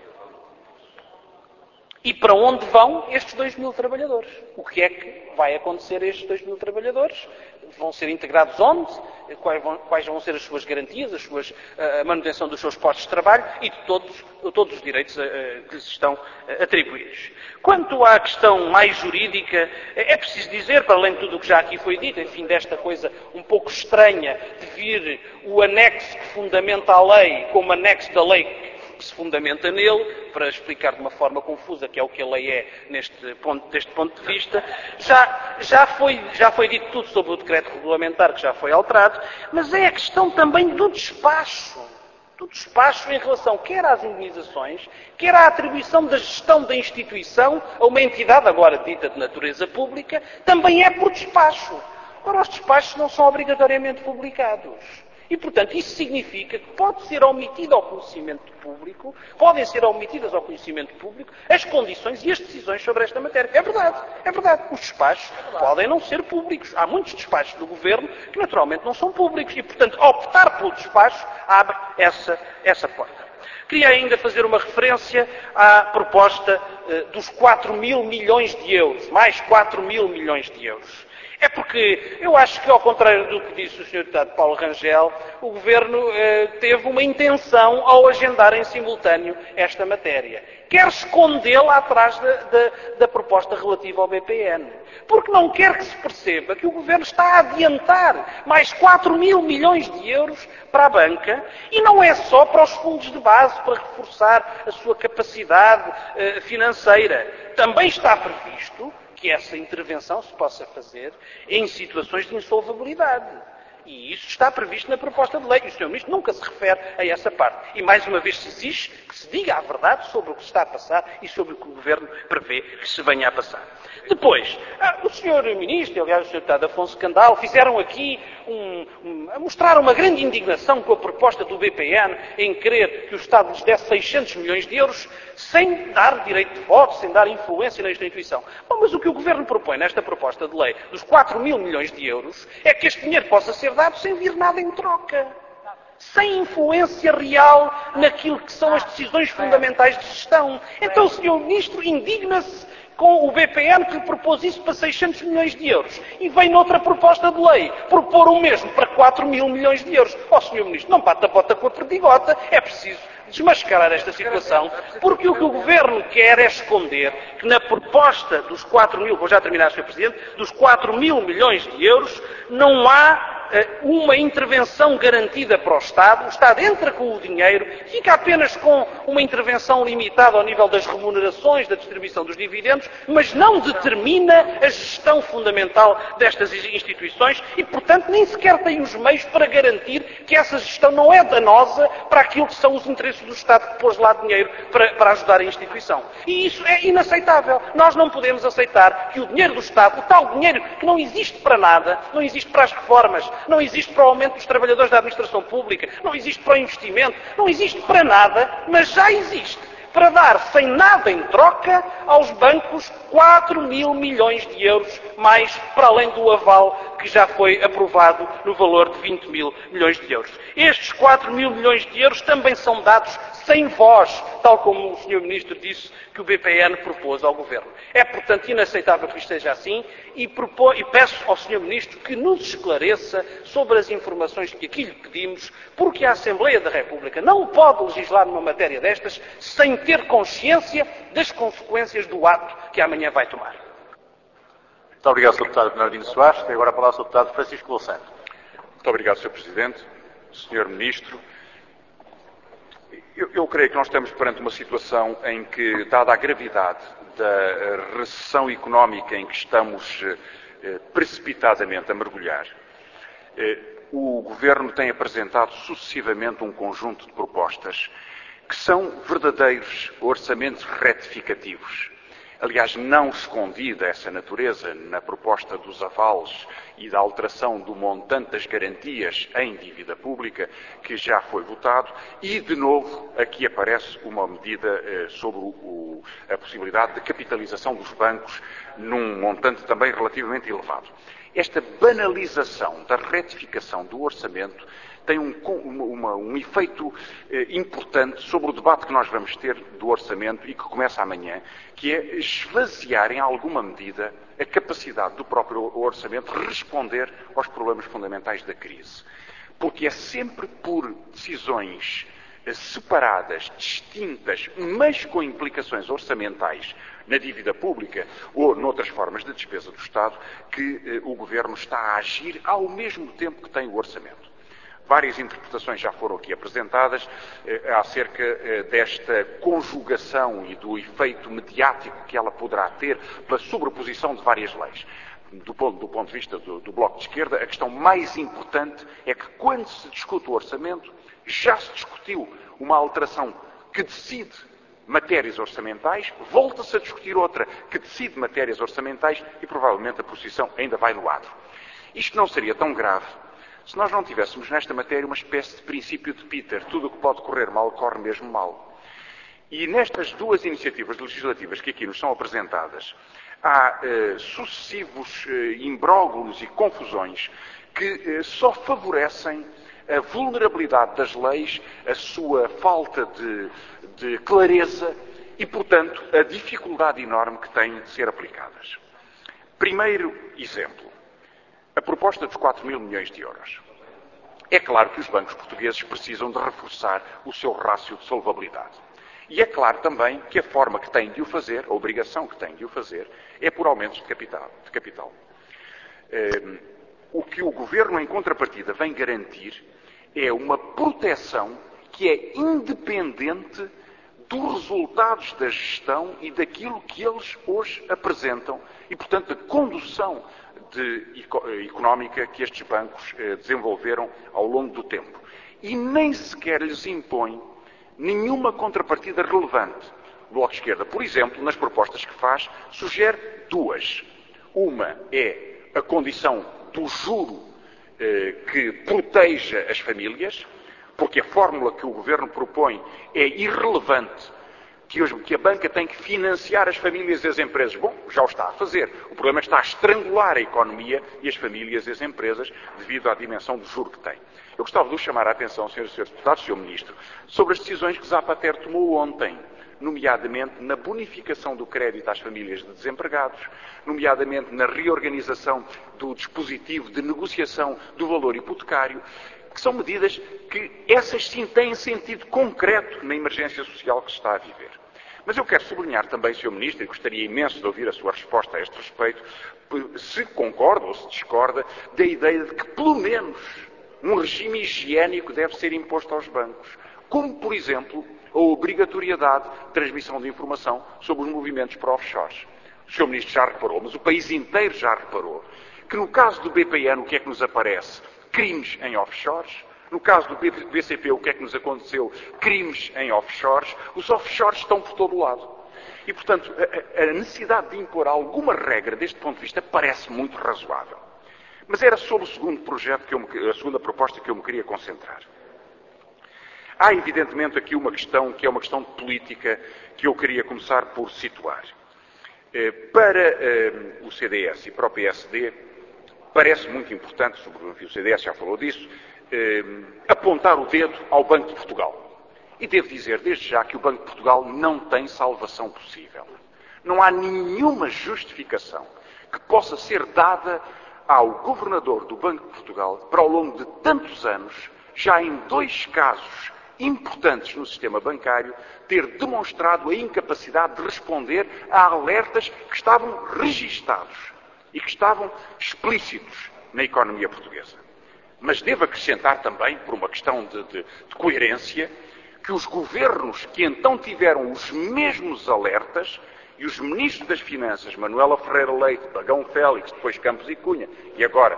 E para onde vão estes 2.000 trabalhadores? O que é que vai acontecer a estes 2.000 trabalhadores? Vão ser integrados onde? Quais vão ser as suas garantias, a manutenção dos seus postos de trabalho e de todos os direitos que lhes estão atribuídos? Quanto à questão mais jurídica, é preciso dizer, para além de tudo o que já aqui foi dito, enfim, desta coisa um pouco estranha de vir o anexo que fundamenta a lei como anexo da lei que se fundamenta nele, para explicar de uma forma confusa que é o que a lei é deste ponto de vista. Já foi dito tudo sobre o decreto regulamentar, que já foi alterado, mas é a questão também do despacho em relação quer às indemnizações, quer à atribuição da gestão da instituição a uma entidade agora dita de natureza pública, também é por despacho. Ora, os despachos não são obrigatoriamente publicados. E, portanto, isso significa que podem ser omitidas ao conhecimento público as condições e as decisões sobre esta matéria. É verdade. Os despachos podem não ser públicos. Há muitos despachos do Governo que, naturalmente, não são públicos. E, portanto, optar pelo despacho abre essa porta. Queria ainda fazer uma referência à proposta dos 4 mil milhões de euros. Mais 4 mil milhões de euros. É porque eu acho que, ao contrário do que disse o Sr. Deputado Paulo Rangel, o Governo teve uma intenção ao agendar em simultâneo esta matéria. Quer escondê-la atrás da proposta relativa ao BPN. Porque não quer que se perceba que o Governo está a adiantar mais 4 mil milhões de euros para a banca, e não é só para os fundos de base, para reforçar a sua capacidade financeira. Também está previsto que essa intervenção se possa fazer em situações de insolvabilidade. E isso está previsto na proposta de lei. E o Sr. Ministro nunca se refere a essa parte. E, mais uma vez, se exige que se diga a verdade sobre o que se está a passar e sobre o que o Governo prevê que se venha a passar. Depois, o Sr. Ministro, aliás, o Sr. Deputado Afonso Candal, fizeram aqui mostraram uma grande indignação com a proposta do BPN em querer que o Estado lhes desse 600 milhões de euros sem dar direito de voto, sem dar influência na instituição. Bom, mas o que o Governo propõe nesta proposta de lei dos 4 mil milhões de euros é que este dinheiro possa ser dado sem vir nada em troca. Sem influência real naquilo que são as decisões fundamentais de gestão. Então o Sr. Ministro indigna-se com o BPN que propôs isso para 600 milhões de euros e vem noutra proposta de lei propor o mesmo para 4 mil milhões de euros. Sr. Ministro, não bata a bota com a perdigota, é preciso desmascarar esta situação, porque o que o Governo quer é esconder que na proposta dos 4 mil, vou já terminar, Sr. Presidente, dos 4 mil milhões de euros, não há uma intervenção garantida para o Estado entra com o dinheiro, fica apenas com uma intervenção limitada ao nível das remunerações, da distribuição dos dividendos, mas não determina a gestão fundamental destas instituições e, portanto, nem sequer tem os meios para garantir que essa gestão não é danosa para aquilo que são os interesses do Estado que pôs lá dinheiro para ajudar a instituição. E isso é inaceitável. Nós não podemos aceitar que o dinheiro do Estado, o tal dinheiro que não existe para nada, não existe para as reformas, não existe para o aumento dos trabalhadores da administração pública, não existe para o investimento, não existe para nada, mas já existe para dar sem nada em troca aos bancos 4 mil milhões de euros, mais para além do aval que já foi aprovado no valor de 20 mil milhões de euros. Estes 4 mil milhões de euros também são dados sem voz, tal como o Sr. Ministro disse que o BPN propôs ao Governo. É, portanto, inaceitável que isto seja assim e peço ao Sr. Ministro que nos esclareça sobre as informações que aqui lhe pedimos, porque a Assembleia da República não pode legislar numa matéria destas sem ter consciência das consequências do ato que amanhã vai tomar. Muito obrigado, Sr. Deputado Bernardino Soares. Tem agora a palavra o Sr. Deputado Francisco Louçã. Muito obrigado, Sr. Presidente. Sr. Ministro, eu creio que nós estamos perante uma situação em que, dada a gravidade da recessão económica em que estamos precipitadamente a mergulhar, o Governo tem apresentado sucessivamente um conjunto de propostas que são verdadeiros orçamentos retificativos. Aliás, não escondida essa natureza na proposta dos avales e da alteração do montante das garantias em dívida pública, que já foi votado, e, de novo, aqui aparece uma medida sobre a possibilidade de capitalização dos bancos num montante também relativamente elevado. Esta banalização da retificação do orçamento tem um efeito importante sobre o debate que nós vamos ter do orçamento e que começa amanhã, que é esvaziar em alguma medida a capacidade do próprio orçamento de responder aos problemas fundamentais da crise. Porque é sempre por decisões separadas, distintas, mas com implicações orçamentais na dívida pública ou noutras formas de despesa do Estado, que o Governo está a agir ao mesmo tempo que tem o orçamento. Várias interpretações já foram aqui apresentadas acerca desta conjugação e do efeito mediático que ela poderá ter pela sobreposição de várias leis. Do ponto de vista do Bloco de Esquerda, a questão mais importante é que quando se discute o orçamento, já se discutiu uma alteração que decide matérias orçamentais, volta-se a discutir outra que decide matérias orçamentais e provavelmente a posição ainda vai do lado. Isto não seria tão grave se nós não tivéssemos nesta matéria uma espécie de princípio de Peter. Tudo o que pode correr mal, corre mesmo mal. E nestas duas iniciativas legislativas que aqui nos são apresentadas, há sucessivos imbróglios e confusões que só favorecem a vulnerabilidade das leis, a sua falta de clareza e, portanto, a dificuldade enorme que têm de ser aplicadas. Primeiro exemplo. A proposta dos 4 mil milhões de euros. É claro que os bancos portugueses precisam de reforçar o seu rácio de solvabilidade. E é claro também que a forma que têm de o fazer, a obrigação que têm de o fazer, é por aumentos de capital. O que o Governo, em contrapartida, vem garantir é uma proteção que é independente dos resultados da gestão e daquilo que eles hoje apresentam e, portanto, da condução económica que estes bancos desenvolveram ao longo do tempo. E nem sequer lhes impõe nenhuma contrapartida relevante. O Bloco de Esquerda, por exemplo, nas propostas que faz, sugere duas. Uma é a condição do juro que proteja as famílias, porque a fórmula que o Governo propõe é irrelevante, que a banca tem que financiar as famílias e as empresas. Bom, já o está a fazer. O problema é que está a estrangular a economia e as famílias e as empresas devido à dimensão do juro que tem. Eu gostava de vos chamar a atenção, senhoras e senhores deputados, Sr. Ministro, sobre as decisões que Zapatero tomou ontem, nomeadamente na bonificação do crédito às famílias de desempregados, nomeadamente na reorganização do dispositivo de negociação do valor hipotecário, que são medidas que, essas sim, têm sentido concreto na emergência social que se está a viver. Mas eu quero sublinhar também, Sr. Ministro, e gostaria imenso de ouvir a sua resposta a este respeito, se concorda ou se discorda da ideia de que, pelo menos, um regime higiênico deve ser imposto aos bancos, como, por exemplo, a obrigatoriedade de transmissão de informação sobre os movimentos para offshores. O Sr. Ministro já reparou, mas o país inteiro já reparou, que no caso do BPN, o que é que nos aparece? Crimes em offshores. No caso do BCP, o que é que nos aconteceu? Crimes em offshores. Os offshores estão por todo o lado. E, portanto, a necessidade de impor alguma regra deste ponto de vista parece muito razoável. Mas era sobre o segundo projeto, a segunda proposta que eu me queria concentrar. Há, evidentemente, aqui uma questão que é uma questão de política que eu queria começar por situar. Para o CDS e para o PSD, parece muito importante, sobretudo o CDS já falou disso, apontar o dedo ao Banco de Portugal. E devo dizer desde já que o Banco de Portugal não tem salvação possível. Não há nenhuma justificação que possa ser dada ao governador do Banco de Portugal para, ao longo de tantos anos, já em 2 casos importantes no sistema bancário, ter demonstrado a incapacidade de responder a alertas que estavam registados e que estavam explícitos na economia portuguesa. Mas devo acrescentar também, por uma questão de coerência, que os governos que então tiveram os mesmos alertas, e os ministros das Finanças, Manuela Ferreira Leite, Pagão Félix, depois Campos e Cunha, e agora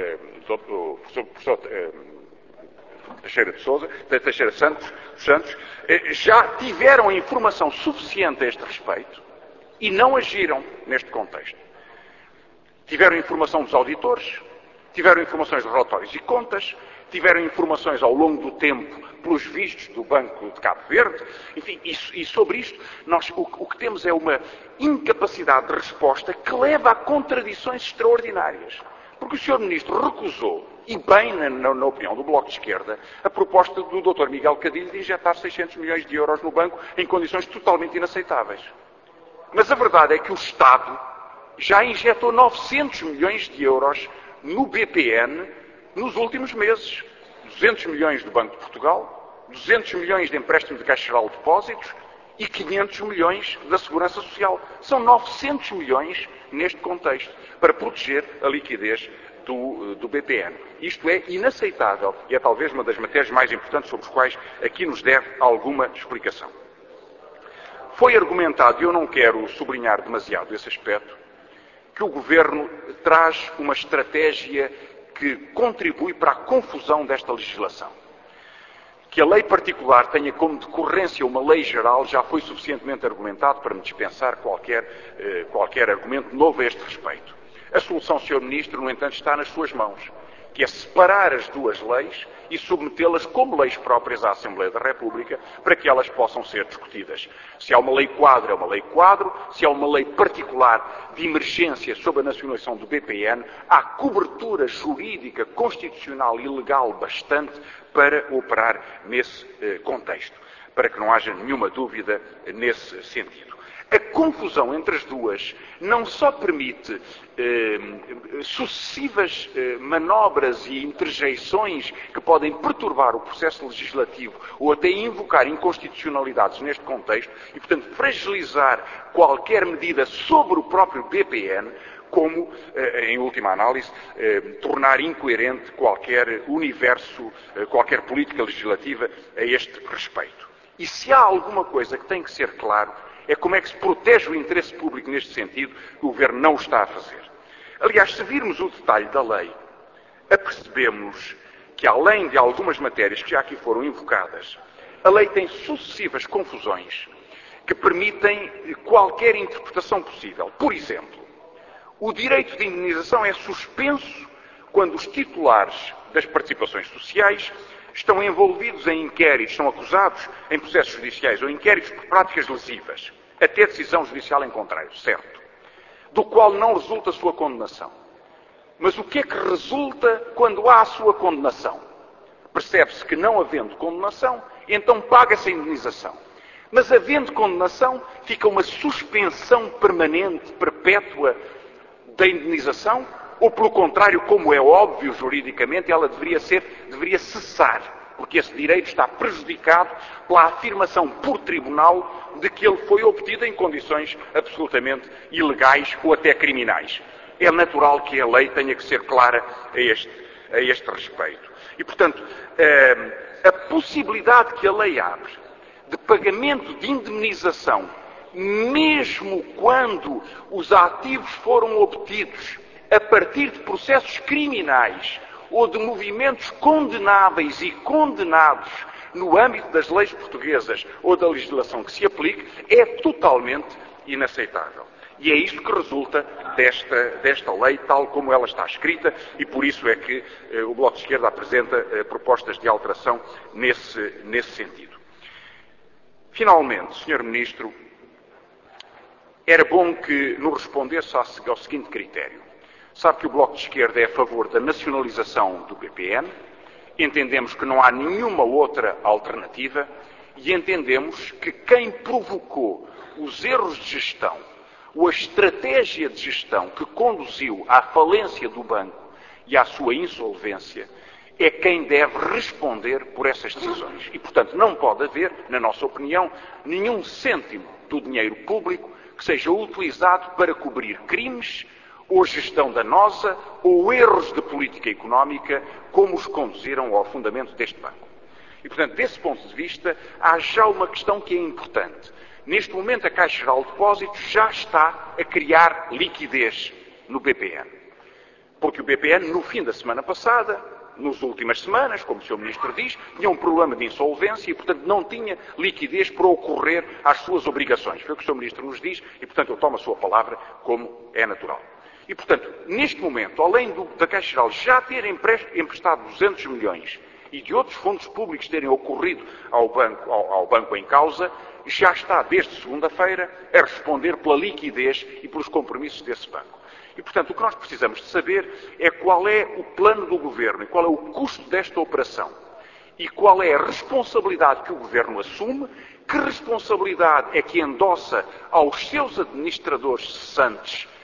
o professor Teixeira Santos, já tiveram informação suficiente a este respeito e não agiram neste contexto. Tiveram informação dos auditores, tiveram informações de relatórios e contas, tiveram informações ao longo do tempo pelos vistos do Banco de Cabo Verde, enfim, e sobre isto o que temos é uma incapacidade de resposta que leva a contradições extraordinárias. Porque o Sr. Ministro recusou, e bem na opinião do Bloco de Esquerda, a proposta do Dr. Miguel Cadilho de injetar 600 milhões de euros no banco em condições totalmente inaceitáveis. Mas a verdade é que o Estado já injetou 900 milhões de euros no BPN nos últimos meses. 200 milhões do Banco de Portugal, 200 milhões de empréstimo de Caixa Geral de Depósitos e 500 milhões da Segurança Social. São 900 milhões neste contexto, para proteger a liquidez do BPN. Isto é inaceitável e é talvez uma das matérias mais importantes sobre as quais aqui nos deve alguma explicação. Foi argumentado, e eu não quero sublinhar demasiado esse aspecto, que o Governo traz uma estratégia que contribui para a confusão desta legislação. Que a lei particular tenha como decorrência uma lei geral já foi suficientemente argumentado para me dispensar qualquer argumento novo a este respeito. A solução, Sr. Ministro, no entanto, está nas suas mãos, que é separar as duas leis e submetê-las como leis próprias à Assembleia da República para que elas possam ser discutidas. Se há uma lei quadro, é uma lei quadro. Se há uma lei particular de emergência sobre a nacionalização do BPN, há cobertura jurídica, constitucional e legal bastante para operar nesse contexto, para que não haja nenhuma dúvida nesse sentido. A confusão entre as duas não só permite sucessivas manobras e interjeições que podem perturbar o processo legislativo ou até invocar inconstitucionalidades neste contexto e, portanto, fragilizar qualquer medida sobre o próprio BPN, como, em última análise, tornar incoerente qualquer universo, qualquer política legislativa a este respeito. E se há alguma coisa que tem que ser claro, é como é que se protege o interesse público neste sentido, que o Governo não está a fazer. Aliás, se virmos o detalhe da lei, apercebemos que, além de algumas matérias que já aqui foram invocadas, a lei tem sucessivas confusões que permitem qualquer interpretação possível. Por exemplo, o direito de indenização é suspenso quando os titulares das participações sociais estão envolvidos em inquéritos, são acusados em processos judiciais ou inquéritos por práticas lesivas, até decisão judicial em contrário, certo, do qual não resulta a sua condenação. Mas o que é que resulta quando há a sua condenação? Percebe-se que não havendo condenação, então paga-se a indenização. Mas havendo condenação, fica uma suspensão permanente, perpétua, da indenização, ou pelo contrário, como é óbvio juridicamente, ela deveria cessar, porque esse direito está prejudicado pela afirmação por tribunal de que ele foi obtido em condições absolutamente ilegais ou até criminais. É natural que a lei tenha que ser clara a este respeito. E, portanto, a possibilidade que a lei abre de pagamento de indemnização, mesmo quando os ativos foram obtidos a partir de processos criminais ou de movimentos condenáveis e condenados no âmbito das leis portuguesas ou da legislação que se aplique, é totalmente inaceitável. E é isto que resulta desta lei, tal como ela está escrita, e por isso é que o Bloco de Esquerda apresenta propostas de alteração nesse sentido. Finalmente, Sr. Ministro, era bom que nos respondesse ao seguinte critério. Sabe que o Bloco de Esquerda é a favor da nacionalização do BPN, entendemos que não há nenhuma outra alternativa e entendemos que quem provocou os erros de gestão ou a estratégia de gestão que conduziu à falência do banco e à sua insolvência é quem deve responder por essas decisões. E, portanto, não pode haver, na nossa opinião, nenhum cêntimo do dinheiro público que seja utilizado para cobrir crimes ou gestão danosa, ou erros de política económica, como os conduziram ao fundamento deste banco. E, portanto, desse ponto de vista, há já uma questão que é importante. Neste momento, a Caixa Geral de Depósitos já está a criar liquidez no BPN. Porque o BPN, no fim da semana passada, nas últimas semanas, como o Sr. Ministro diz, tinha um problema de insolvência e, portanto, não tinha liquidez para ocorrer às suas obrigações. Foi o que o Sr. Ministro nos diz e, portanto, eu tomo a sua palavra como é natural. E, portanto, neste momento, além da Caixa Geral já ter emprestado 200 milhões e de outros fundos públicos terem ocorrido ao banco em causa, já está, desde segunda-feira, a responder pela liquidez e pelos compromissos desse banco. E, portanto, o que nós precisamos de saber é qual é o plano do Governo e qual é o custo desta operação e qual é a responsabilidade que o Governo assume, que responsabilidade é que endossa aos seus administradores cessantes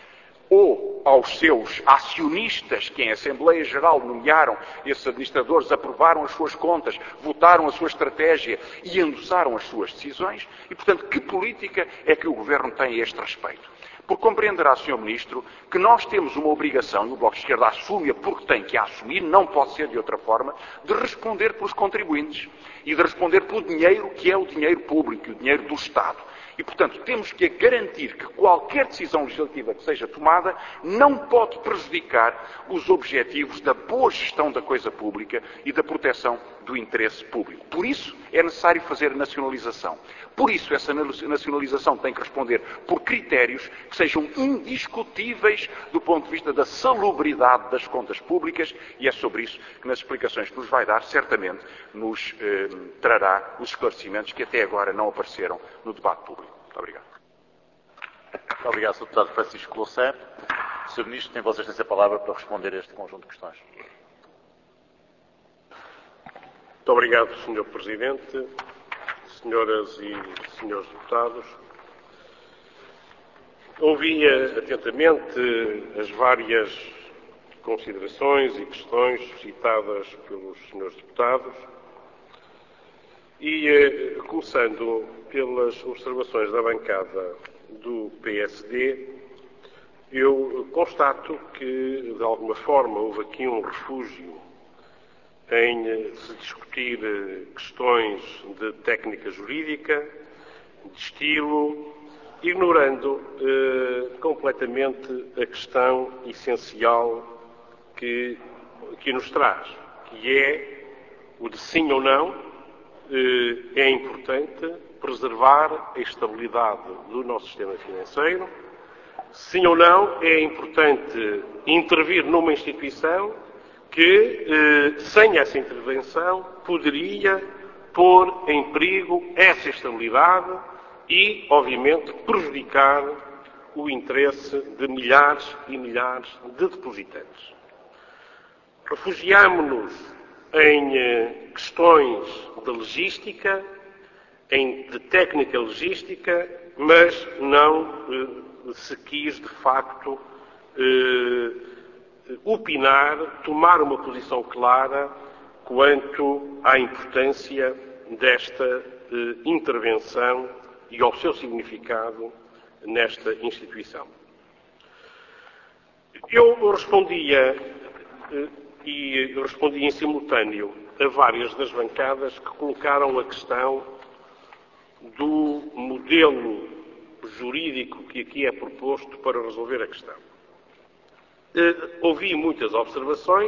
ou aos seus acionistas, que em Assembleia Geral nomearam esses administradores, aprovaram as suas contas, votaram a sua estratégia e endossaram as suas decisões. E, portanto, que política é que o Governo tem a este respeito? Porque compreenderá, Sr. Ministro, que nós temos uma obrigação, e o Bloco de Esquerda assume-a porque tem que a assumir, não pode ser de outra forma, de responder pelos contribuintes e de responder pelo dinheiro que é o dinheiro público, o dinheiro do Estado. E, portanto, temos que garantir que qualquer decisão legislativa que seja tomada não pode prejudicar os objetivos da boa gestão da coisa pública e da proteção do interesse público. Por isso é necessário fazer a nacionalização. Por isso essa nacionalização tem que responder por critérios que sejam indiscutíveis do ponto de vista da salubridade das contas públicas, e é sobre isso que nas explicações que nos vai dar, certamente nos trará os esclarecimentos que até agora não apareceram no debate público. Muito obrigado. Muito obrigado, Sr. Deputado Francisco Louçã. Sr. Ministro, tem Vossa Excelência a palavra para responder a este conjunto de questões. Muito obrigado, Sr. Presidente, senhoras e senhores deputados. Ouvi atentamente as várias considerações e questões suscitadas pelos senhores deputados e, começando pelas observações da bancada do PSD, eu constato que, de alguma forma, houve aqui um refúgio em se discutir questões de técnica jurídica, de estilo, ignorando completamente a questão essencial que nos traz, que é o de sim ou não. É importante preservar a estabilidade do nosso sistema financeiro. Sim ou não, é importante intervir numa instituição que, sem essa intervenção, poderia pôr em perigo essa estabilidade e, obviamente, prejudicar o interesse de milhares e milhares de depositantes. Refugiámo-nos em questões de logística, de técnica logística, mas não se quis, de facto, opinar, tomar uma posição clara quanto à importância desta intervenção e ao seu significado nesta instituição. Eu respondia em simultâneo a várias das bancadas que colocaram a questão do modelo jurídico que aqui é proposto para resolver a questão. Ouvi muitas observações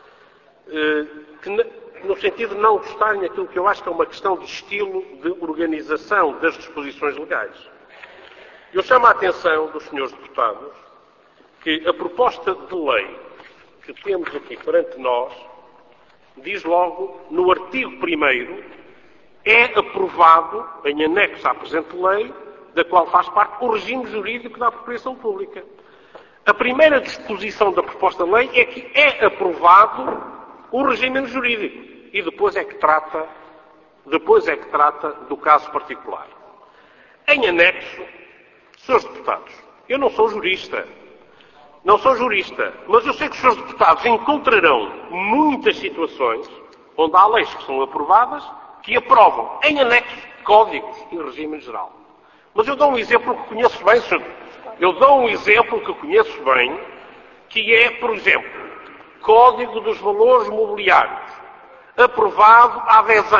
no sentido de não gostarem daquilo que eu acho que é uma questão de estilo de organização das disposições legais. Eu chamo a atenção dos senhores deputados que a proposta de lei que temos aqui perante nós diz logo, no artigo 1º, é aprovado, em anexo à presente lei, da qual faz parte o regime jurídico da apropriação pública. A primeira disposição da proposta de lei é que é aprovado o regime jurídico e depois é que trata do caso particular. Em anexo, senhores deputados, eu não sou jurista, mas eu sei que os senhores deputados encontrarão muitas situações onde há leis que são aprovadas que aprovam em anexo códigos e regime geral. Mas eu dou um exemplo que conheço bem, senhor. Que é, por exemplo, Código dos Valores Mobiliários, aprovado há 10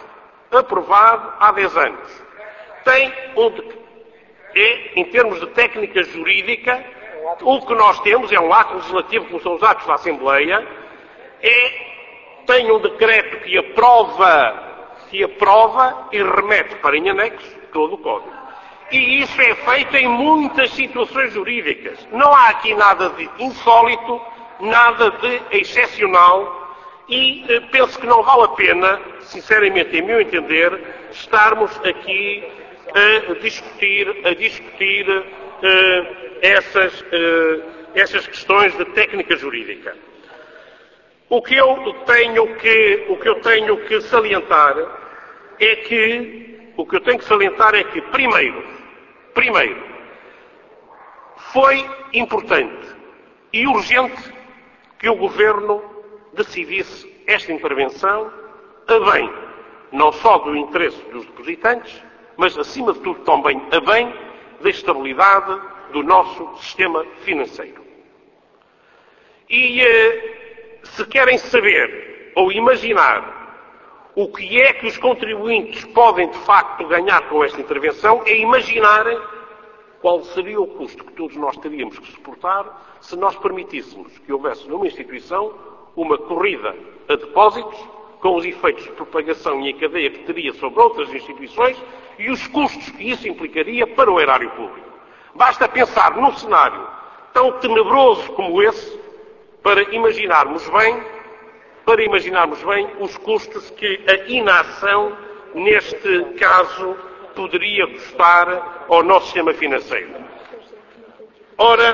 anos. Tem em termos de técnica jurídica, o que nós temos é um ato legislativo, como são os atos da Assembleia, tem um decreto que aprova e remete para em anexo todo o Código. E isso é feito em muitas situações jurídicas. Não há aqui nada de insólito, nada de excepcional e penso que não vale a pena, sinceramente, em meu entender, estarmos aqui a discutir essas questões de técnica jurídica. O que eu tenho que salientar é que, primeiro, Foi importante e urgente que o Governo decidisse esta intervenção a bem, não só do interesse dos depositantes, mas, acima de tudo, também a bem da estabilidade do nosso sistema financeiro. E se querem saber ou imaginar o que é que os contribuintes podem, de facto, ganhar com esta intervenção, é imaginarem qual seria o custo que todos nós teríamos que suportar se nós permitíssemos que houvesse numa instituição uma corrida a depósitos, com os efeitos de propagação e em cadeia que teria sobre outras instituições e os custos que isso implicaria para o erário público. Basta pensar num cenário tão tenebroso como esse para imaginarmos bem os custos que a inação, neste caso, poderia custar ao nosso sistema financeiro. Ora,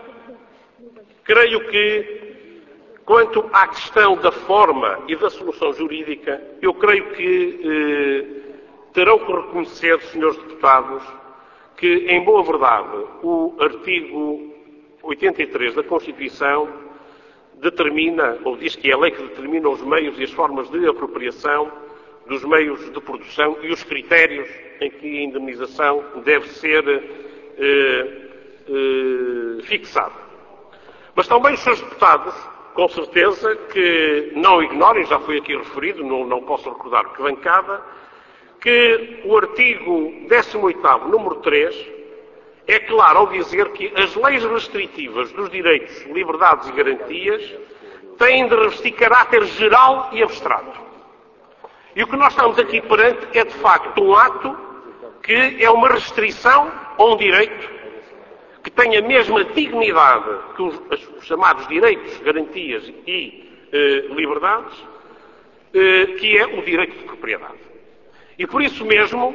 creio que, quanto à questão da forma e da solução jurídica, eu creio que terão que reconhecer, senhores deputados, que, em boa verdade, o artigo 83 da Constituição determina, ou diz que é a lei que determina os meios e as formas de apropriação dos meios de produção e os critérios em que a indemnização deve ser fixada. Mas também os senhores deputados, com certeza, que não ignorem, já foi aqui referido, não posso recordar que bancada, que o artigo 18º, número 3, é claro ao dizer que as leis restritivas dos direitos, liberdades e garantias têm de revestir caráter geral e abstrato. E o que nós estamos aqui perante é, de facto, um ato que é uma restrição a um direito que tem a mesma dignidade que os chamados direitos, garantias e liberdades, que é o direito de propriedade. E por isso mesmo,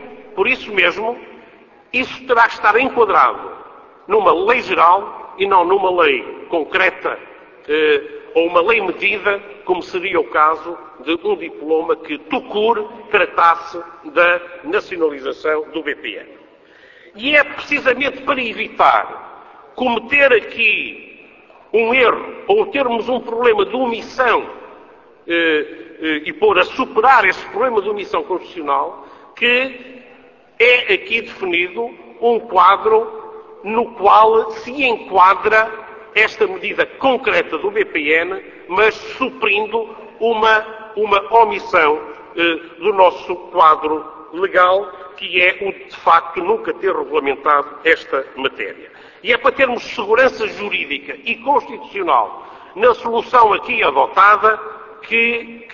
isso terá que estar enquadrado numa lei geral e não numa lei concreta ou uma lei medida, como seria o caso de um diploma que tucur tratasse da nacionalização do BPN. E é precisamente para evitar cometer aqui um erro ou termos um problema de omissão e pôr a superar esse problema de omissão constitucional que é aqui definido um quadro no qual se enquadra esta medida concreta do BPN, mas suprindo uma omissão do nosso quadro legal, que é o de facto nunca ter regulamentado esta matéria. E é para termos segurança jurídica e constitucional na solução aqui adotada que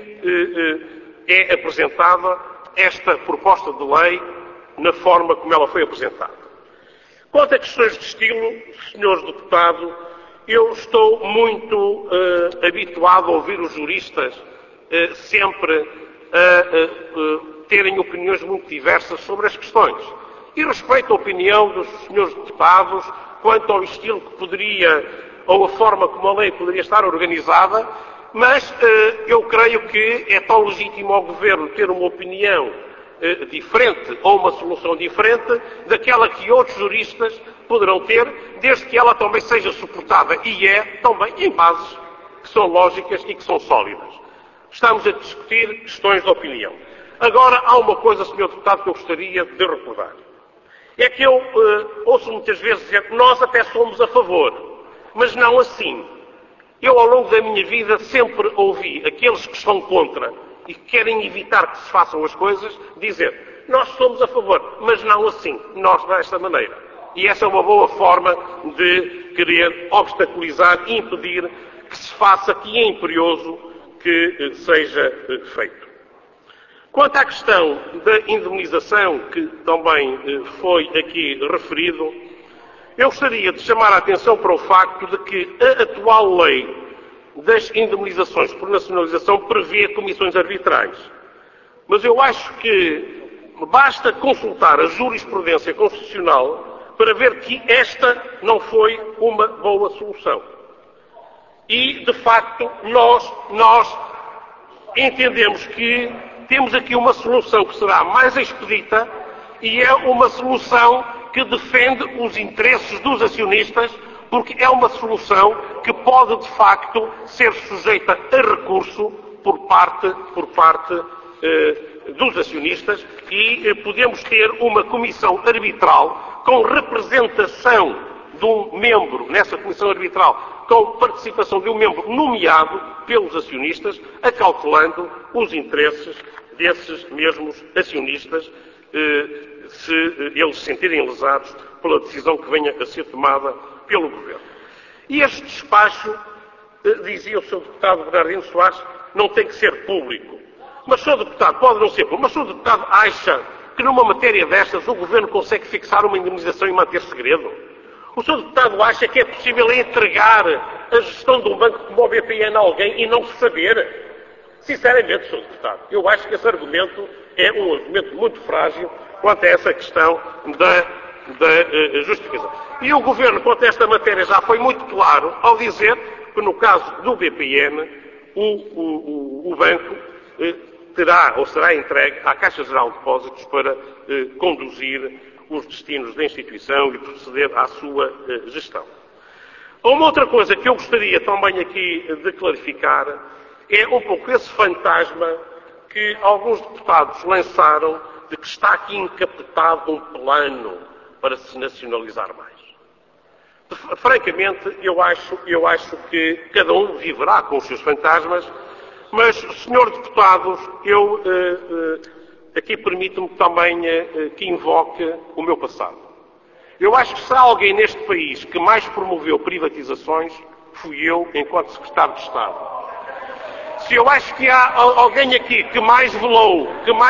é apresentada esta proposta de lei na forma como ela foi apresentada. Quanto a questões de estilo, senhores deputados, eu estou muito habituado a ouvir os juristas sempre terem opiniões muito diversas sobre as questões. E respeito a opinião dos senhores deputados quanto ao estilo que poderia, ou a forma como a lei poderia estar organizada, mas eu creio que é tão legítimo ao Governo ter uma opinião diferente ou uma solução diferente daquela que outros juristas poderão ter, desde que ela também seja suportada, e é também em bases que são lógicas e que são sólidas. Estamos a discutir questões de opinião. Agora, há uma coisa, Sr. Deputado, que eu gostaria de recordar. É que eu ouço muitas vezes dizer que nós até somos a favor, mas não assim. Eu, ao longo da minha vida, sempre ouvi aqueles que estão contra e que querem evitar que se façam as coisas, dizer, nós somos a favor, mas não assim, nós desta maneira. E essa é uma boa forma de querer obstaculizar e impedir que se faça, que é imperioso que seja feito. Quanto à questão da indemnização, que também foi aqui referido, eu gostaria de chamar a atenção para o facto de que a atual lei das indemnizações por nacionalização prevê comissões arbitrais. Mas eu acho que basta consultar a jurisprudência constitucional para ver que esta não foi uma boa solução. E, de facto, nós entendemos que temos aqui uma solução que será mais expedita e é uma solução que defende os interesses dos acionistas, porque é uma solução que pode, de facto, ser sujeita a recurso por parte dos acionistas e podemos ter uma comissão arbitral com representação de um membro, nessa comissão arbitral, com participação de um membro nomeado pelos acionistas, acautelando os interesses desses mesmos acionistas, se eles se sentirem lesados pela decisão que venha a ser tomada pelo Governo. E este despacho, dizia o Sr. Deputado Bernardino Soares, não tem que ser público. Mas, Sr. Deputado, pode não ser público, mas o Sr. Deputado acha que numa matéria destas o Governo consegue fixar uma indemnização e manter segredo? O Sr. Deputado acha que é possível entregar a gestão de um banco como o BPN a alguém e não saber? Sinceramente, Sr. Deputado, eu acho que esse argumento é um argumento muito frágil quanto a essa questão da justificação. E o Governo, quanto a esta matéria, já foi muito claro ao dizer que, no caso do BPN, o banco terá ou será entregue à Caixa Geral de Depósitos para conduzir os destinos da instituição e proceder à sua gestão. Uma outra coisa que eu gostaria também aqui de clarificar é um pouco esse fantasma que alguns deputados lançaram de que está aqui encapetado um plano para se nacionalizar mais. Francamente, eu acho que cada um viverá com os seus fantasmas, mas, senhor deputados, eu aqui permito-me também que invoque o meu passado. Eu acho que se há alguém neste país que mais promoveu privatizações, fui eu, enquanto secretário de Estado. Se eu acho que há alguém aqui que mais velou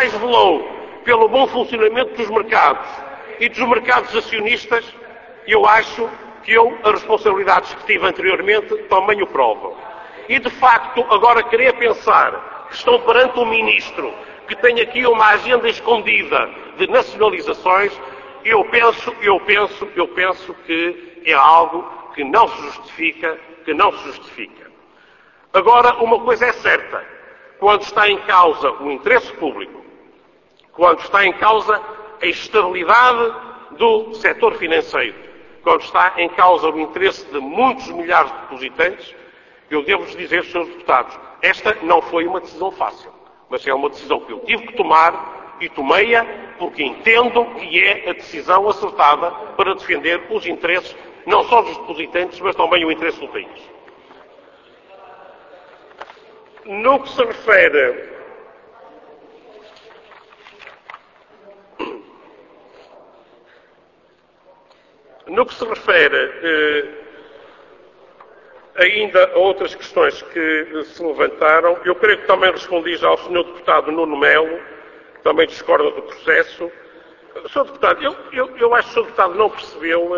pelo bom funcionamento dos mercados e dos mercados acionistas, eu acho que as responsabilidades que tive anteriormente também o provam. E, de facto, agora querer pensar que estão perante um ministro que tem aqui uma agenda escondida de nacionalizações, eu penso que é algo que não se justifica, Agora, uma coisa é certa. Quando está em causa o interesse público, quando está em causa a estabilidade do setor financeiro, quando está em causa o interesse de muitos milhares de depositantes, eu devo-vos dizer, Srs. Deputados, esta não foi uma decisão fácil, mas é uma decisão que eu tive que tomar e tomei-a porque entendo que é a decisão acertada para defender os interesses não só dos depositantes, mas também o interesse do país. No que se refere ainda a outras questões que se levantaram, eu creio que também respondi já ao Sr. Deputado Nuno Melo, que também discorda do processo. Sr. Deputado, eu acho que o Sr. Deputado não percebeu,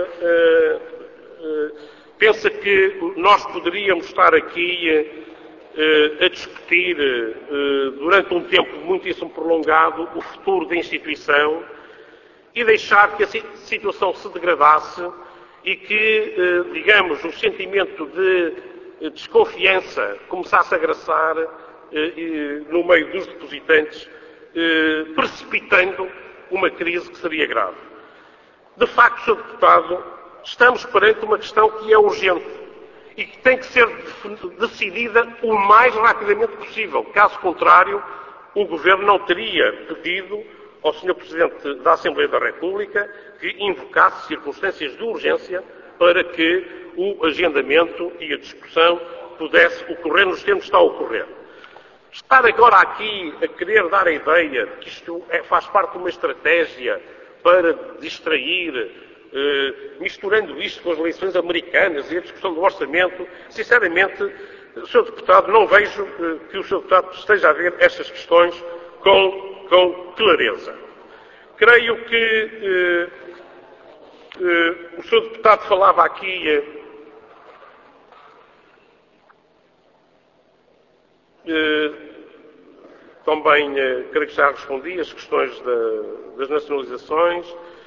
pensa que nós poderíamos estar aqui a discutir durante um tempo muitíssimo prolongado o futuro da instituição e deixar que a situação se degradasse e que, digamos, o sentimento de desconfiança começasse a agraçar no meio dos depositantes, precipitando uma crise que seria grave. De facto, Sr. Deputado, estamos perante uma questão que é urgente e que tem que ser decidida o mais rapidamente possível. Caso contrário, o Governo não teria pedido ao Sr. Presidente da Assembleia da República que invocasse circunstâncias de urgência para que o agendamento e a discussão pudesse ocorrer nos termos que está a ocorrer. Estar agora aqui a querer dar a ideia de que isto faz parte de uma estratégia para distrair, misturando isto com as eleições americanas e a discussão do orçamento, sinceramente, Sr. Deputado, não vejo que o Sr. Deputado esteja a ver estas questões com clareza. Creio que o Sr. Deputado falava aqui também, creio que já respondi, as questões das nacionalizações.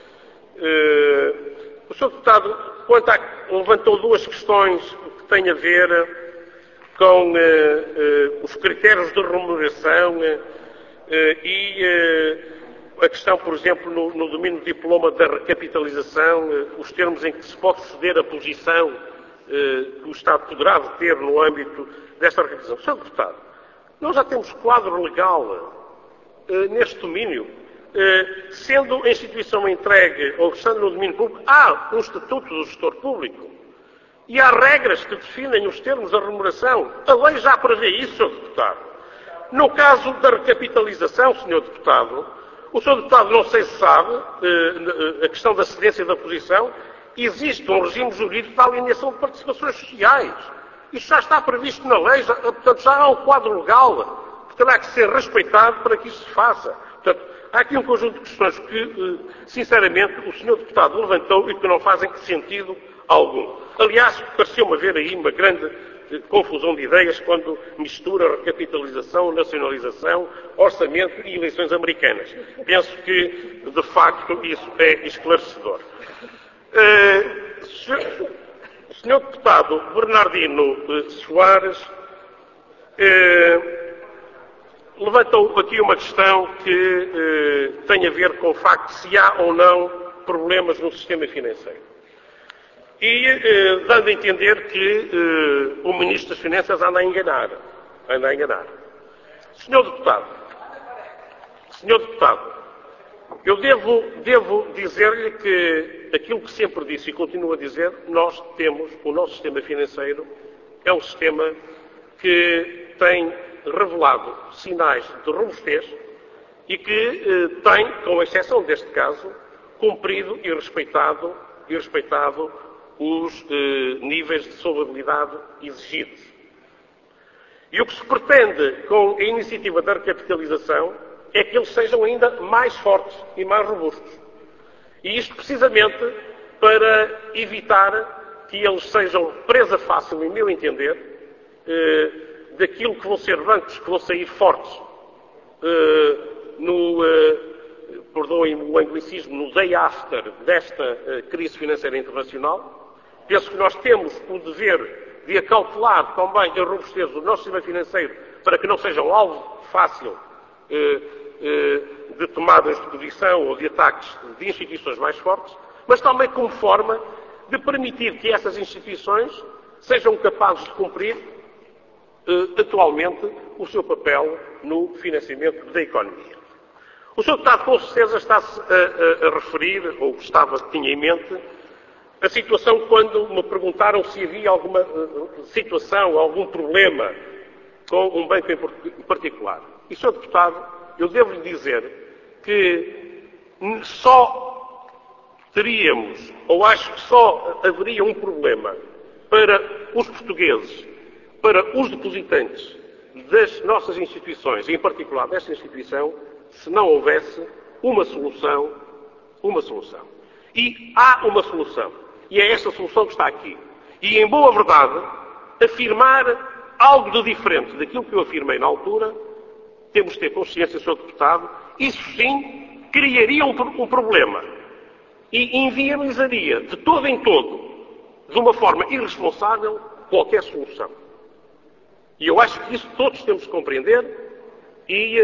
O Sr. Deputado levantou duas questões que têm a ver com os critérios de remuneração e a questão, por exemplo, no domínio do diploma da recapitalização, os termos em que se pode ceder a posição que o Estado poderá ter no âmbito desta recapitalização. Sr. Deputado, nós já temos quadro legal neste domínio. Sendo a instituição entregue ou estando no domínio público, há um estatuto do gestor público e há regras que definem os termos da remuneração. A lei já prevê isso, Sr. Deputado. No caso da recapitalização, Sr. Deputado, o Sr. Deputado não sei se sabe, a questão da cedência da posição, existe um regime jurídico da alienação de participações sociais. Isto já está previsto na lei, portanto já há um quadro legal que terá que ser respeitado para que isso se faça. Portanto, há aqui um conjunto de questões que, sinceramente, o Sr. Deputado levantou e que não fazem sentido algum. Aliás, pareceu-me haver aí uma grande confusão de ideias quando mistura recapitalização, nacionalização, orçamento e eleições americanas. Penso que, de facto, isso é esclarecedor. Sr. Deputado Bernardino Soares levantou aqui uma questão que tem a ver com o facto de se há ou não problemas no sistema financeiro. E dando a entender que o Ministro das Finanças anda a enganar. Senhor Deputado, eu devo dizer-lhe que aquilo que sempre disse e continuo a dizer, nós temos, o nosso sistema financeiro é um sistema que tem revelado sinais de robustez e que tem, com exceção deste caso, cumprido e respeitado os níveis de solvabilidade exigidos. E o que se pretende com a iniciativa da recapitalização é que eles sejam ainda mais fortes e mais robustos. E isto precisamente para evitar que eles sejam presa fácil, em meu entender, daquilo que vão ser bancos que vão sair fortes perdoem-me o anglicismo, no day after desta crise financeira internacional. Penso que nós temos o dever de acautelar também a robustez do nosso sistema financeiro para que não seja um alvo fácil de tomadas de posição ou de ataques de instituições mais fortes, mas também como forma de permitir que essas instituições sejam capazes de cumprir atualmente o seu papel no financiamento da economia. O Sr. Deputado com certeza está-se a referir, ou tinha em mente, a situação quando me perguntaram se havia alguma situação, algum problema com um banco em particular. E, Sr. Deputado, eu devo-lhe dizer que só teríamos, ou acho que só haveria um problema para os portugueses, para os depositantes das nossas instituições, e em particular desta instituição, se não houvesse uma solução. E há uma solução. E é esta solução que está aqui. E, em boa verdade, afirmar algo de diferente daquilo que eu afirmei na altura, temos de ter consciência, Sr. Deputado, isso sim criaria um problema. E inviabilizaria de todo em todo, de uma forma irresponsável, qualquer solução. E eu acho que isso todos temos de compreender e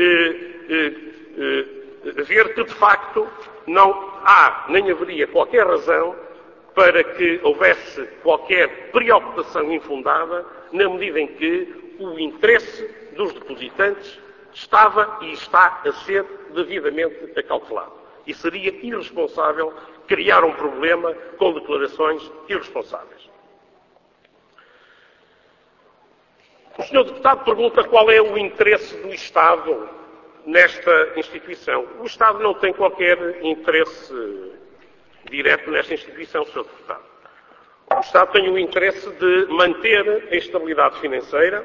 ver que, de facto, não há nem haveria qualquer razão para que houvesse qualquer preocupação infundada, na medida em que o interesse dos depositantes estava e está a ser devidamente acautelado. E seria irresponsável criar um problema com declarações irresponsáveis. O Sr. Deputado pergunta qual é o interesse do Estado nesta instituição. O Estado não tem qualquer interesse direto nesta instituição, Sr. Deputado. O Estado tem o interesse de manter a estabilidade financeira,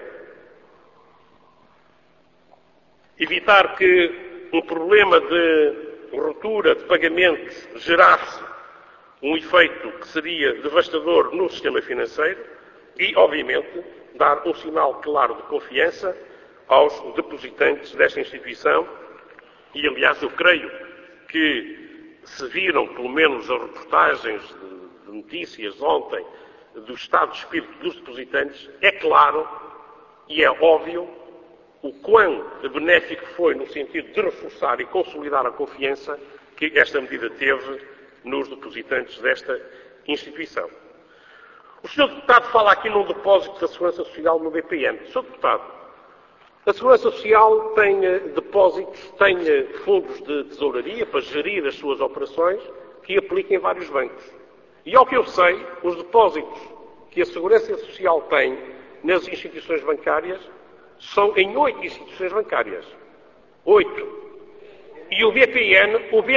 evitar que um problema de ruptura de pagamentos gerasse um efeito que seria devastador no sistema financeiro e, obviamente, dar um sinal claro de confiança aos depositantes desta instituição. E, aliás, eu creio que se viram, pelo menos, as reportagens de notícias ontem do estado de espírito dos depositantes, é claro e é óbvio o quão benéfico foi no sentido de reforçar e consolidar a confiança que esta medida teve nos depositantes desta instituição. O Sr. Deputado fala aqui num depósito da Segurança Social no BPN. Sr. Deputado, a Segurança Social tem depósitos, tem fundos de tesouraria para gerir as suas operações que aplica em vários bancos. E ao que eu sei, os depósitos que a Segurança Social tem nas instituições bancárias são em 8 instituições bancárias. 8. E o BPN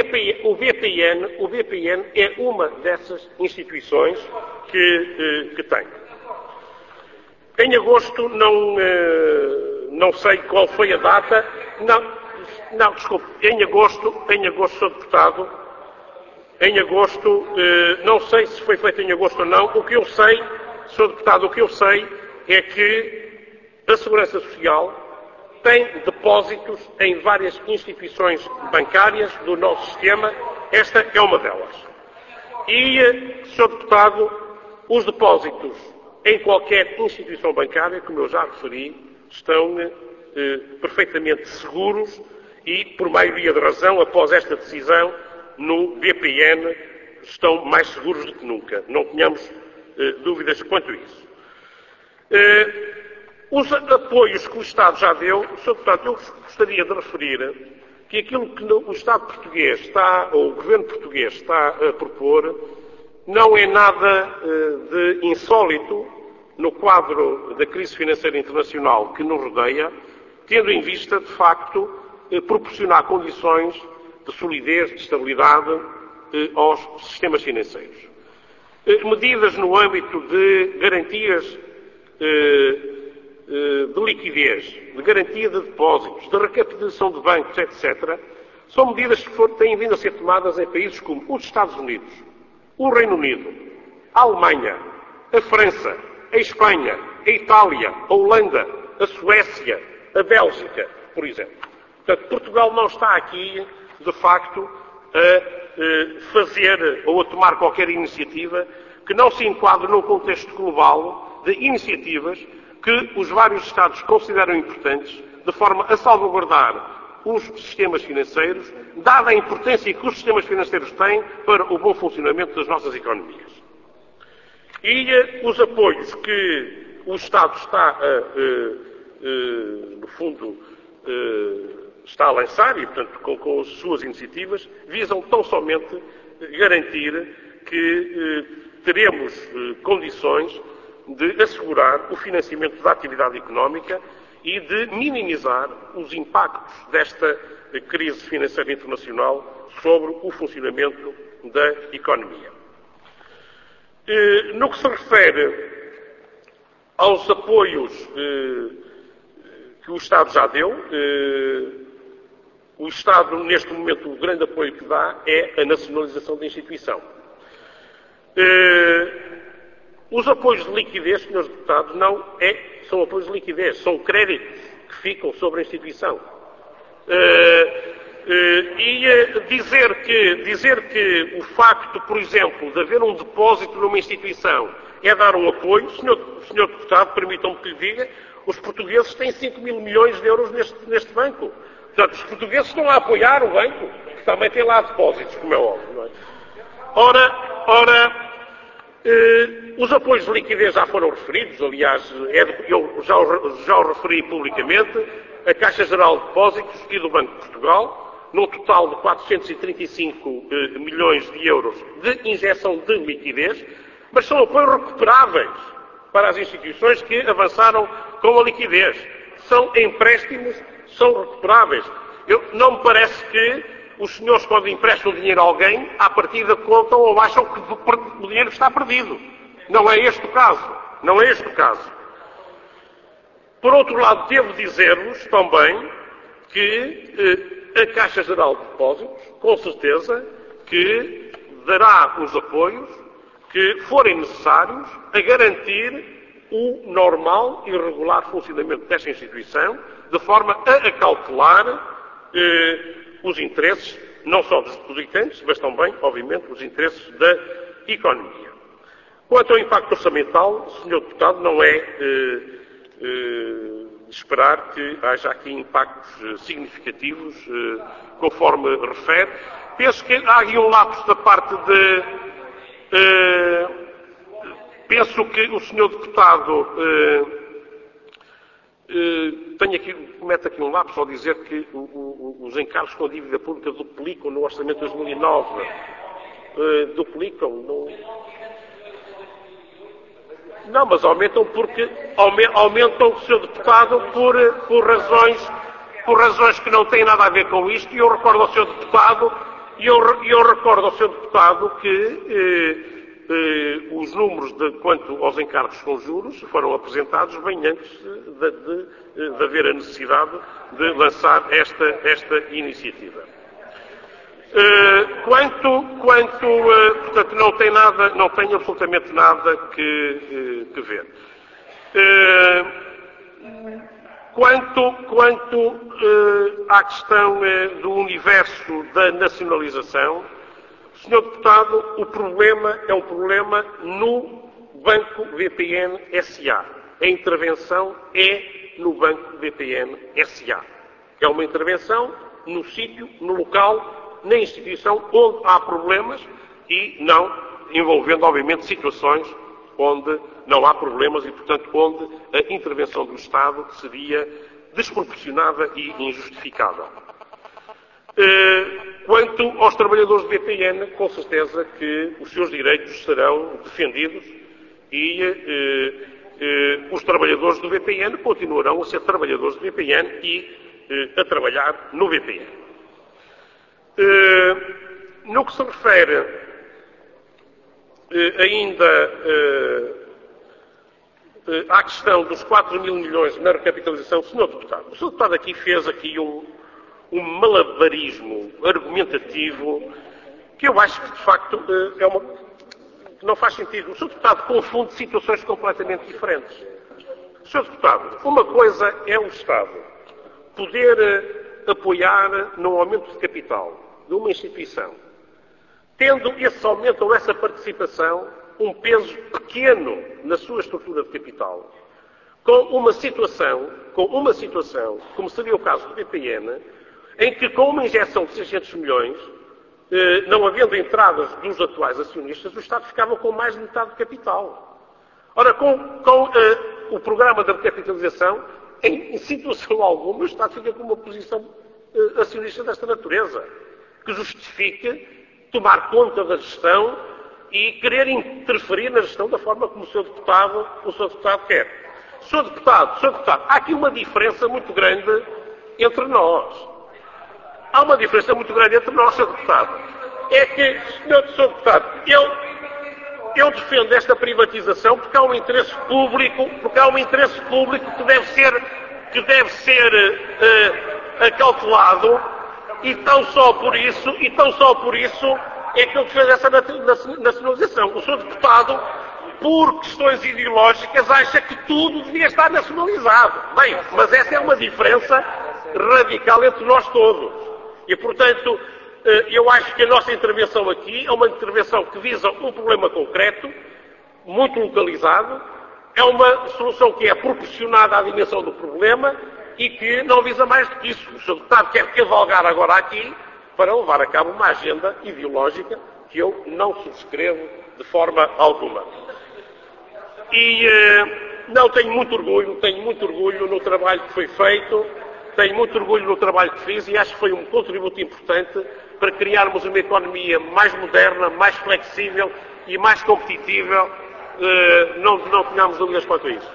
é uma dessas instituições que tem. Em agosto, não sei qual foi a data. Não, desculpe. Em agosto, Sr. Deputado, em agosto, não sei se foi feito em agosto ou não. O que eu sei, Sr. Deputado, é que a Segurança Social tem depósitos em várias instituições bancárias do nosso sistema. Esta é uma delas. E, Sr. Deputado, os depósitos em qualquer instituição bancária, como eu já referi, estão perfeitamente seguros e, por maioria de razão, após esta decisão, no BPN, estão mais seguros do que nunca. Não tenhamos dúvidas quanto a isso. Os apoios que o Estado já deu, Sr. Deputado, eu gostaria de referir que aquilo que o Estado português ou o Governo português está a propor, não é nada de insólito no quadro da crise financeira internacional que nos rodeia, tendo em vista, de facto, proporcionar condições de solidez, de estabilidade aos sistemas financeiros. Medidas no âmbito de garantias de liquidez, de garantia de depósitos, de recapitalização de bancos, etc., são medidas que têm vindo a ser tomadas em países como os Estados Unidos, o Reino Unido, a Alemanha, a França, a Espanha, a Itália, a Holanda, a Suécia, a Bélgica, por exemplo. Portanto, Portugal não está aqui, de facto, a fazer ou a tomar qualquer iniciativa que não se enquadre num contexto global de iniciativas que os vários Estados consideram importantes, de forma a salvaguardar os sistemas financeiros, dada a importância que os sistemas financeiros têm para o bom funcionamento das nossas economias. E os apoios que o Estado está, no fundo, está a lançar, e, portanto, com as suas iniciativas, visam tão somente garantir que teremos condições de assegurar o financiamento da atividade económica e de minimizar os impactos desta crise financeira internacional sobre o funcionamento da economia. No que se refere aos apoios que o Estado já deu, o Estado, neste momento, o grande apoio que dá é a nacionalização da instituição. Os apoios de liquidez, senhores deputados, não são apoios de liquidez, são créditos que ficam sobre a instituição. Dizer que o facto, por exemplo, de haver um depósito numa instituição é dar um apoio, senhor deputado, permitam-me que lhe diga, os portugueses têm 5 mil milhões de euros neste banco. Portanto, os portugueses estão a apoiar o banco, que também tem lá depósitos, como é óbvio. Não é? Os apoios de liquidez já foram referidos, aliás, eu já o referi publicamente, a Caixa Geral de Depósitos e do Banco de Portugal, num total de 435 milhões de euros de injeção de liquidez, mas são apoios recuperáveis para as instituições que avançaram com a liquidez. São empréstimos, são recuperáveis. Não me parece que os senhores, quando emprestam dinheiro a alguém, à partida contam ou acham que o dinheiro está perdido. Não é este o caso. Não é este o caso. Por outro lado, devo dizer-vos também que a Caixa Geral de Depósitos, com certeza, que dará os apoios que forem necessários a garantir o normal e regular funcionamento desta instituição, de forma a acautelar os interesses, não só dos depositantes, mas também, obviamente, os interesses da economia. Quanto ao impacto orçamental, Sr. Deputado, não é esperar que haja aqui impactos significativos, conforme refere. Penso que há aqui um lapso da parte de... penso que o senhor deputado comete aqui um lapso ao dizer que os encargos com a dívida pública duplicam no orçamento de 2009. Duplicam? Não, mas aumentam porque aumentam, Sr. Deputado, por razões que não têm nada a ver com isto. E eu recordo ao Sr. Deputado, que os números quanto aos encargos com juros foram apresentados bem antes de haver a necessidade de lançar esta iniciativa. Portanto, não tem absolutamente nada que ver. Quanto à questão do universo da nacionalização, Sr. Deputado, o problema é um problema no Banco BPN SA. A intervenção é no Banco BPN SA. É uma intervenção no sítio, no local, na instituição onde há problemas e não envolvendo, obviamente, situações onde não há problemas e, portanto, onde a intervenção do Estado seria desproporcionada e injustificável. Quanto aos trabalhadores do BPN, com certeza que os seus direitos serão defendidos e os trabalhadores do BPN continuarão a ser trabalhadores do BPN e a trabalhar no BPN. No que se refere ainda à questão dos 4 mil milhões na recapitalização, o Sr. Deputado aqui fez um malabarismo argumentativo que eu acho que, de facto, que não faz sentido. O Sr. Deputado confunde situações completamente diferentes. Sr. Deputado, uma coisa é o Estado poder apoiar num aumento de capital de uma instituição, tendo esse aumento ou essa participação um peso pequeno na sua estrutura de capital, com uma situação, como seria o caso do BPN, em que com uma injeção de 600 milhões, não havendo entradas dos atuais acionistas, o Estado ficava com mais de metade do capital. Ora, com o programa da recapitalização, em situação alguma, o Estado fica com uma posição acionista desta natureza, que justifique tomar conta da gestão e querer interferir na gestão da forma como o Sr. Deputado quer. Sr. Deputado, há aqui uma diferença muito grande entre nós. Há uma diferença muito grande entre nós, Sr. Deputado. É que, Sr. Deputado, eu defendo esta privatização porque há um interesse público, que deve ser acautelado, e tão só por isso é que eu defendo essa nacionalização. O Sr. Deputado, por questões ideológicas, acha que tudo devia estar nacionalizado. Bem, mas essa é uma diferença radical entre nós todos. E, portanto, eu acho que a nossa intervenção aqui é uma intervenção que visa um problema concreto, muito localizado, é uma solução que é proporcionada à dimensão do problema e que não visa mais do que isso. O Sr. Deputado quer cavalgar agora aqui para levar a cabo uma agenda ideológica que eu não subscrevo de forma alguma. E não tenho muito orgulho no trabalho que foi feito, tenho muito orgulho no trabalho que fiz e acho que foi um contributo importante para criarmos uma economia mais moderna, mais flexível e mais competitiva. Não tenhamos dúvidas quanto a isso.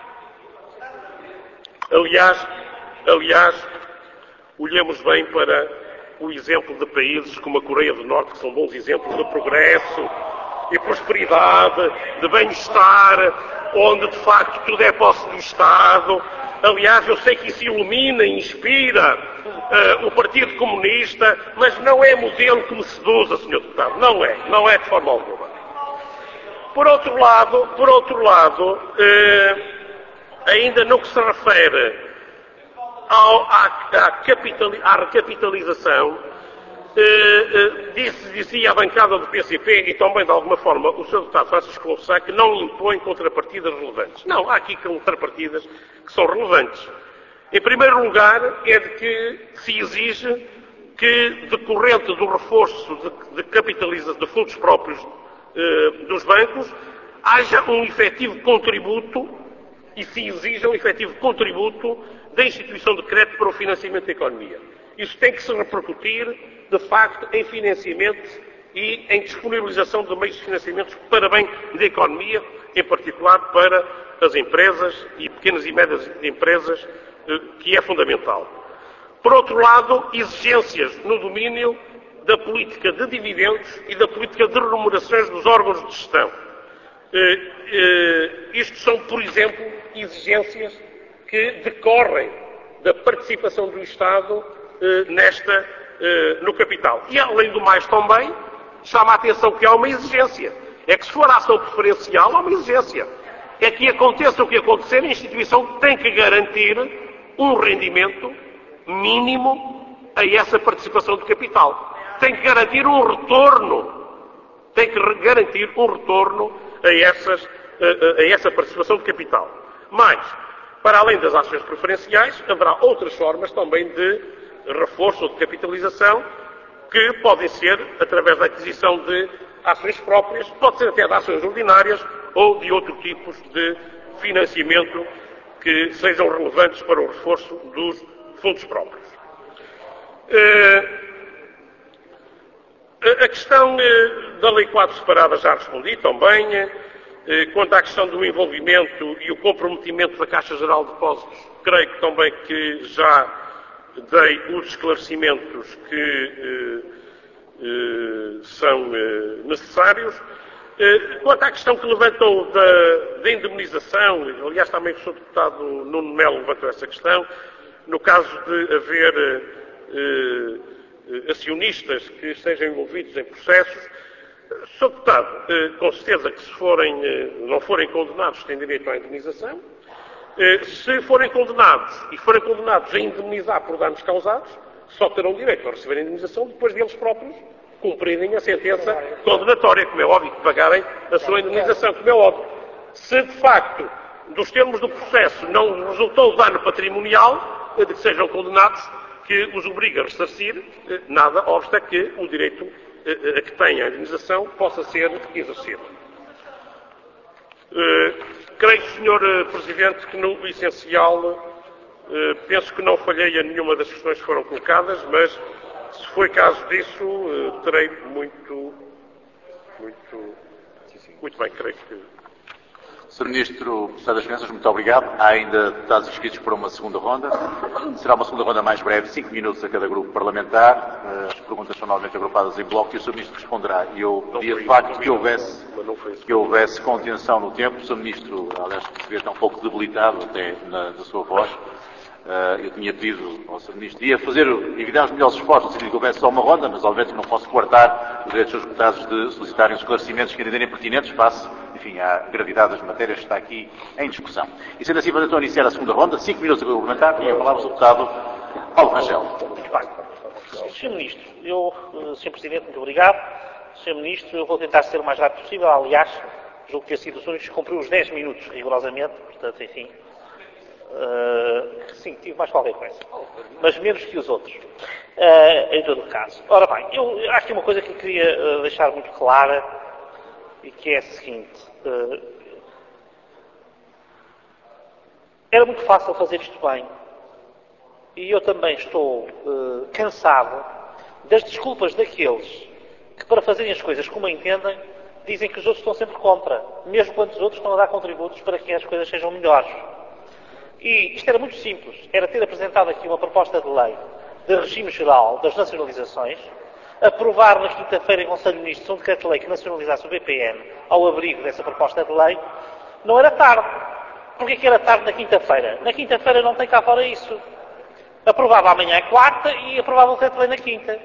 Aliás, olhemos bem para o exemplo de países como a Coreia do Norte, que são bons exemplos de progresso e prosperidade, de bem-estar, onde de facto tudo é posse do Estado. Aliás, eu sei que isso ilumina e inspira o Partido Comunista, mas não é modelo que me seduza, Sr. Deputado. Não é de forma alguma. Por outro lado, ainda no que se refere à recapitalização, dizia a bancada do PCP e também, de alguma forma, o Sr. Deputado Francisco Louçã que não impõe contrapartidas relevantes. Não, há aqui contrapartidas que são relevantes. Em primeiro lugar, é de que se exige que, decorrente do reforço de capitalização de fundos próprios dos bancos, haja um efetivo contributo e se exija um efetivo contributo da instituição de crédito para o financiamento da economia. Isso tem que se repercutir, de facto, em financiamento e em disponibilização de meios de financiamento para bem da economia, em particular para as empresas e pequenas e médias empresas, que é fundamental. Por outro lado, exigências no domínio da política de dividendos e da política de remunerações dos órgãos de gestão. Isto são, por exemplo, exigências que decorrem da participação do Estado no capital. E, além do mais, também chama a atenção que há uma exigência. É que, se for ação preferencial, há uma exigência. É que aconteça o que acontecer, a instituição tem que garantir um rendimento mínimo a essa participação de capital. Tem que garantir um retorno. Tem que garantir um retorno a essa participação de capital. Mas, para além das ações preferenciais, haverá outras formas também de reforço ou de capitalização que podem ser através da aquisição de ações próprias, pode ser até de ações ordinárias ou de outros tipos de financiamento que sejam relevantes para o reforço dos fundos próprios. A questão da Lei 4 separada já respondi também. Quanto à questão do envolvimento e o comprometimento da Caixa Geral de Depósitos, creio que também que já dei os esclarecimentos que são necessários. Quanto à questão que levantou da indemnização, aliás também o Sr. Deputado Nuno Melo levantou essa questão, no caso de haver acionistas que estejam envolvidos em processos, Sr. Deputado, com certeza que se não forem condenados têm direito à indemnização. Se forem condenados e forem condenados a indemnizar por danos causados, só terão direito a receber a indemnização depois deles próprios cumprirem a sentença condenatória, como é óbvio, que pagarem a sua indemnização, como é óbvio. Se, de facto, dos termos do processo não resultou dano patrimonial, de que sejam condenados, que os obriga a ressarcir, nada obsta que o direito a que tenha a indemnização possa ser exercido. Creio, Sr. Presidente, que no essencial penso que não falhei a nenhuma das questões que foram colocadas, mas se for caso disso, terei muito bem, creio que... Sr. Ministro das Finanças, muito obrigado. Há ainda deputados inscritos para uma segunda ronda. Será uma segunda ronda mais breve, 5 minutos a cada grupo parlamentar. As perguntas são normalmente agrupadas em bloco e o Sr. Ministro responderá. E eu pedia de facto que houvesse contenção no tempo. O Sr. Ministro, aliás, se vê tão pouco debilitado até na sua voz. Eu tinha pedido ao Sr. Ministro, ia dar os melhores esforços, se que houvesse só uma ronda, mas obviamente que não posso guardar os direitos dos deputados de solicitarem os esclarecimentos que entenderem pertinentes face, enfim, à gravidade das matérias que está aqui em discussão. E sendo assim, vamos então iniciar a segunda ronda, 5 minutos a complementar, e a palavra ao deputado Paulo Rangel. Sr. Ministro, Sr. Presidente, muito obrigado. Sr. Ministro, eu vou tentar ser o mais rápido possível, aliás, julgo ter sido o Sr. Ministro que cumpriu os 10 minutos rigorosamente, portanto, enfim... sim, tive mais qualquer coisa, mas menos que os outros, em todo o caso. Ora bem, eu acho que uma coisa que eu queria deixar muito clara e que é a seguinte: era muito fácil fazer isto bem e eu também estou cansado das desculpas daqueles que, para fazerem as coisas como entendem, dizem que os outros estão sempre contra, mesmo quando os outros estão a dar contributos para que as coisas sejam melhores. E isto era muito simples, era ter apresentado aqui uma proposta de lei de regime geral das nacionalizações, aprovar na quinta-feira em Conselho de Ministros um decreto-lei que nacionalizasse o BPN ao abrigo dessa proposta de lei. Não era tarde. Porquê que era tarde na quinta-feira? Na quinta-feira não tem cá fora isso. Aprovava amanhã a quarta e aprovava o decreto-lei na quinta.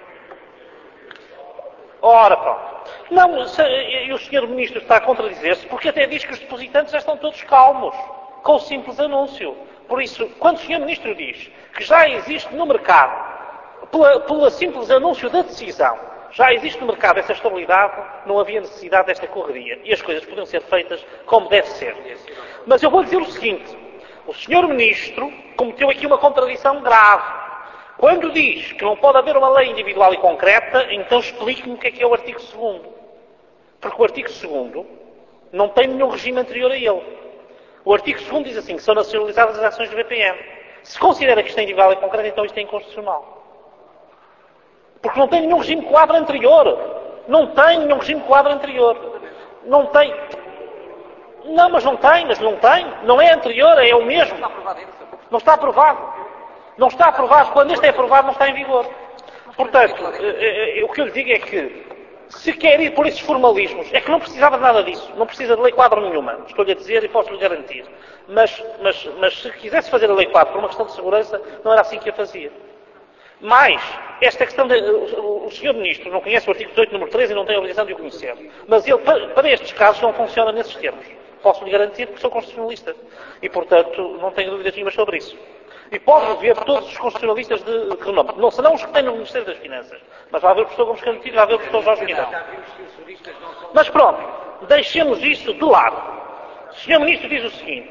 Ora, pronto. Não, e o Sr. Ministro está a contradizer-se porque até diz que os depositantes já estão todos calmos com o simples anúncio. Por isso, quando o Sr. Ministro diz que já existe no mercado pelo simples anúncio da decisão, já existe no mercado essa estabilidade, não havia necessidade desta correria. E as coisas podiam ser feitas como deve ser. Mas eu vou dizer o seguinte. O Sr. Ministro cometeu aqui uma contradição grave. Quando diz que não pode haver uma lei individual e concreta, então explique-me o que é o artigo 2º. Porque o artigo 2º não tem nenhum regime anterior a ele. O artigo 2º diz assim, que são nacionalizadas as ações do BPN. Se considera que isto é individual e concreto, então isto é inconstitucional. Porque não tem nenhum regime de quadro anterior. Não tem nenhum regime de quadro anterior. Não tem. Não, mas não tem. Não é anterior, é o mesmo. Não está aprovado. Não está aprovado. Quando este é aprovado, não está em vigor. Portanto, o que eu lhe digo é que, se quer ir por esses formalismos, é que não precisava de nada disso. Não precisa de lei quadro nenhuma. Estou-lhe a dizer e posso-lhe garantir. Mas se quisesse fazer a lei quadro por uma questão de segurança, não era assim que a fazia. Mas, esta questão o Sr. Ministro não conhece o artigo 18, número 13 e não tem a obrigação de o conhecer. Mas ele, para estes casos, não funciona nesses termos. Posso-lhe garantir que sou constitucionalista. E, portanto, não tenho dúvidas nenhuma sobre isso. E pode ver todos os constitucionalistas de renome. Não serão os que têm no Ministério das Finanças. Mas vai haver o professor Gomes Cantilho, vai haver o professor Jorge Guidão. Mas pronto, deixemos isso de lado. O Sr. Ministro diz o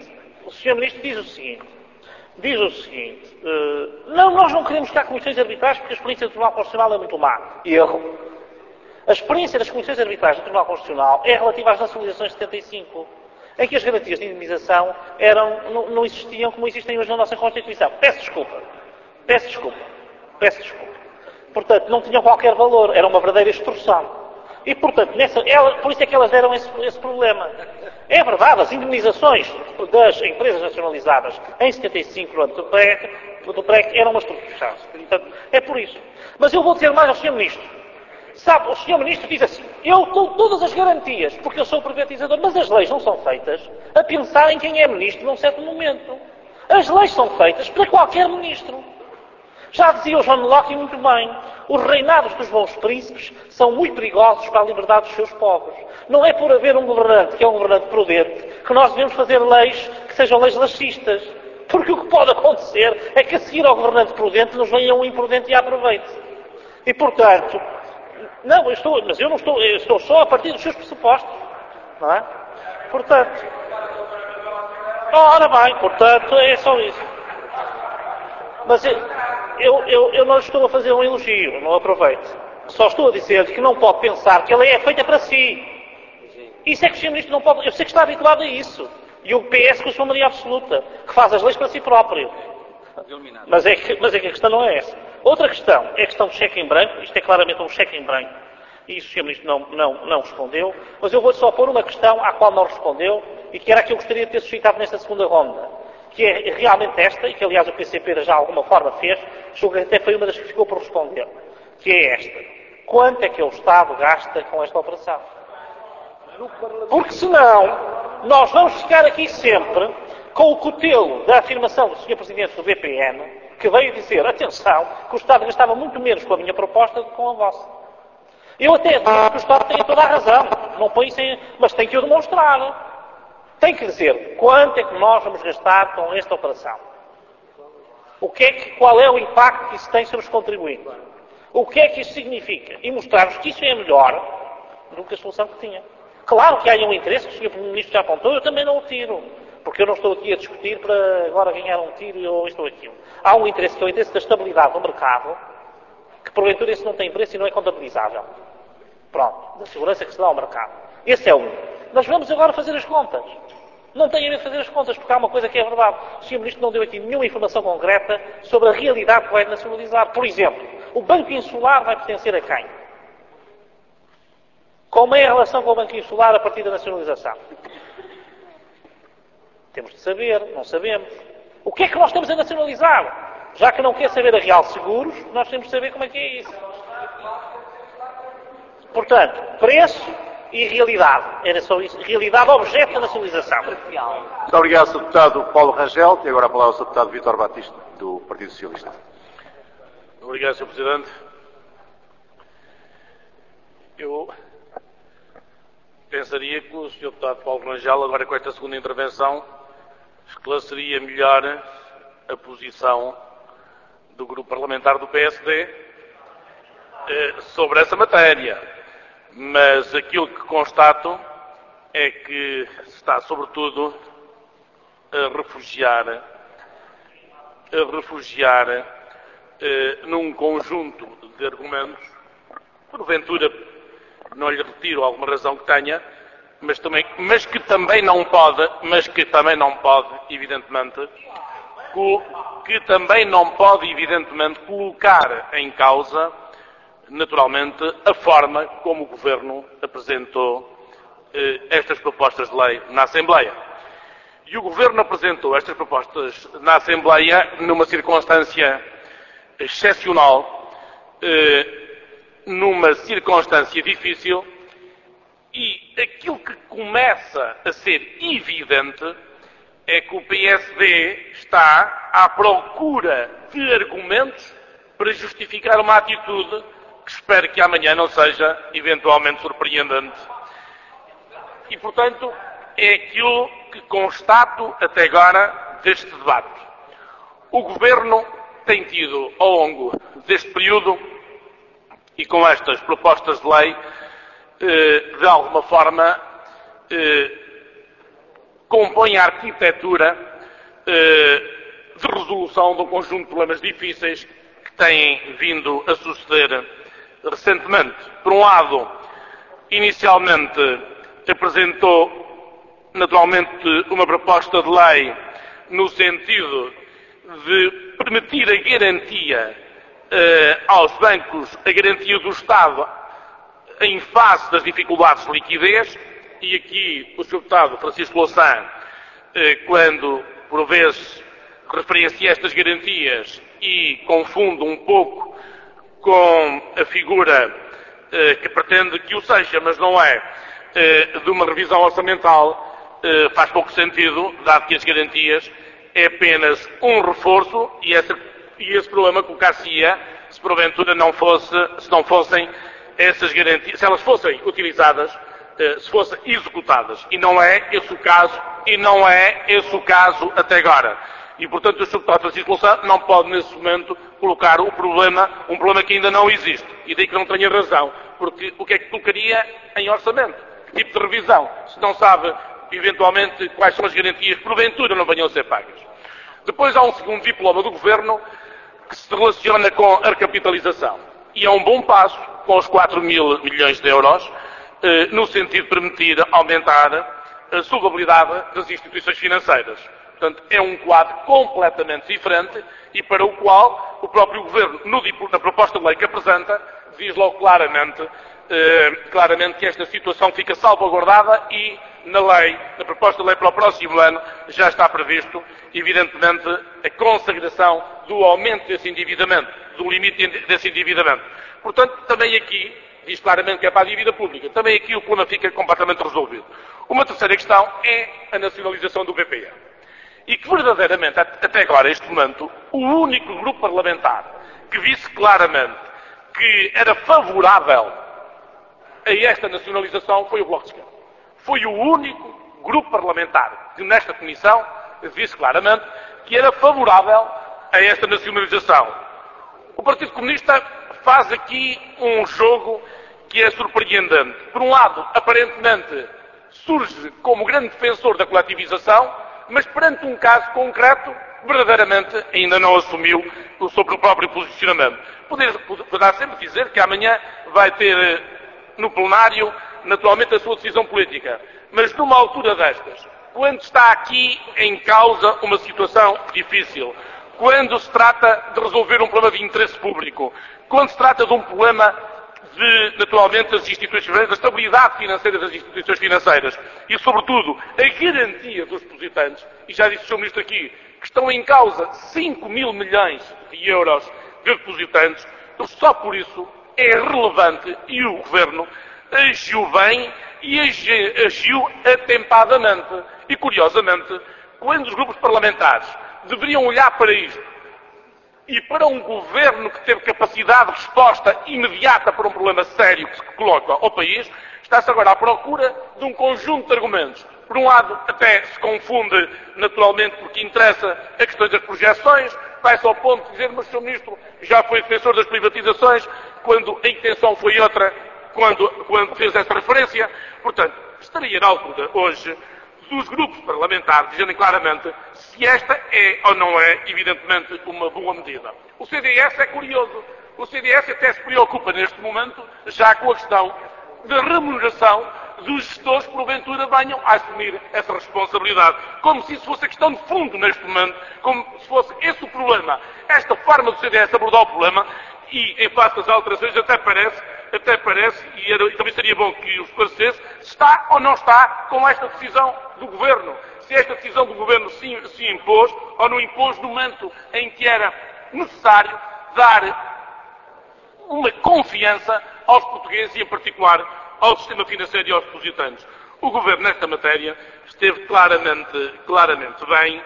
seguinte, não, nós não queremos que há comissões arbitrais porque a experiência do Tribunal Constitucional é muito má. Erro. A experiência das comissões arbitrais do Tribunal Constitucional é relativa às nacionalizações de 75, em que as garantias de indemnização não existiam como existem hoje na nossa Constituição. Peço desculpa. Portanto, não tinham qualquer valor, era uma verdadeira extorsão. E, portanto, por isso é que elas deram esse problema. É verdade, as indemnizações das empresas nacionalizadas em 75 no âmbito do PREC eram uma extorsão. Portanto, é por isso. Mas eu vou dizer mais ao Sr. Ministro. Sabe, o Sr. Ministro diz assim, eu dou todas as garantias, porque eu sou o privatizador, mas as leis não são feitas a pensar em quem é Ministro num certo momento. As leis são feitas para qualquer Ministro. Já dizia o John Locke muito bem, os reinados dos bons príncipes são muito perigosos para a liberdade dos seus povos. Não é por haver um governante que é um governante prudente que nós devemos fazer leis que sejam leis laxistas. Porque o que pode acontecer é que a seguir ao governante prudente nos venha um imprudente e aproveite. E, portanto, eu estou só a partir dos seus pressupostos. Não é? Portanto, ora bem, portanto, é só isso. Mas eu não estou a fazer um elogio, não aproveito. Só estou a dizer que não pode pensar que a lei é feita para si. Isso é que o Sr. Ministro não pode... Eu sei que está habituado a isso. E o PS com a sua maioria absoluta, que faz as leis para si próprio. Mas é que a questão não é essa. Outra questão é a questão do cheque em branco. Isto é claramente um cheque em branco. E isso o Sr. Ministro não respondeu. Mas eu vou só pôr uma questão à qual não respondeu e que era a que eu gostaria de ter suscitado nesta segunda ronda. Que é realmente esta, e que aliás o PCP já de alguma forma fez, julgo que até foi uma das que ficou por responder. Que é esta. Quanto é que o Estado gasta com esta operação? Porque senão, nós vamos ficar aqui sempre com o cutelo da afirmação do Sr. Presidente do BPN, que veio dizer, atenção, que o Estado gastava muito menos com a minha proposta do que com a vossa. Eu até digo que o Estado tem toda a razão, não põe isso mas tem que o demonstrar. Tem que dizer quanto é que nós vamos gastar com esta operação. Qual é o impacto que isso tem sobre os contribuintes? O que é que isso significa? E mostrar-vos que isso é melhor do que a solução que tinha. Claro que há um interesse que o Sr. Ministro já apontou, eu também não o tiro. Porque eu não estou aqui a discutir para agora ganhar um tiro ou isto ou aquilo. Há um interesse que é o interesse da estabilidade do mercado, que porventura esse não tem preço e não é contabilizável. Pronto, da segurança que se dá ao mercado. Esse é um. Nós vamos agora fazer as contas. Não tem a ver fazer as contas, porque há uma coisa que é verdade. O Sr. Ministro não deu aqui nenhuma informação concreta sobre a realidade que vai nacionalizar. Por exemplo, o Banco Insular vai pertencer a quem? Como é a relação com o Banco Insular a partir da nacionalização? Temos de saber, não sabemos. O que é que nós estamos a nacionalizar? Já que não quer saber a Real Seguros, nós temos de saber como é que é isso. Portanto, preço e realidade. Era só isso. Realidade, objeto da nacionalização. Muito obrigado, Sr. Deputado Paulo Rangel. E agora a palavra ao Sr. Deputado Vítor Batista, do Partido Socialista. Obrigado, Sr. Presidente. Eu pensaria que o Sr. Deputado Paulo Rangel, agora com esta segunda intervenção, esclareceria melhor a posição do Grupo Parlamentar do PSD sobre essa matéria, mas aquilo que constato é que se está, sobretudo, a refugiar num conjunto de argumentos, porventura não lhe retiro alguma razão que tenha, mas que também não pode, evidentemente, colocar em causa, naturalmente, a forma como o Governo apresentou estas propostas de lei na Assembleia. E o Governo apresentou estas propostas na Assembleia numa circunstância excepcional, numa circunstância difícil, e aquilo que começa a ser evidente é que o PSD está à procura de argumentos para justificar uma atitude que espero que amanhã não seja eventualmente surpreendente. E, portanto, é aquilo que constato até agora deste debate. O Governo tem tido, ao longo deste período, e com estas propostas de lei, de alguma forma, compõe a arquitetura de resolução de um conjunto de problemas difíceis que têm vindo a suceder recentemente. Por um lado, inicialmente apresentou naturalmente uma proposta de lei no sentido de permitir a garantia aos bancos, a garantia do Estado em face das dificuldades de liquidez, e aqui o Sr. Deputado Francisco Louçã, quando por vezes referencia estas garantias e confunde um pouco com a figura que pretende que o seja, mas não é, de uma revisão orçamental, faz pouco sentido, dado que as garantias é apenas um reforço e esse problema colocar-se-ia se porventura se não fossem essas garantias, se elas fossem utilizadas, se fossem executadas. E não é esse o caso até agora. E, portanto, o Sr. Deputado Francisco Louçã não pode, nesse momento, colocar um problema que ainda não existe. E daí que não tenha razão. Porque o que é que colocaria em orçamento? Que tipo de revisão? Se não sabe, eventualmente, quais são as garantias que, porventura, não venham a ser pagas. Depois há um segundo diploma do Governo que se relaciona com a recapitalização. E é um bom passo, com os 4 mil milhões de euros, no sentido de permitir aumentar a solvabilidade das instituições financeiras. Portanto, é um quadro completamente diferente e para o qual o próprio Governo, na proposta de lei que apresenta, diz logo claramente que esta situação fica salvaguardada e na proposta de lei para o próximo ano já está previsto, evidentemente, a consagração do aumento desse endividamento, do limite desse endividamento. Portanto, também aqui, diz claramente que é para a dívida pública, também aqui o problema fica completamente resolvido. Uma terceira questão é a nacionalização do BPI. E que verdadeiramente, até agora, este momento, o único grupo parlamentar que visse claramente que era favorável a esta nacionalização foi o Bloco de Esquerda. Foi o único grupo parlamentar que nesta comissão disse claramente que era favorável a esta nacionalização. O Partido Comunista faz aqui um jogo que é surpreendente. Por um lado, aparentemente, surge como grande defensor da coletivização, mas perante um caso concreto, verdadeiramente ainda não assumiu sobre o próprio posicionamento. Poderá sempre dizer que amanhã vai ter no plenário, naturalmente, a sua decisão política. Mas numa altura destas, quando está aqui em causa uma situação difícil, quando se trata de resolver um problema de interesse público, quando se trata de um problema de, naturalmente, das instituições financeiras, da estabilidade financeira das instituições financeiras e, sobretudo, a garantia dos depositantes, e já disse o Sr. Ministro aqui, que estão em causa 5 mil milhões de euros de depositantes, então só por isso é relevante e o Governo agiu bem e agiu atempadamente. E, curiosamente, quando os grupos parlamentares deveriam olhar para isto e para um Governo que teve capacidade de resposta imediata para um problema sério que se coloca ao país, está-se agora à procura de um conjunto de argumentos. Por um lado, até se confunde, naturalmente, porque interessa a questão das projeções, vai-se ao ponto de dizer, mas o Sr. Ministro já foi defensor das privatizações, quando a intenção foi outra, quando fez essa referência. Portanto, estaria na altura hoje dos grupos parlamentares dizerem claramente se esta é ou não é, evidentemente, uma boa medida. O CDS é curioso. O CDS até se preocupa neste momento já com a questão da remuneração dos gestores que porventura venham a assumir essa responsabilidade. Como se isso fosse a questão de fundo neste momento, como se fosse esse o problema. Esta forma do CDS abordar o problema e, em face das alterações, até parece, e também seria bom que o esclarecesse, se está ou não está com esta decisão do Governo. Se esta decisão do Governo se impôs ou não impôs no momento em que era necessário dar uma confiança aos portugueses e, em particular, ao sistema financeiro e aos depositantes. O Governo, nesta matéria, esteve claramente bem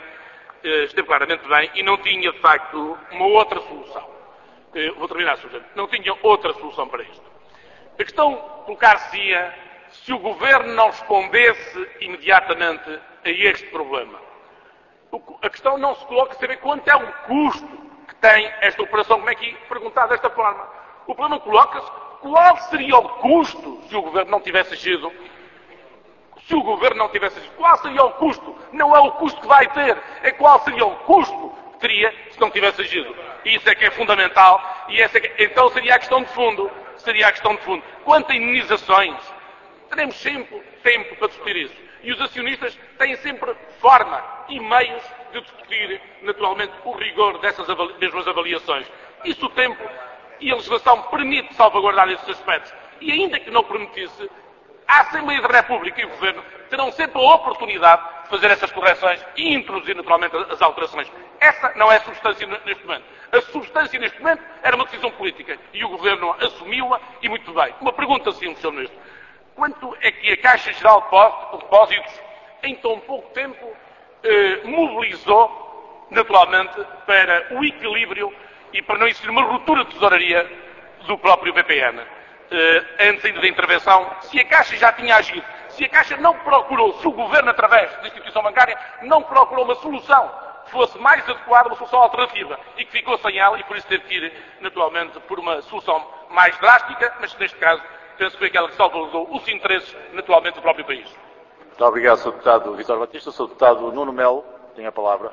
e não tinha, de facto, uma outra solução. Vou terminar, Sr. Presidente. Não tinha outra solução para isto. A questão colocar-se-ia se o Governo não respondesse imediatamente a este problema. A questão não se coloca a saber quanto é o custo que tem esta operação, como é que perguntado desta forma. O problema coloca-se qual seria o custo se o Governo não tivesse agido. Se o Governo não tivesse agido, qual seria o custo? Não é o custo que vai ter, é qual seria o custo que teria se não tivesse agido. E isso é que é fundamental, e então seria a questão de fundo. Quanto a indenizações, teremos sempre tempo para discutir isso. E os acionistas têm sempre forma e meios de discutir, naturalmente, o rigor dessas mesmas avaliações. Isso o tempo e a legislação permite salvaguardar esses aspectos. E ainda que não permitisse, a Assembleia da República e o Governo terão sempre a oportunidade de fazer essas correções e introduzir naturalmente as alterações. Essa não é a substância neste momento. A substância neste momento era uma decisão política e o Governo assumiu-a e muito bem. Uma pergunta simples, Sr. Ministro. Quanto é que a Caixa Geral de Depósitos, em tão pouco tempo, mobilizou, naturalmente, para o equilíbrio e para não existir uma ruptura de tesouraria do próprio BPN? Antes ainda da intervenção, se a Caixa já tinha agido, se a Caixa não procurou, se o Governo, através da instituição bancária, não procurou uma solução que fosse mais adequada, uma solução alternativa, e que ficou sem ela, e por isso teve que ir, naturalmente, por uma solução mais drástica, mas que, neste caso, penso que foi aquela que salvaguardou os interesses, naturalmente, do próprio país. Muito obrigado, Sr. Deputado Vítor Batista. Sr. Deputado Nuno Melo tem a palavra.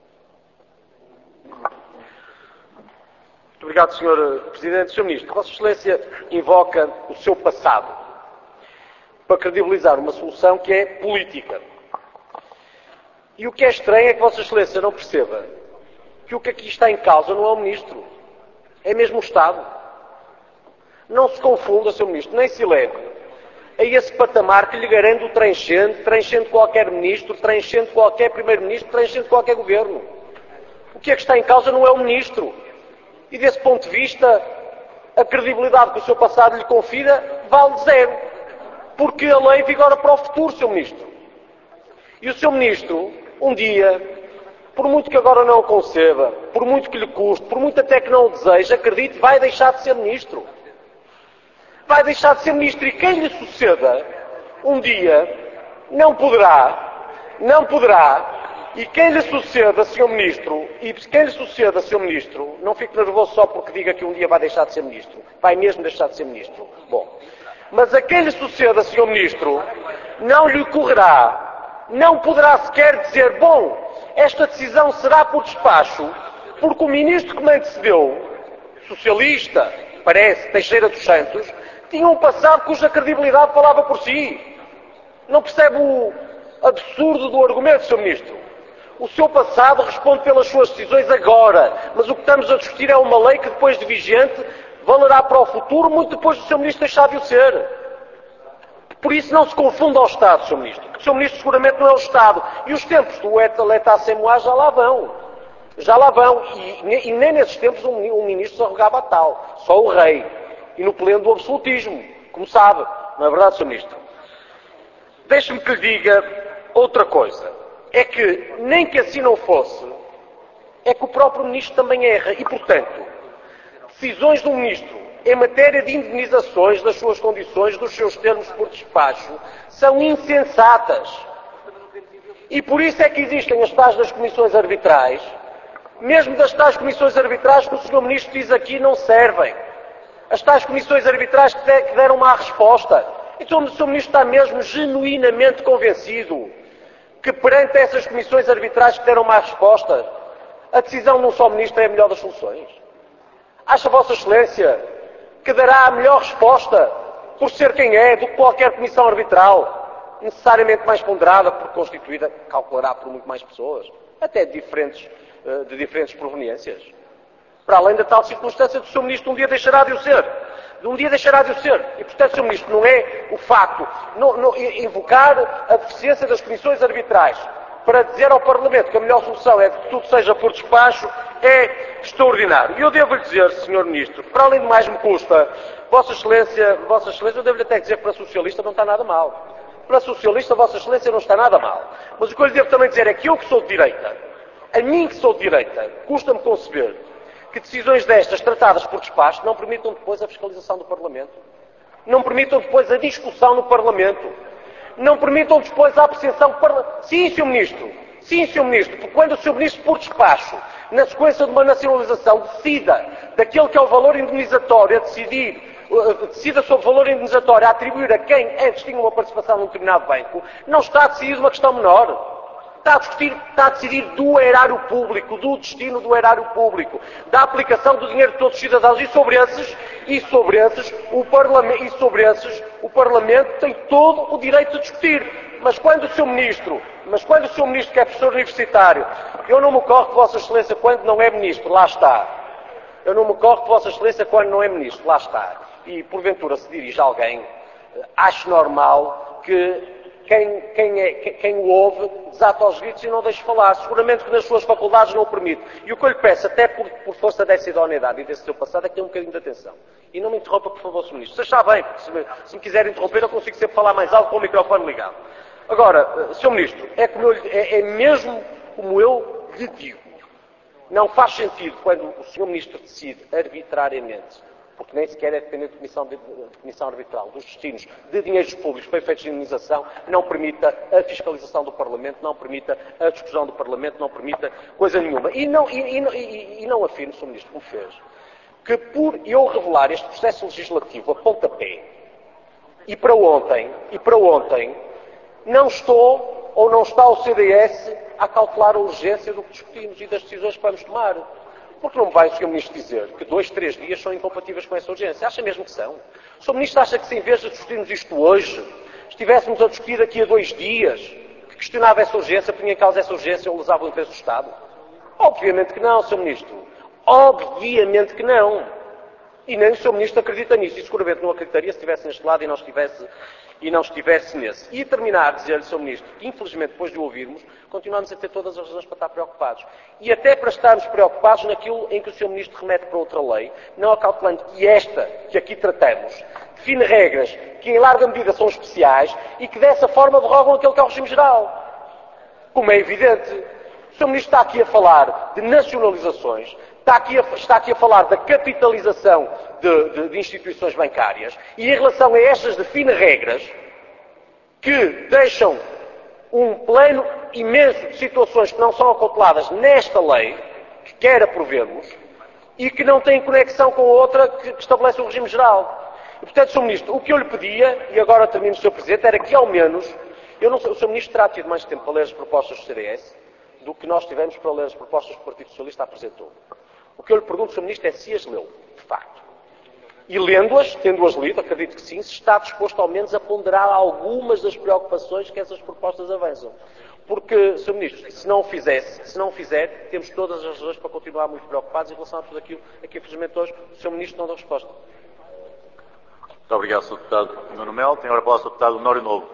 Muito obrigado, Sr. Presidente. Sr. Ministro, Vossa Excelência invoca o seu passado para credibilizar uma solução que é política. E o que é estranho é que Vossa Excelência não perceba que o que aqui está em causa não é o Ministro, é mesmo o Estado. Não se confunda, Sr. Ministro, nem se leve a esse patamar que lhe garante o transcende qualquer Ministro, transcende qualquer Primeiro-Ministro, transcende qualquer Governo. O que é que está em causa não é o Ministro. E desse ponto de vista, a credibilidade que o seu passado lhe confira vale zero. Porque a lei vigora para o futuro, Sr. Ministro. E o Sr. Ministro, um dia, por muito que agora não o conceba, por muito que lhe custe, por muito até que não o deseje, acredite, vai deixar de ser Ministro. Vai deixar de ser Ministro. E quem lhe suceda, um dia, não poderá, e quem lhe suceda, Sr. Ministro, não fique nervoso só porque diga que um dia vai deixar de ser Ministro. Vai mesmo deixar de ser Ministro. Bom, mas a quem lhe suceda, Sr. Ministro, não lhe ocorrerá, não poderá sequer dizer, bom, esta decisão será por despacho, porque o Ministro que me antecedeu, socialista, parece, Teixeira dos Santos, tinha um passado cuja credibilidade falava por si. Não percebe o absurdo do argumento, Sr. Ministro? O seu passado responde pelas suas decisões agora, mas o que estamos a discutir é uma lei que, depois de vigente, valerá para o futuro, muito depois do Sr. Ministro deixar de o ser. Por isso não se confunda ao Estado, Sr. Ministro, porque o Sr. Ministro seguramente não é o Estado. E os tempos do l'état sem moi já lá vão. Já lá vão. E nem nesses tempos um Ministro se arrogava a tal. Só o rei. E no pleno do absolutismo, como sabe. Não é verdade, Sr. Ministro? Deixe-me que lhe diga outra coisa. É que, nem que assim não fosse, é que o próprio Ministro também erra. E, portanto, decisões do Ministro em matéria de indenizações das suas condições, dos seus termos por despacho, são insensatas. E por isso é que existem as tais das comissões arbitrais, mesmo das tais comissões arbitrais que o Sr. Ministro diz aqui não servem. As tais comissões arbitrais que deram má resposta. Então o Sr. Ministro está mesmo genuinamente convencido que perante essas comissões arbitrais que deram má resposta, a decisão de um só Ministro é a melhor das soluções? Acha Vossa Excelência que dará a melhor resposta por ser quem é do que qualquer comissão arbitral, necessariamente mais ponderada, porque constituída, calculará por muito mais pessoas, até de diferentes proveniências? Para além da tal circunstância do Sr. Ministro um dia deixará de o ser. Um dia deixará de o ser. E, portanto, Sr. Ministro, não é o facto, invocar a deficiência das comissões arbitrais para dizer ao Parlamento que a melhor solução é que tudo seja por despacho, é extraordinário. E eu devo-lhe dizer, Sr. Ministro, para além de mais me custa, Vossa Excelência, eu devo-lhe até dizer que para socialista não está nada mal. Para socialista, Vossa Excelência não está nada mal. Mas o que eu lhe devo também dizer é que eu que sou de direita, a mim que sou de direita, custa-me conceber que decisões destas, tratadas por despacho, não permitam depois a fiscalização do Parlamento. Não permitam depois a discussão no Parlamento. Não permitam depois a apreciação do Parlamento. Sim, Sr. Ministro. Sim, Sr. Ministro. Porque quando o Sr. Ministro, por despacho, na sequência de uma nacionalização, decida daquele que é o valor indemnizatório, decida sobre o valor indemnizatório a atribuir a quem antes tinha uma participação num determinado banco, não está a decidir uma questão menor. Está a decidir do erário público, do destino do erário público, da aplicação do dinheiro de todos os cidadãos, e sobre esses o Parlamento tem todo o direito de discutir. Mas quando o Sr. Ministro, que é professor universitário, eu não me ocorre que Vossa Excelência, quando não é Ministro, lá está. Eu não me ocorre que Vossa Excelência, quando não é Ministro, lá está. E porventura se dirige a alguém, acho normal que quem o ouve desata os gritos e não deixe falar. Seguramente que nas suas faculdades não o permite. E o que eu lhe peço, até por força dessa idoneidade e desse seu passado, é que tenha um bocadinho de atenção. E não me interrompa, por favor, Sr. Ministro. Você está bem, porque se me quiser interromper, eu consigo sempre falar mais alto com o microfone ligado. Agora, Sr. Ministro, é mesmo como eu lhe digo. Não faz sentido quando o Sr. Ministro decide arbitrariamente, porque nem sequer é dependente de comissão arbitral, dos destinos de dinheiros públicos para efeitos de indemnização, não permita a fiscalização do Parlamento, não permita a discussão do Parlamento, não permita coisa nenhuma. E não afirmo, Sr. Ministro, como fez, que por eu revelar este processo legislativo a pontapé, e para ontem, não estou ou não está o CDS a calcular a urgência do que discutimos e das decisões que vamos tomar. Porque não me vai o Sr. Ministro dizer que 2, 3 dias são incompatíveis com essa urgência? Acha mesmo que são? O Sr. Ministro acha que se em vez de discutirmos isto hoje, estivéssemos a discutir daqui a 2 dias, que questionava essa urgência, punha em causa essa urgência ou lesava o interesse do Estado? Obviamente que não, Sr. Ministro. Obviamente que não. E nem o Sr. Ministro acredita nisso. E seguramente não acreditaria se estivesse neste lado e não estivesse nesse. E a terminar, dizer-lhe, Sr. Ministro, que infelizmente depois de o ouvirmos, continuamos a ter todas as razões para estar preocupados. E até para estarmos preocupados naquilo em que o Sr. Ministro remete para outra lei, não acautelando que esta, que aqui tratamos, define regras que em larga medida são especiais e que dessa forma derrogam aquilo que é o regime geral. Como é evidente. O Sr. Ministro está aqui a falar de nacionalizações, está aqui a falar da capitalização de instituições bancárias, e em relação a estas define regras que deixam um plano imenso de situações que não são acauteladas nesta lei, que quer aprovermos, e que não têm conexão com a outra que estabelece o regime geral. E, portanto, Sr. Ministro, o que eu lhe pedia, e agora termino, Sr. Presidente, era que ao menos, o Sr. Ministro terá tido mais tempo para ler as propostas do CDS do que nós tivemos para ler as propostas que o Partido Socialista apresentou. O que eu lhe pergunto, Sr. Ministro, é se as leu, de facto. E lendo-as, tendo-as lido, acredito que sim, se está disposto ao menos a ponderar algumas das preocupações que essas propostas avançam. Porque, Sr. Ministro, se não o fizer, temos todas as razões para continuar muito preocupados em relação a tudo aquilo a que, infelizmente, hoje o Sr. Ministro não dá resposta. Muito obrigado, Sr. Deputado Nuno Melo. Tem agora a palavra o Sr. Deputado Honório Novo.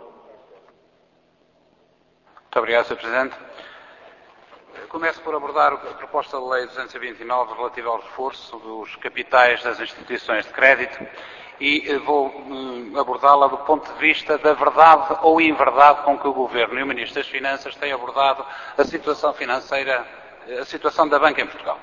Muito obrigado, Sr. Presidente. Começo por abordar a proposta de lei 229 relativa ao reforço dos capitais das instituições de crédito e vou abordá-la do ponto de vista da verdade ou inverdade com que o Governo e o Ministro das Finanças têm abordado a situação financeira, a situação da banca em Portugal.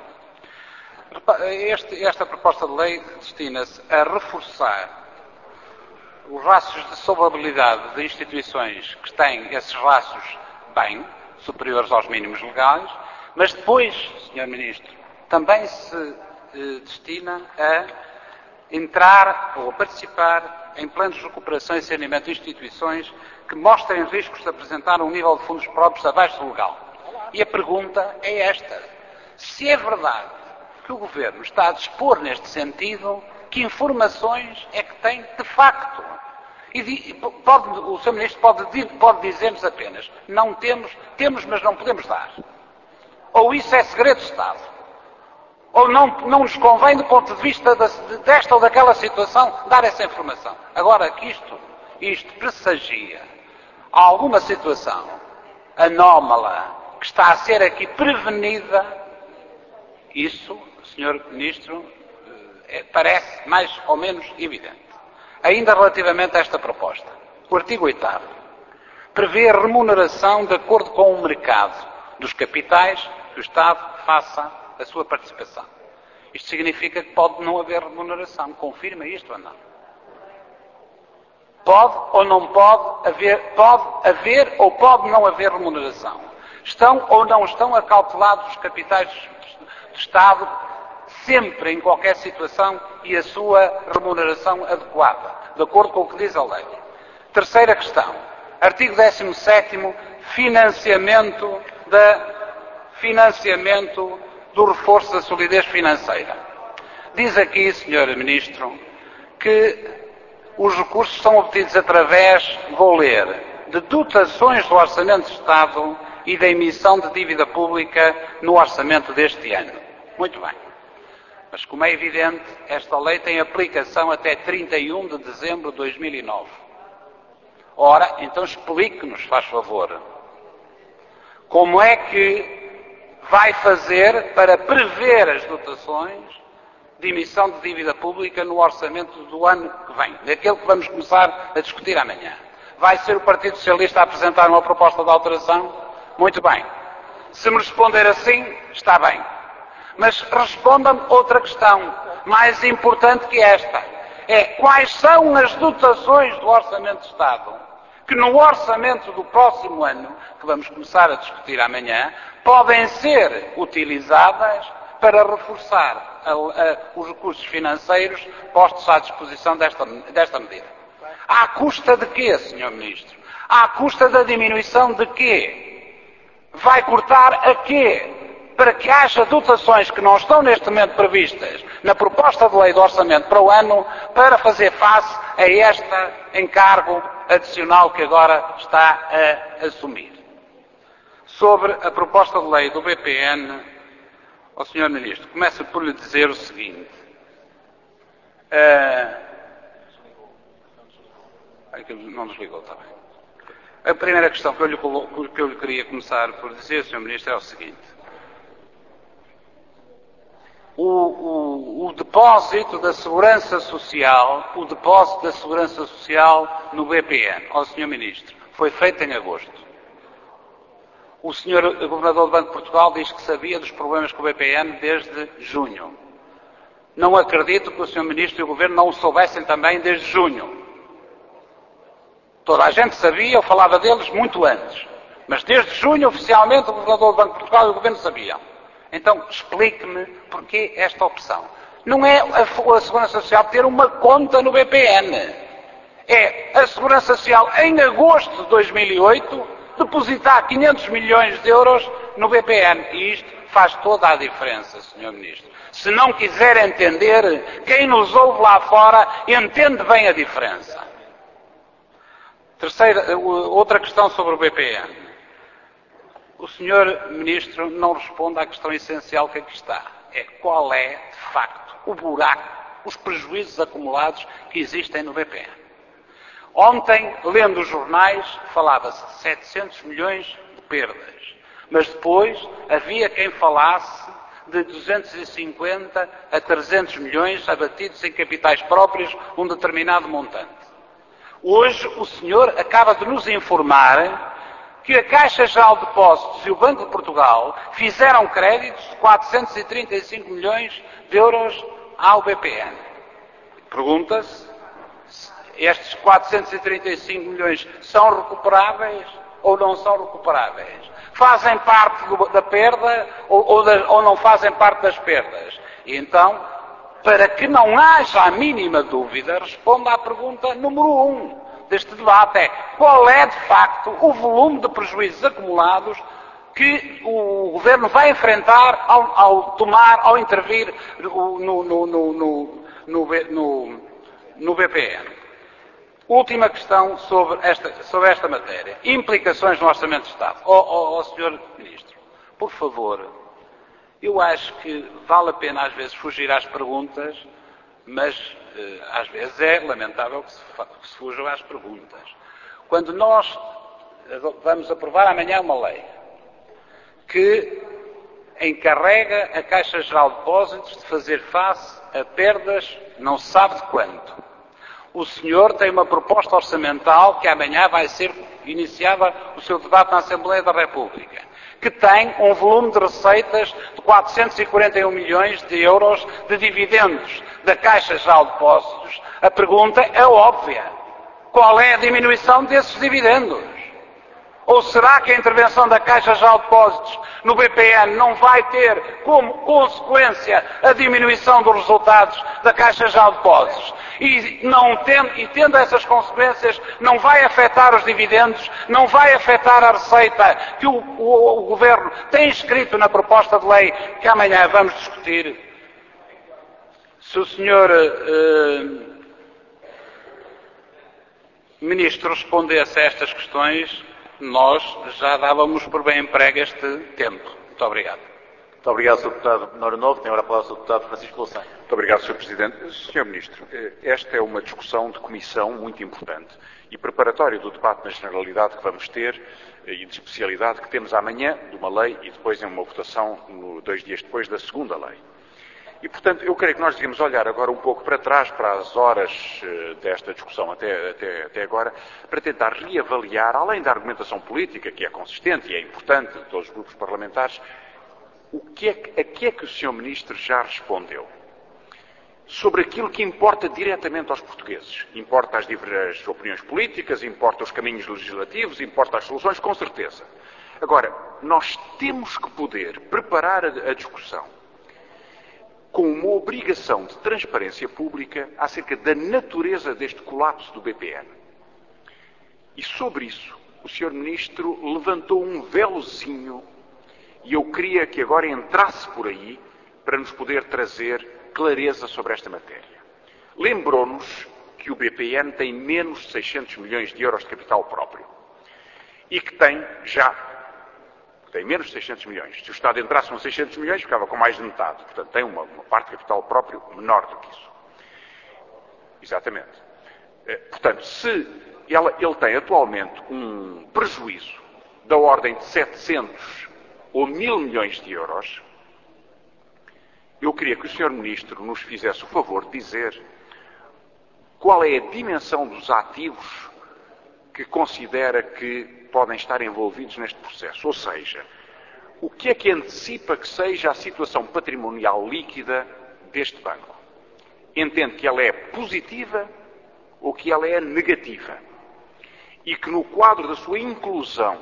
Esta proposta de lei destina-se a reforçar os rastros de solvabilidade de instituições que têm esses rastros bem superiores aos mínimos legais, mas depois, Sr. Ministro, também se destina a entrar ou a participar em planos de recuperação e saneamento de instituições que mostrem riscos de apresentar um nível de fundos próprios abaixo do legal. E a pergunta é esta. Se é verdade que o Governo está a dispor neste sentido, que informações é que tem de facto? E o Sr. Ministro pode dizer-nos apenas, não temos, mas não podemos dar. Ou isso é segredo de Estado. Ou não nos convém, do ponto de vista desta ou daquela situação, dar essa informação. Agora que isto pressagia alguma situação anómala que está a ser aqui prevenida, isso, Sr. Ministro, parece mais ou menos evidente. Ainda relativamente a esta proposta, o artigo 8º prevê a remuneração de acordo com o mercado dos capitais que o Estado faça a sua participação. Isto significa que pode não haver remuneração. Confirma isto ou não? Pode ou não pode haver ou pode não haver remuneração. Estão ou não estão acautelados os capitais do Estado sempre, em qualquer situação, e a sua remuneração adequada, de acordo com o que diz a lei. Terceira questão. Artigo 17º, financiamento do reforço da solidez financeira. Diz aqui, Sr. Ministro, que os recursos são obtidos através, vou ler, de dotações do Orçamento de Estado e da emissão de dívida pública no orçamento deste ano. Muito bem. Mas, como é evidente, esta lei tem aplicação até 31 de dezembro de 2009. Ora, então explique-nos, faz favor, como é que vai fazer para prever as dotações de emissão de dívida pública no orçamento do ano que vem, daquele que vamos começar a discutir amanhã. Vai ser o Partido Socialista a apresentar uma proposta de alteração? Muito bem. Se me responder assim, está bem. Mas responda-me outra questão, mais importante que esta. É quais são as dotações do Orçamento de Estado que no orçamento do próximo ano, que vamos começar a discutir amanhã, podem ser utilizadas para reforçar os recursos financeiros postos à disposição desta medida. À custa de quê, Sr. Ministro? À custa da diminuição de quê? Vai cortar a quê? Para que haja dotações que não estão neste momento previstas na proposta de lei do orçamento para o ano, para fazer face a este encargo adicional que agora está a assumir. Sobre a proposta de lei do BPN, ao Sr. Ministro, começo por lhe dizer o seguinte. Não desligou, está bem. A primeira questão que eu lhe queria começar por dizer, Sr. Ministro, é o seguinte. O depósito da Segurança Social, no BPN, ao Sr. Ministro, foi feito em agosto. O Sr. Governador do Banco de Portugal diz que sabia dos problemas com o BPN desde junho. Não acredito que o Sr. Ministro e o Governo não o soubessem também desde junho. Toda a gente sabia, eu falava deles muito antes. Mas desde junho, oficialmente, o Governador do Banco de Portugal e o Governo sabiam. Então, explique-me porquê esta opção. Não é a Segurança Social ter uma conta no BPN. É a Segurança Social, em agosto de 2008, depositar 500 milhões de euros no BPN. E isto faz toda a diferença, Sr. Ministro. Se não quiser entender, quem nos ouve lá fora entende bem a diferença. Outra questão sobre o BPN. O Sr. Ministro não responde à questão essencial que aqui está. É qual é, de facto, o buraco, os prejuízos acumulados que existem no BPN. Ontem, lendo os jornais, falava-se de 700 milhões de perdas. Mas depois havia quem falasse de 250 a 300 milhões abatidos em capitais próprios, um determinado montante. Hoje, o senhor acaba de nos informar que a Caixa Geral de Depósitos e o Banco de Portugal fizeram créditos de 435 milhões de euros ao BPN. Pergunta-se, estes 435 milhões são recuperáveis ou não são recuperáveis? Fazem parte da perda ou não fazem parte das perdas? E então, para que não haja a mínima dúvida, responda à pergunta número 1 deste debate. É qual é, de facto, o volume de prejuízos acumulados que o Governo vai enfrentar ao intervir no BPN. Última questão sobre esta matéria. Implicações no Orçamento de Estado. Sr. Ministro, por favor, eu acho que vale a pena às vezes fugir às perguntas, mas às vezes é lamentável que se fujam às perguntas. Quando nós vamos aprovar amanhã uma lei que encarrega a Caixa Geral de Depósitos de fazer face a perdas não se sabe de quanto. O senhor tem uma proposta orçamental que amanhã vai ser iniciada o seu debate na Assembleia da República, que tem um volume de receitas de 441 milhões de euros de dividendos da Caixa Geral de Depósitos. A pergunta é óbvia. Qual é a diminuição desses dividendos? Ou será que a intervenção da Caixa Geral de Depósitos no BPN não vai ter como consequência a diminuição dos resultados da Caixa Geral de Depósitos? E tendo essas consequências, não vai afetar os dividendos, não vai afetar a receita que o Governo tem escrito na proposta de lei que amanhã vamos discutir? Se o Sr. Ministro respondesse a estas questões, nós já dávamos por bem emprego este tempo. Muito obrigado. Muito obrigado, Sr. Deputado Menor Novo. Tem agora a palavra o Sr. Deputado Francisco Louçã. Muito obrigado, Sr. Presidente. Sr. Ministro, esta é uma discussão de comissão muito importante e preparatória do debate na generalidade que vamos ter e de especialidade que temos amanhã de uma lei e depois em uma votação 2 dias depois da segunda lei. E, portanto, eu creio que nós devíamos olhar agora um pouco para trás, para as horas desta discussão até agora, para tentar reavaliar, além da argumentação política, que é consistente e é importante de todos os grupos parlamentares, a que é que o Sr. Ministro já respondeu? Sobre aquilo que importa diretamente aos portugueses. Importa as diversas opiniões políticas, importa os caminhos legislativos, importa as soluções, com certeza. Agora, nós temos que poder preparar a discussão com uma obrigação de transparência pública acerca da natureza deste colapso do BPN. E sobre isso, o Sr. Ministro levantou um véuzinho e eu queria que agora entrasse por aí para nos poder trazer clareza sobre esta matéria. Lembrou-nos que o BPN tem menos de 600 milhões de euros de capital próprio e que tem menos de 600 milhões. Se o Estado entrasse com 600 milhões, ficava com mais de metade. Portanto, tem uma parte de capital próprio menor do que isso. Exatamente. Portanto, se ele tem atualmente um prejuízo da ordem de 700 ou 1000 milhões de euros, eu queria que o Sr. Ministro nos fizesse o favor de dizer qual é a dimensão dos ativos que considera que podem estar envolvidos neste processo. Ou seja, o que é que antecipa que seja a situação patrimonial líquida deste banco? Entende que ela é positiva ou que ela é negativa? E que no quadro da sua inclusão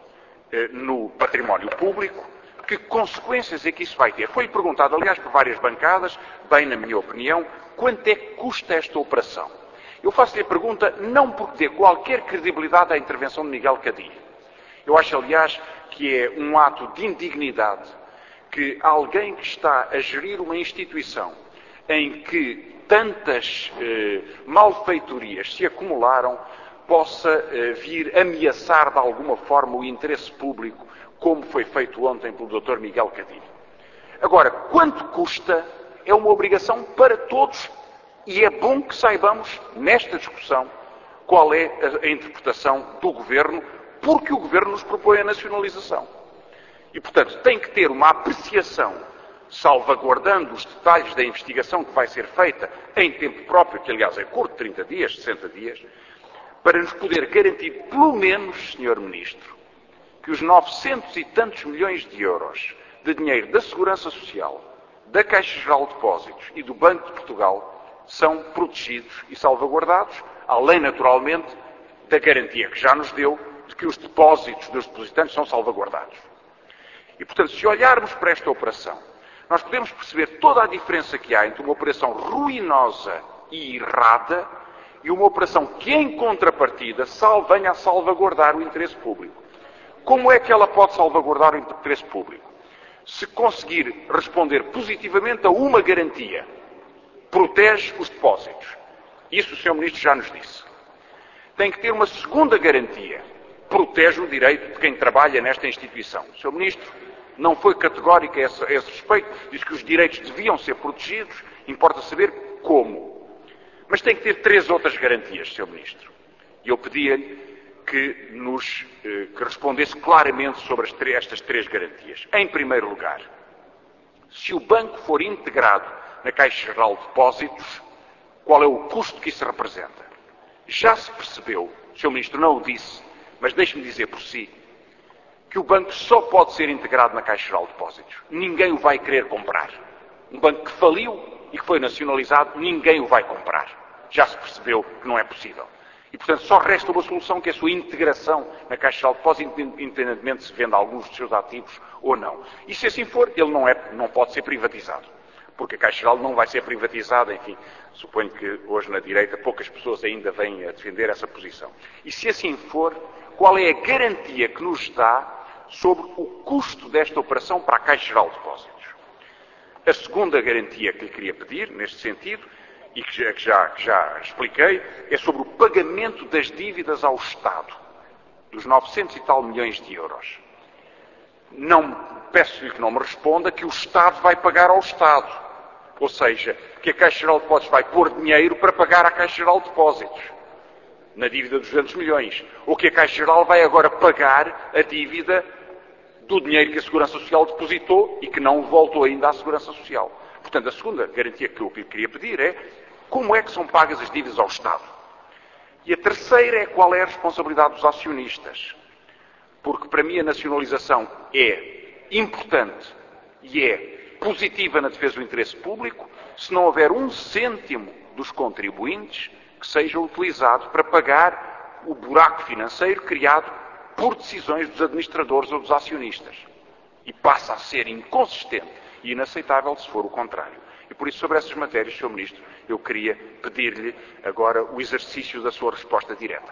no património público, que consequências é que isso vai ter? Foi-lhe perguntado, aliás, por várias bancadas, bem na minha opinião, quanto é que custa esta operação? Eu faço-lhe a pergunta não porque dê qualquer credibilidade à intervenção de Miguel Cadilho. Eu acho, aliás, que é um ato de indignidade que alguém que está a gerir uma instituição em que tantas malfeitorias se acumularam possa vir ameaçar de alguma forma o interesse público, como foi feito ontem pelo Dr. Miguel Cadilho. Agora, quanto custa é uma obrigação para todos e é bom que saibamos, nesta discussão, qual é a interpretação do Governo, porque o Governo nos propõe a nacionalização. E, portanto, tem que ter uma apreciação, salvaguardando os detalhes da investigação que vai ser feita em tempo próprio, que aliás é curto, 30 dias, 60 dias, para nos poder garantir, pelo menos, Sr. Ministro, que os 900 e tantos milhões de euros de dinheiro da Segurança Social, da Caixa Geral de Depósitos e do Banco de Portugal são protegidos e salvaguardados, além, naturalmente, da garantia que já nos deu de que os depósitos dos depositantes são salvaguardados. E, portanto, se olharmos para esta operação nós podemos perceber toda a diferença que há entre uma operação ruinosa e errada e uma operação que, em contrapartida, venha a salvaguardar o interesse público. Como é que ela pode salvaguardar o interesse público? Se conseguir responder positivamente a uma garantia, protege os depósitos. Isso o Sr. Ministro já nos disse. Tem que ter uma segunda garantia, protege o direito de quem trabalha nesta instituição. O Sr. Ministro não foi categórico a esse respeito, disse que os direitos deviam ser protegidos, importa saber como. Mas tem que ter 3 outras garantias, Sr. Ministro. E eu pedia-lhe que respondesse claramente sobre estas 3 garantias. Em primeiro lugar, se o banco for integrado na Caixa Geral de Depósitos, qual é o custo que isso representa? Já se percebeu, o Sr. Ministro não o disse, mas deixe-me dizer por si, que o banco só pode ser integrado na Caixa Geral de Depósitos. Ninguém o vai querer comprar. Um banco que faliu e que foi nacionalizado, ninguém o vai comprar. Já se percebeu que não é possível. E, portanto, só resta uma solução, que é a sua integração na Caixa Geral de Depósitos, independentemente se vende alguns dos seus ativos ou não. E se assim for, ele não pode ser privatizado. Porque a Caixa Geral não vai ser privatizada, enfim, suponho que hoje na direita poucas pessoas ainda vêm a defender essa posição. E se assim for, qual é a garantia que nos dá sobre o custo desta operação para a Caixa Geral de Depósitos? A segunda garantia que lhe queria pedir, neste sentido, e que já expliquei, é sobre o pagamento das dívidas ao Estado, dos 900 e tal milhões de euros. Peço-lhe que não me responda que o Estado vai pagar ao Estado. Ou seja, que a Caixa Geral de Depósitos vai pôr dinheiro para pagar à Caixa Geral de Depósitos, na dívida dos 200 milhões. Ou que a Caixa Geral vai agora pagar a dívida do dinheiro que a Segurança Social depositou e que não voltou ainda à Segurança Social. Portanto, a segunda garantia que eu queria pedir é como é que são pagas as dívidas ao Estado. E a terceira é qual é a responsabilidade dos acionistas. Porque para mim a nacionalização é importante e é positiva na defesa do interesse público se não houver 1 cêntimo dos contribuintes que seja utilizado para pagar o buraco financeiro criado por decisões dos administradores ou dos acionistas. E passa a ser inconsistente e inaceitável se for o contrário. E por isso, sobre essas matérias, Sr. Ministro, eu queria pedir-lhe agora o exercício da sua resposta direta.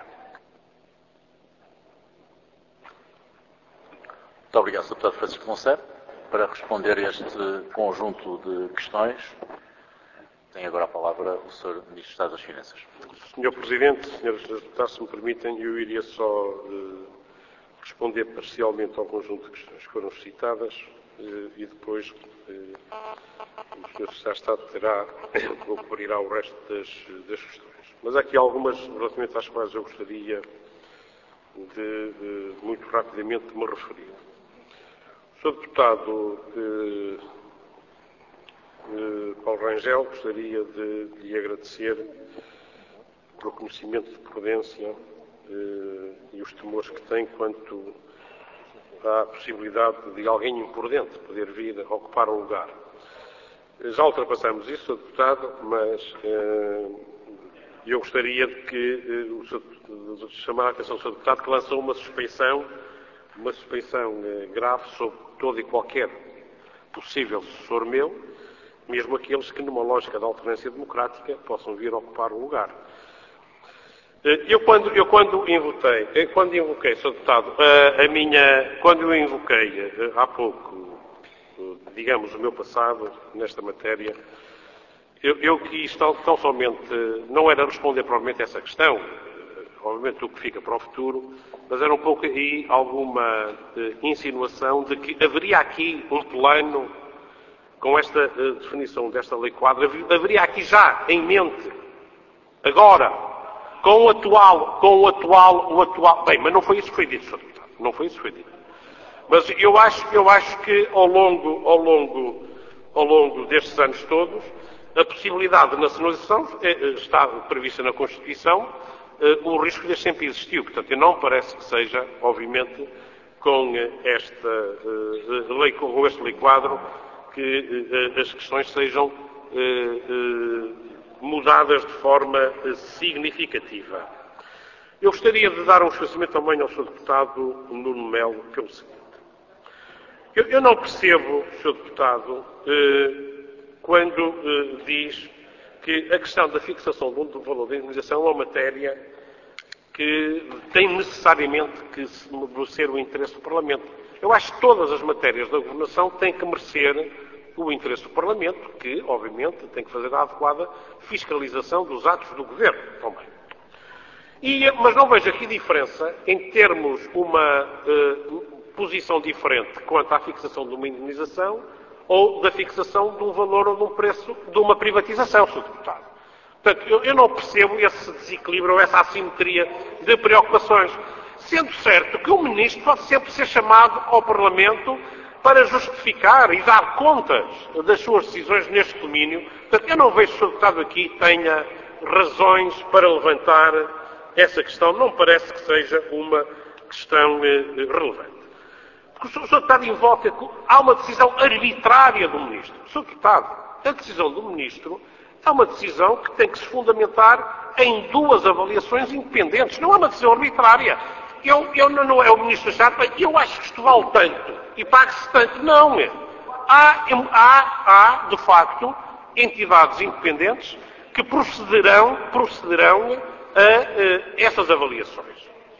Muito obrigado, Sr. Deputado Francisco Monserrat. Para responder a este conjunto de questões, tem agora a palavra o Sr. Ministro de Estado das Finanças. Sr. Presidente, Srs. Deputados, se me permitem, eu iria só responder parcialmente ao conjunto de questões que foram citadas e depois o Sr. Secretário de Estado cumprirá o resto das questões. Mas há aqui algumas relativamente às quais eu gostaria de muito rapidamente me referir. O Sr. Deputado Paulo Rangel, gostaria de lhe agradecer pelo conhecimento de prudência e os temores que tem quanto à possibilidade de alguém imprudente poder vir a ocupar um lugar. Já ultrapassamos isso, Sr. Deputado, mas eu gostaria de chamar a atenção do Sr. Deputado que lançou uma suspeição grave sobre todo e qualquer possível sucessor meu, mesmo aqueles que, numa lógica de alternância democrática, possam vir a ocupar um lugar. Quando invoquei, Sr. Deputado, quando eu invoquei há pouco, digamos, o meu passado nesta matéria, eu quis tão somente, não era responder provavelmente a essa questão, obviamente o que fica para o futuro, mas era um pouco aí alguma insinuação de que haveria aqui um plano com esta definição desta lei quadro, haveria aqui já em mente, agora, com o atual, bem, mas não foi isso que foi dito, Sr. Deputado, não foi isso que foi dito. Mas eu acho que ao longo destes anos todos, a possibilidade de nacionalização está prevista na Constituição, o risco deste sempre existiu. Portanto, não parece que seja, obviamente, com este lei quadro, que as questões sejam mudadas de forma significativa. Eu gostaria de dar um esclarecimento também ao Sr. Deputado Nuno Melo pelo seguinte. Eu não percebo, Sr. Deputado, quando diz que a questão da fixação do valor da indemnização é uma matéria que tem necessariamente que merecer o interesse do Parlamento. Eu acho que todas as matérias da governação têm que merecer o interesse do Parlamento, que, obviamente, tem que fazer a adequada fiscalização dos atos do Governo também. Mas não vejo aqui diferença em termos uma posição diferente quanto à fixação de uma indemnização ou da fixação de um valor ou de um preço de uma privatização, Sr. Deputado. Portanto, eu não percebo esse desequilíbrio ou essa assimetria de preocupações, sendo certo que o Ministro pode sempre ser chamado ao Parlamento para justificar e dar contas das suas decisões neste domínio. Portanto, eu não vejo que o Sr. Deputado aqui tenha razões para levantar essa questão. Não me parece que seja uma questão relevante. Porque o Sr. Deputado invoca que há uma decisão arbitrária do Ministro. Sr. Deputado, a decisão do Ministro é uma decisão que tem que se fundamentar em duas avaliações independentes. Não é uma decisão arbitrária. Não é o Ministro achar, eu acho que isto vale tanto e pague-se tanto. Não. Há, de facto, entidades independentes que procederão a essas avaliações.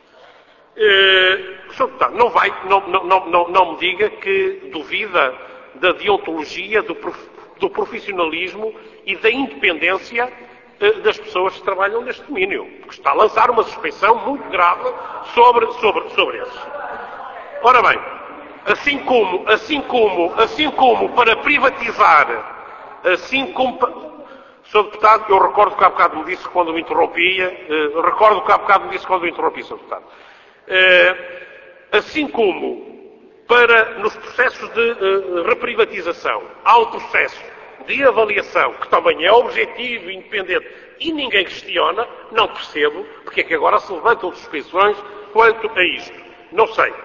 Sr. Deputado, não me diga que duvida da deontologia, do profissionalismo e da independência das pessoas que trabalham neste domínio, porque está a lançar uma suspeição muito grave sobre esses. Ora bem, assim como para privatizar, Sr. Deputado, eu recordo que há bocado me disse quando me interrompia, Sr. Deputado. Assim como nos processos de reprivatização há um processo de avaliação que também é objetivo e independente e ninguém questiona, não percebo porque é que agora se levantam suspeições quanto a isto. Não sei,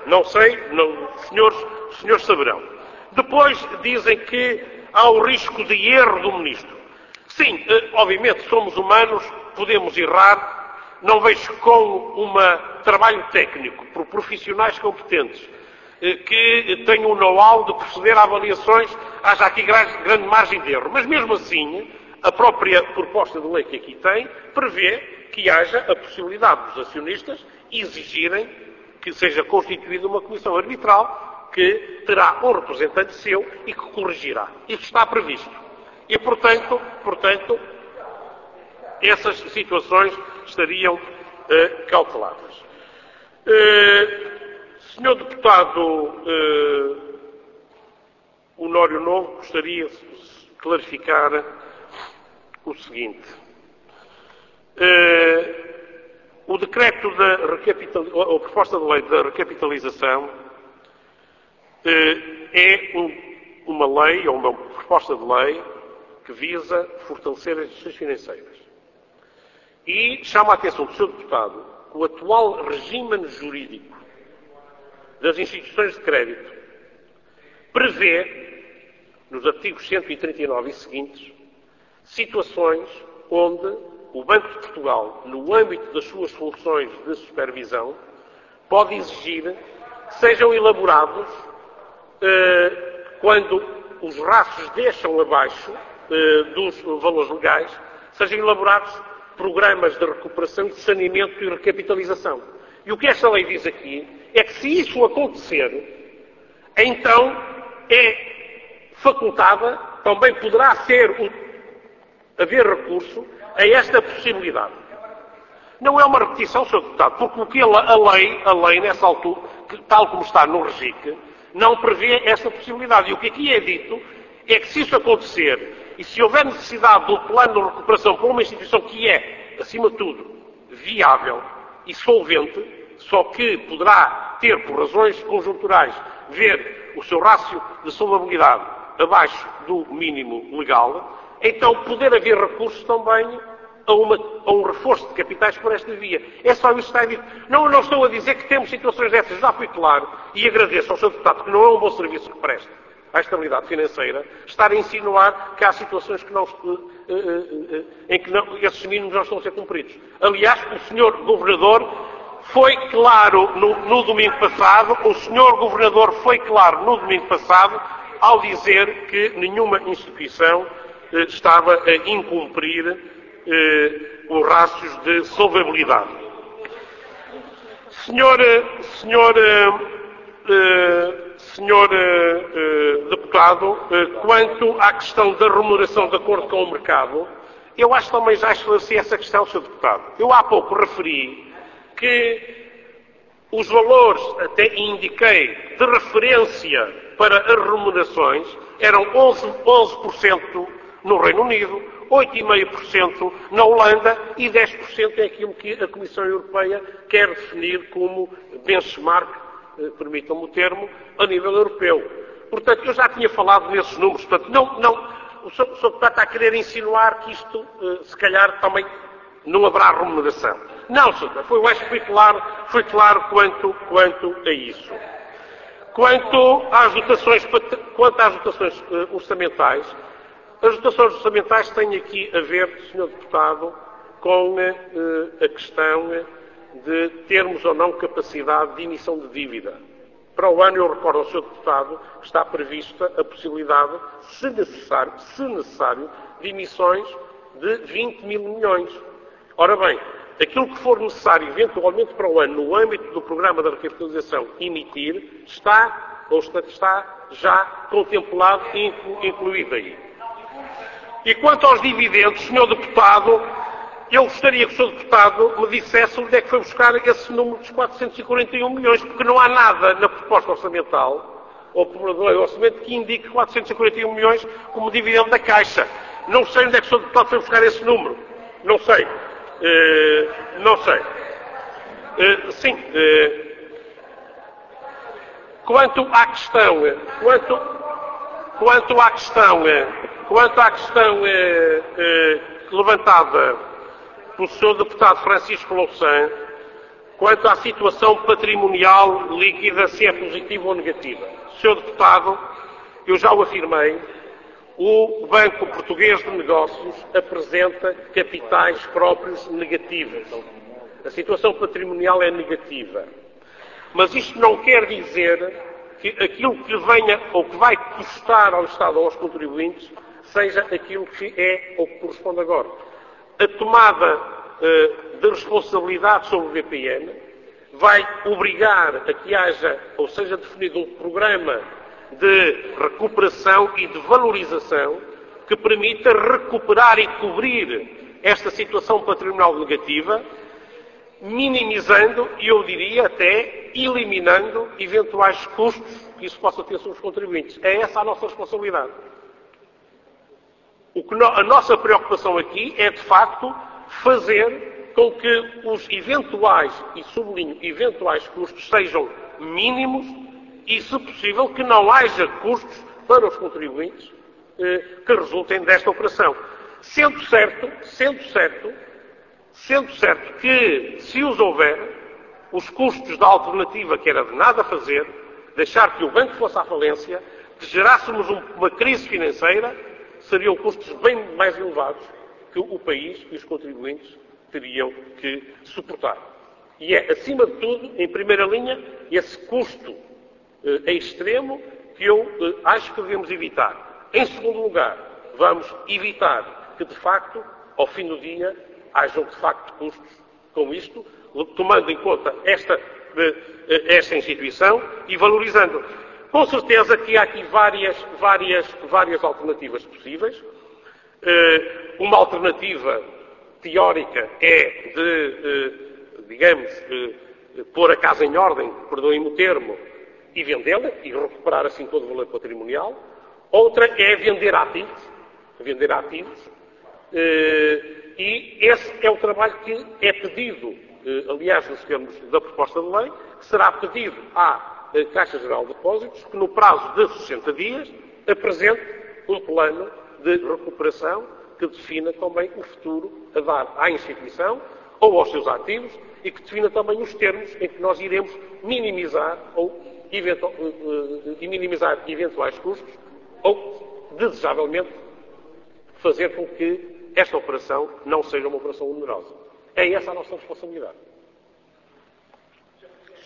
os senhores saberão. Depois dizem que há o risco de erro do Ministro. Sim, obviamente somos humanos, podemos errar, não vejo com um trabalho técnico por profissionais competentes que tenham o know-how de proceder a avaliações, haja aqui grande margem de erro. Mas mesmo assim, a própria proposta de lei que aqui tem prevê que haja a possibilidade dos acionistas exigirem que seja constituída uma comissão arbitral que terá um representante seu e que corrigirá. Isto está previsto. E, portanto, essas situações estariam cauteladas. Senhor Deputado Honório Novo, gostaria de clarificar o seguinte. O decreto a proposta de lei da recapitalização é uma lei, ou uma proposta de lei, que visa fortalecer as instituições financeiras. E chama a atenção do Sr. Deputado que o atual regime jurídico das instituições de crédito prevê, nos artigos 139 e seguintes, situações onde o Banco de Portugal, no âmbito das suas funções de supervisão, pode exigir que sejam elaborados, quando os rastros deixam abaixo dos valores legais, sejam elaborados programas de recuperação, de saneamento e recapitalização. E o que esta lei diz aqui é que se isso acontecer, então é facultada, também poderá haver recurso a esta possibilidade. Não é uma repetição, Sr. Deputado, porque o que a lei nessa altura, tal como está no REGIC, não prevê esta possibilidade. E o que aqui é dito é que se isso acontecer e se houver necessidade do plano de recuperação por uma instituição que é, acima de tudo, viável e solvente, só que poderá ter, por razões conjunturais, ver o seu rácio de solvabilidade abaixo do mínimo legal, então poder haver recursos também a um reforço de capitais por esta via. É só isso que está a dizer. Não estou a dizer que temos situações dessas, já foi claro, e agradeço ao Sr. Deputado que não é um bom serviço que presta à estabilidade financeira, estar a insinuar que há situações em que esses mínimos não estão a ser cumpridos. Aliás, o Sr. Governador foi claro no domingo passado, o Sr. Governador foi claro no domingo passado ao dizer que nenhuma instituição estava a incumprir os rastros de solvabilidade. Senhor deputado, quanto à questão da remuneração de acordo com o mercado, eu acho que também já esclareci essa questão, Sr. Deputado. Eu há pouco referi que os valores, até indiquei, de referência para as remunerações eram 11% no Reino Unido, 8,5% na Holanda e 10% é aquilo que a Comissão Europeia quer definir como benchmark, permitam-me o termo, a nível europeu. Portanto, eu já tinha falado nesses números. Portanto, o Sr. Deputado está a querer insinuar que isto, se calhar, também não haverá remuneração. Não, Sr. Deputado, eu acho que foi claro quanto a isso. Quanto às dotações orçamentais, as dotações orçamentais têm aqui a ver, Sr. Deputado, com a questão de termos ou não capacidade de emissão de dívida. Para o ano, eu recordo ao Sr. Deputado que está prevista a possibilidade, se necessário, de emissões de 20 mil milhões. Ora bem, aquilo que for necessário, eventualmente, para o ano, no âmbito do programa da recapitalização, emitir, está já contemplado e incluído aí. E quanto aos dividendos, Sr. Deputado, eu gostaria que o Sr. Deputado me dissesse onde é que foi buscar esse número dos 441 milhões, porque não há nada na proposta orçamental, ou no orçamento, que indique 441 milhões como dividendo da Caixa. Não sei onde é que o Sr. Deputado foi buscar esse número. Não sei. Quanto à questão levantada pelo Sr. Deputado Francisco Louçã, quanto à situação patrimonial líquida, se é positiva ou negativa. Sr. Deputado, eu já o afirmei, o Banco Português de Negócios apresenta capitais próprios negativos. A situação patrimonial é negativa. Mas isto não quer dizer que aquilo que venha ou que vai custar ao Estado ou aos contribuintes seja aquilo que é ou que corresponde agora. A tomada de responsabilidade sobre o BPN vai obrigar a que haja, ou seja, definido um programa de recuperação e de valorização que permita recuperar e cobrir esta situação patrimonial negativa, minimizando, e eu diria até eliminando, eventuais custos que isso possa ter sobre os contribuintes. É essa a nossa responsabilidade. A nossa preocupação aqui é, de facto, fazer com que os eventuais, e sublinho, eventuais custos sejam mínimos e, se possível, que não haja custos para os contribuintes que resultem desta operação. Sendo certo que, se os houver, os custos da alternativa, que era de nada fazer, deixar que o banco fosse à falência, que gerássemos uma crise financeira, seriam custos bem mais elevados que o país e os contribuintes teriam que suportar. E é, acima de tudo, em primeira linha, esse custo extremo que eu acho que devemos evitar. Em segundo lugar, vamos evitar que, de facto, ao fim do dia, hajam, de facto, custos com isto, tomando em conta esta instituição e valorizando. Com certeza que há aqui várias alternativas possíveis. Uma alternativa teórica é de, pôr a casa em ordem, perdoem-me o termo, e vendê-la, e recuperar assim todo o valor patrimonial. Outra é vender ativos. E esse é o trabalho que é pedido, aliás, nos termos da proposta de lei, que será pedido à Caixa Geral de Depósitos, que no prazo de 60 dias apresente um plano de recuperação que defina também o futuro a dar à instituição ou aos seus ativos e que defina também os termos em que nós iremos minimizar minimizar eventuais custos ou, desejavelmente, fazer com que esta operação não seja uma operação onerosa. É essa a nossa responsabilidade.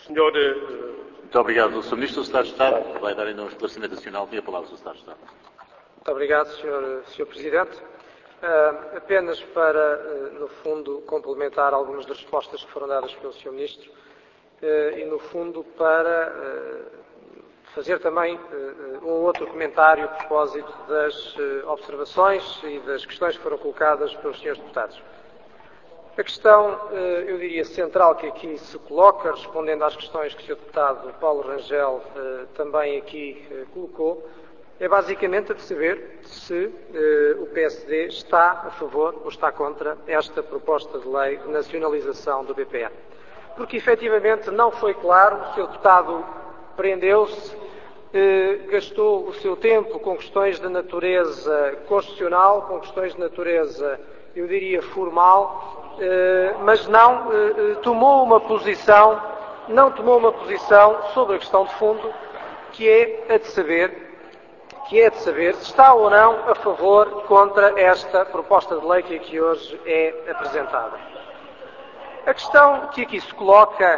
Senhor... Muito obrigado. O Sr. Ministro do Estado de Estado vai dar ainda um esclarecimento adicional. Tem a palavra o Sr. Estado de Estado. Muito obrigado, Sr. Presidente. Apenas para, no fundo, complementar algumas das respostas que foram dadas pelo Sr. Ministro e, no fundo, para fazer também um outro comentário a propósito das observações e das questões que foram colocadas pelos Srs. Deputados. A questão, eu diria, central que aqui se coloca, respondendo às questões que o Sr. Deputado Paulo Rangel também aqui colocou, é basicamente a perceber se o PSD está a favor ou está contra esta proposta de lei de nacionalização do BPN. Porque, efetivamente, não foi claro, o Sr. Deputado prendeu-se, gastou o seu tempo com questões de natureza constitucional, com questões de natureza, eu diria, formal, mas não tomou uma posição sobre a questão de fundo, que é a de saber se está ou não a favor ou contra esta proposta de lei que aqui hoje é apresentada. A questão que aqui se coloca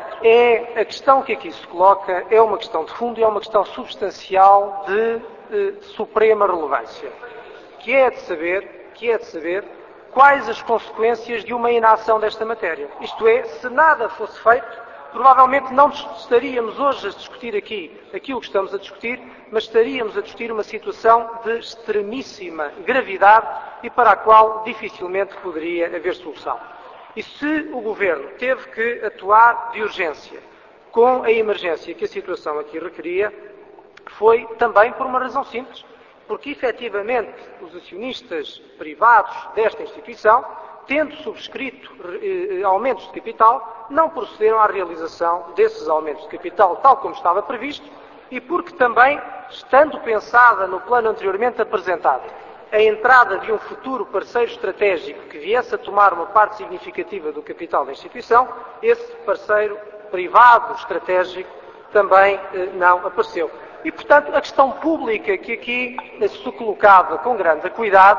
é uma questão de fundo e é uma questão substancial de suprema relevância, que é de saber quais as consequências de uma inação desta matéria. Isto é, se nada fosse feito, provavelmente não estaríamos hoje a discutir aqui aquilo que estamos a discutir, mas estaríamos a discutir uma situação de extremíssima gravidade e para a qual dificilmente poderia haver solução. E se o Governo teve que atuar de urgência com a emergência que a situação aqui requeria, foi também por uma razão simples, porque efetivamente os acionistas privados desta instituição, tendo subscrito aumentos de capital, não procederam à realização desses aumentos de capital tal como estava previsto e porque também, estando pensada no plano anteriormente apresentado, a entrada de um futuro parceiro estratégico que viesse a tomar uma parte significativa do capital da instituição, esse parceiro privado estratégico também não apareceu. E, portanto, a questão pública que aqui se colocava com grande cuidado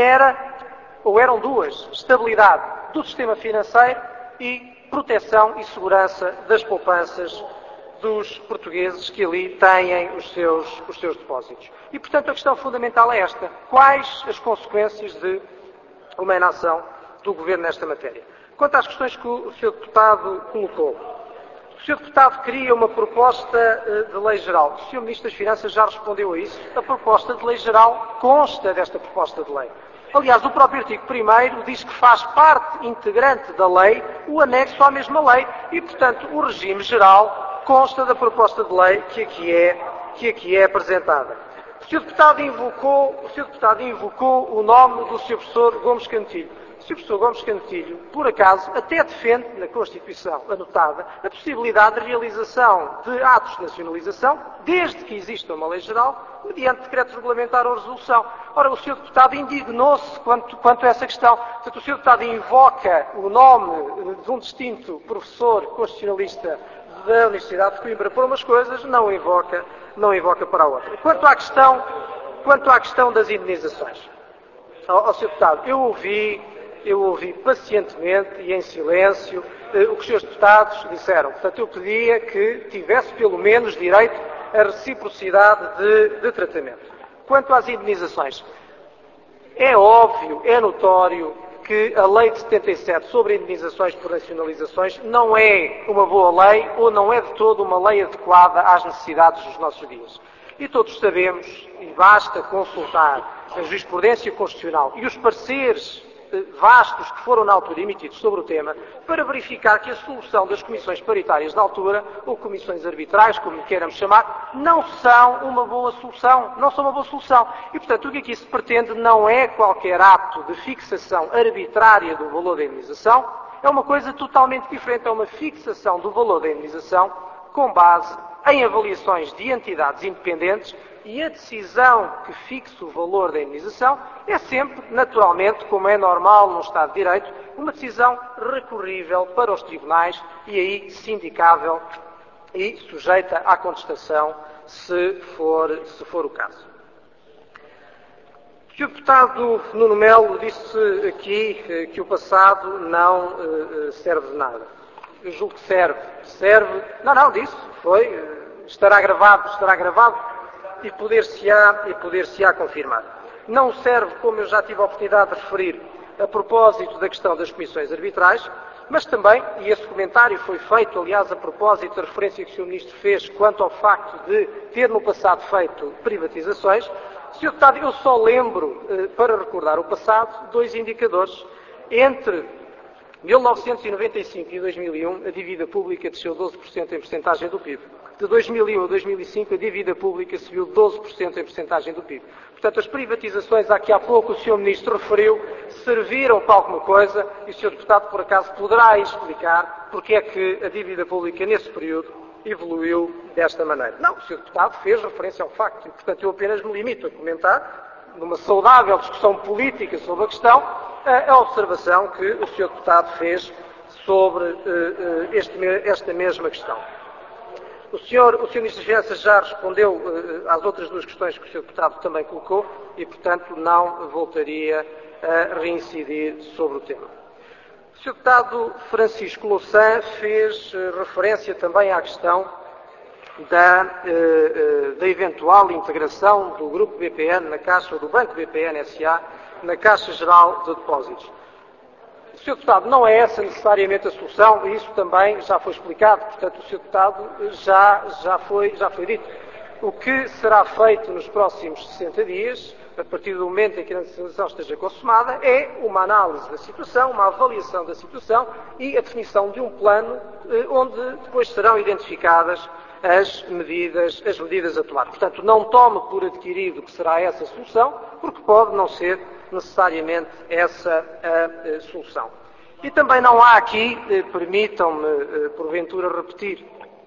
eram duas: estabilidade do sistema financeiro e proteção e segurança das poupanças dos portugueses que ali têm os seus depósitos. E, portanto, a questão fundamental é esta: quais as consequências de uma inação do Governo nesta matéria? Quanto às questões que o Sr. Deputado colocou, o Sr. Deputado queria uma proposta de lei geral. O Sr. Ministro das Finanças já respondeu a isso. A proposta de lei geral consta desta proposta de lei. Aliás, o próprio artigo 1º diz que faz parte integrante da lei o anexo à mesma lei e, portanto, o regime geral consta da proposta de lei que aqui é apresentada. O Sr. Deputado invocou o nome do Sr. Professor Gomes Cantilho. O Sr. Professor Gomes Cantilho, por acaso, até defende na Constituição anotada a possibilidade de realização de atos de nacionalização, desde que exista uma lei geral, mediante decreto regulamentar ou resolução. Ora, o Sr. Deputado indignou-se quanto a essa questão. Portanto, o Sr. Deputado invoca o nome de um distinto professor constitucionalista da Universidade de Coimbra para umas coisas, não invoca para a outra. Quanto à questão das indenizações, ao Sr. Deputado, eu ouvi pacientemente e em silêncio o que os Srs. Deputados disseram. Portanto, eu pedia que tivesse pelo menos direito à reciprocidade de tratamento. Quanto às indenizações, é óbvio, é notório que a Lei de 77 sobre indenizações por nacionalizações não é uma boa lei ou não é de todo uma lei adequada às necessidades dos nossos dias. E todos sabemos, e basta consultar a jurisprudência constitucional e os pareceres vastos que foram na altura emitidos sobre o tema, para verificar que a solução das comissões paritárias da altura, ou comissões arbitrais, como queiramos chamar, não são uma boa solução. E, portanto, o que aqui se pretende não é qualquer ato de fixação arbitrária do valor da indenização, é uma coisa totalmente diferente, é uma fixação do valor da indenização com base em avaliações de entidades independentes e a decisão que fixa o valor da indenização é sempre, naturalmente, como é normal num Estado de Direito, uma decisão recorrível para os tribunais e aí sindicável e sujeita à contestação se for o caso. O Sr. Deputado Nuno Melo disse aqui que o passado não serve de nada. eu julgo que serve, não, disse, estará gravado e poder-se-á confirmar. Não serve, como eu já tive a oportunidade de referir, a propósito da questão das comissões arbitrais, mas também, e esse comentário foi feito, aliás, a propósito da referência que o Sr. Ministro fez quanto ao facto de ter no passado feito privatizações, Sr. Deputado, eu só lembro, para recordar o passado, 2 indicadores. Entre 1995 e 2001, a dívida pública desceu 12% em percentagem do PIB. De 2001 a 2005, a dívida pública subiu 12% em percentagem do PIB. Portanto, as privatizações, a que há pouco o Sr. Ministro referiu, serviram para alguma coisa e o Sr. Deputado, por acaso, poderá explicar porque é que a dívida pública, nesse período, evoluiu desta maneira. Não, o Sr. Deputado fez referência ao facto e, portanto, eu apenas me limito a comentar, numa saudável discussão política sobre a questão, a observação que o Sr. Deputado fez sobre esta mesma questão. O Sr. Ministro das Finanças já respondeu às outras 2 questões que o Sr. Deputado também colocou e, portanto, não voltaria a reincidir sobre o tema. O Sr. Deputado Francisco Louçã fez referência também à questão da eventual integração do Grupo BPN na Caixa, ou do Banco BPN SA, na Caixa Geral de Depósitos. Sr. Deputado, não é essa necessariamente a solução, e isso também já foi explicado, portanto, o Sr. Deputado já foi dito. O que será feito nos próximos 60 dias, a partir do momento em que a nacionalização esteja consumada, é uma análise da situação, uma avaliação da situação e a definição de um plano onde depois serão identificadas as medidas a tomar. Portanto, não tome por adquirido que será essa a solução, porque pode não ser necessariamente essa a solução. E também não há aqui, permitam-me porventura repetir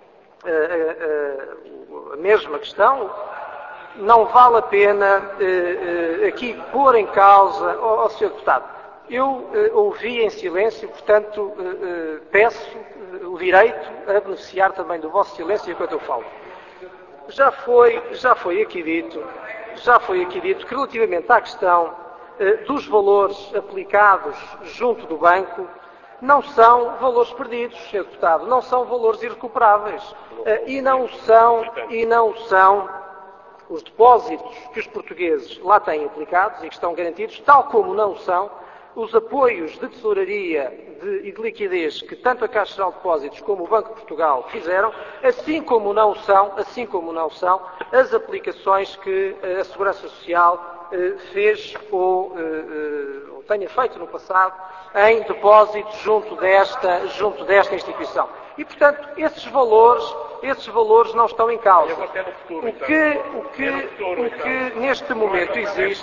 a mesma questão, não vale a pena aqui pôr em causa, Sr. Deputado, eu ouvi em silêncio, portanto peço o direito a beneficiar também do vosso silêncio enquanto eu falo. Já foi aqui dito que relativamente à questão dos valores aplicados junto do banco, não são valores perdidos, Sr. Deputado, não são valores irrecuperáveis e não são os depósitos que os portugueses lá têm aplicados e que estão garantidos, tal como não são os apoios de tesouraria e de liquidez que tanto a Caixa Geral de Depósitos como o Banco de Portugal fizeram, assim como não são as aplicações que a Segurança Social fez ou tenha feito no passado em depósitos junto desta instituição. E, portanto, esses valores não estão em causa. O que neste momento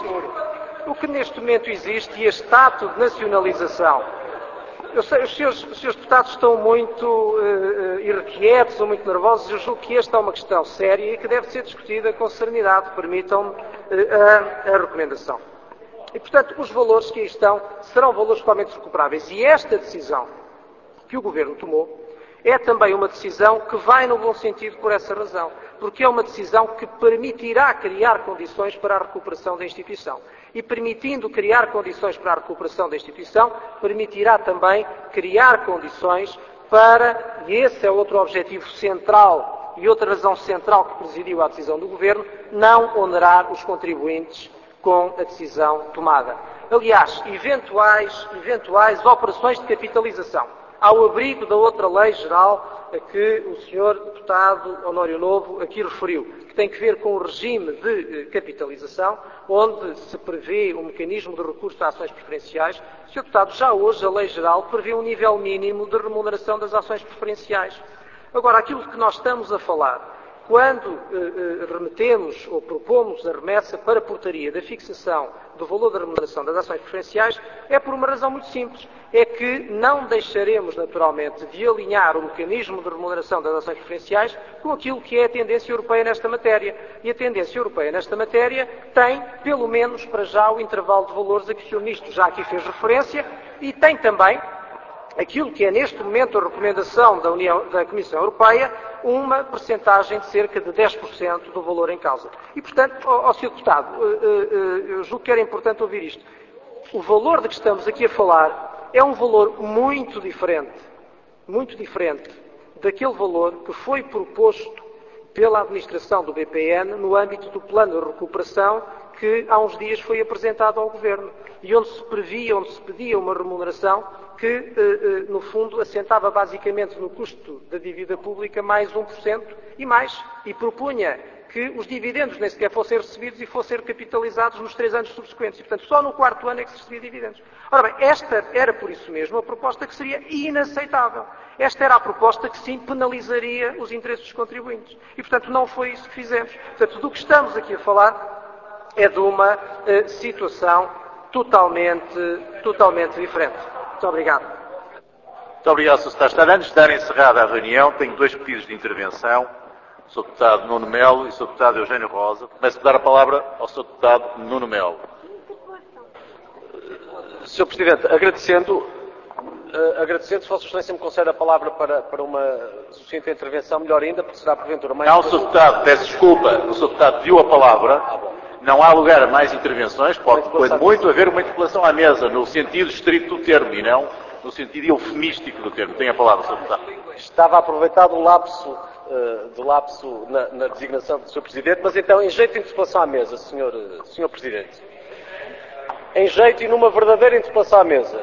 existe e este ato de nacionalização, eu sei, os senhores deputados estão muito irrequietos ou muito nervosos, eu julgo que esta é uma questão séria e que deve ser discutida com serenidade, permitam-me a recomendação. E, portanto, os valores que aí estão serão valores totalmente recuperáveis. E esta decisão que o Governo tomou é também uma decisão que vai no bom sentido por essa razão, porque é uma decisão que permitirá criar condições para a recuperação da instituição. E permitindo criar condições para a recuperação da instituição, permitirá também criar condições para, e esse é outro objetivo central e outra razão central que presidiu à decisão do Governo, não onerar os contribuintes com a decisão tomada. Aliás, eventuais operações de capitalização, ao abrigo da outra lei geral a que o Sr. Deputado Honório Novo aqui referiu, que tem que ver com o regime de capitalização, onde se prevê um mecanismo de recurso a ações preferenciais. Sr. Deputado, já hoje a lei geral prevê um nível mínimo de remuneração das ações preferenciais. Agora, aquilo que nós estamos a falar, quando remetemos ou propomos a remessa para a portaria da fixação do valor da remuneração das ações preferenciais, é por uma razão muito simples. É que não deixaremos, naturalmente, de alinhar o mecanismo de remuneração das ações preferenciais com aquilo que é a tendência europeia nesta matéria. E a tendência europeia nesta matéria tem, pelo menos para já, o intervalo de valores a que o Sr. Ministro já aqui fez referência e tem também aquilo que é neste momento a recomendação da Comissão Europeia, uma percentagem de cerca de 10% do valor em causa. E, portanto, Sr. Deputado, eu julgo que era importante ouvir isto. O valor de que estamos aqui a falar é um valor muito diferente muito diferente daquele valor que foi proposto pela administração do BPN no âmbito do plano de recuperação que há uns dias foi apresentado ao Governo e onde se pedia uma remuneração que, no fundo, assentava basicamente no custo da dívida pública mais 1% e propunha que os dividendos nem sequer fossem recebidos e fossem recapitalizados nos 3 anos subsequentes. E, portanto, só no 4º ano é que se recebia dividendos. Ora bem, esta era, por isso mesmo, a proposta que seria inaceitável. Esta era a proposta que, sim, penalizaria os interesses dos contribuintes. E, portanto, não foi isso que fizemos. Portanto, do que estamos aqui a falar é de uma situação totalmente diferente. Muito obrigado. Muito obrigado, Sr. Secretário. Antes de dar encerrada a reunião, tenho 2 pedidos de intervenção. O Sr. Deputado Nuno Melo e o Sr. Deputado Eugênio Rosa. Começo a dar a palavra ao Sr. Deputado Nuno Melo. Sr. Presidente, agradecendo, se Vossa Excelência me concede a palavra para uma sucinta intervenção, melhor ainda, porque será porventura mais... Não, Sr. Deputado, peço desculpa. O Sr. Deputado pediu a palavra. Não há lugar a mais intervenções. Pode, quando muito, haver uma interpelação à mesa, no sentido estrito do termo, e não no sentido eufemístico do termo. Tem a palavra, Sr. Deputado. Estava a aproveitar do lapso na designação do Sr. Presidente, mas então, em jeito de interpelação à mesa, Sr. Presidente. Em jeito e numa verdadeira interpelação à mesa.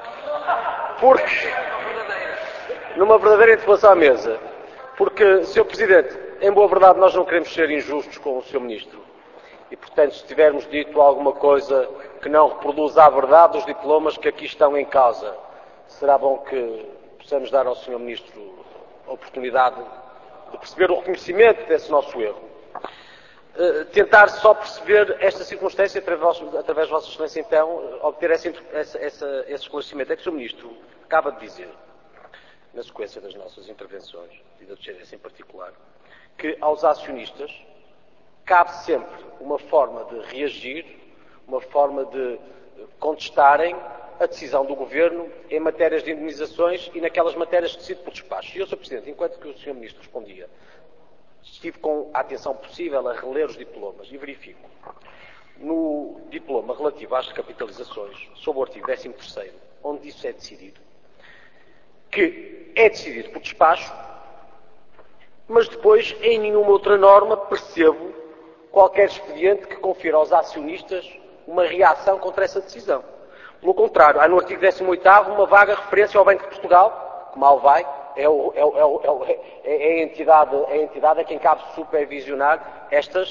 Numa verdadeira interpelação à mesa. Porque, Sr. Presidente, em boa verdade, nós não queremos ser injustos com o Sr. Ministro. E, portanto, se tivermos dito alguma coisa que não reproduza a verdade dos diplomas que aqui estão em causa, será bom que possamos dar ao Sr. Ministro a oportunidade de perceber o reconhecimento desse nosso erro. Tentar só perceber esta circunstância, através de Vossa Excelência, então, obter esse esclarecimento. É que o Sr. Ministro acaba de dizer, na sequência das nossas intervenções, e da DGS em particular, que aos acionistas cabe sempre uma forma de reagir, uma forma de contestarem a decisão do Governo em matérias de indemnizações e naquelas matérias que decide por despacho. E eu, Sr. Presidente, enquanto que o Sr. Ministro respondia, estive com a atenção possível a reler os diplomas e verifico. No diploma relativo às recapitalizações, sob o artigo 13º, onde isso é decidido, que é decidido por despacho, mas depois, em nenhuma outra norma, percebo qualquer expediente que confira aos acionistas uma reação contra essa decisão. Pelo contrário, há no artigo 18º uma vaga referência ao Banco de Portugal, que mal vai, é a entidade a quem cabe supervisionar estas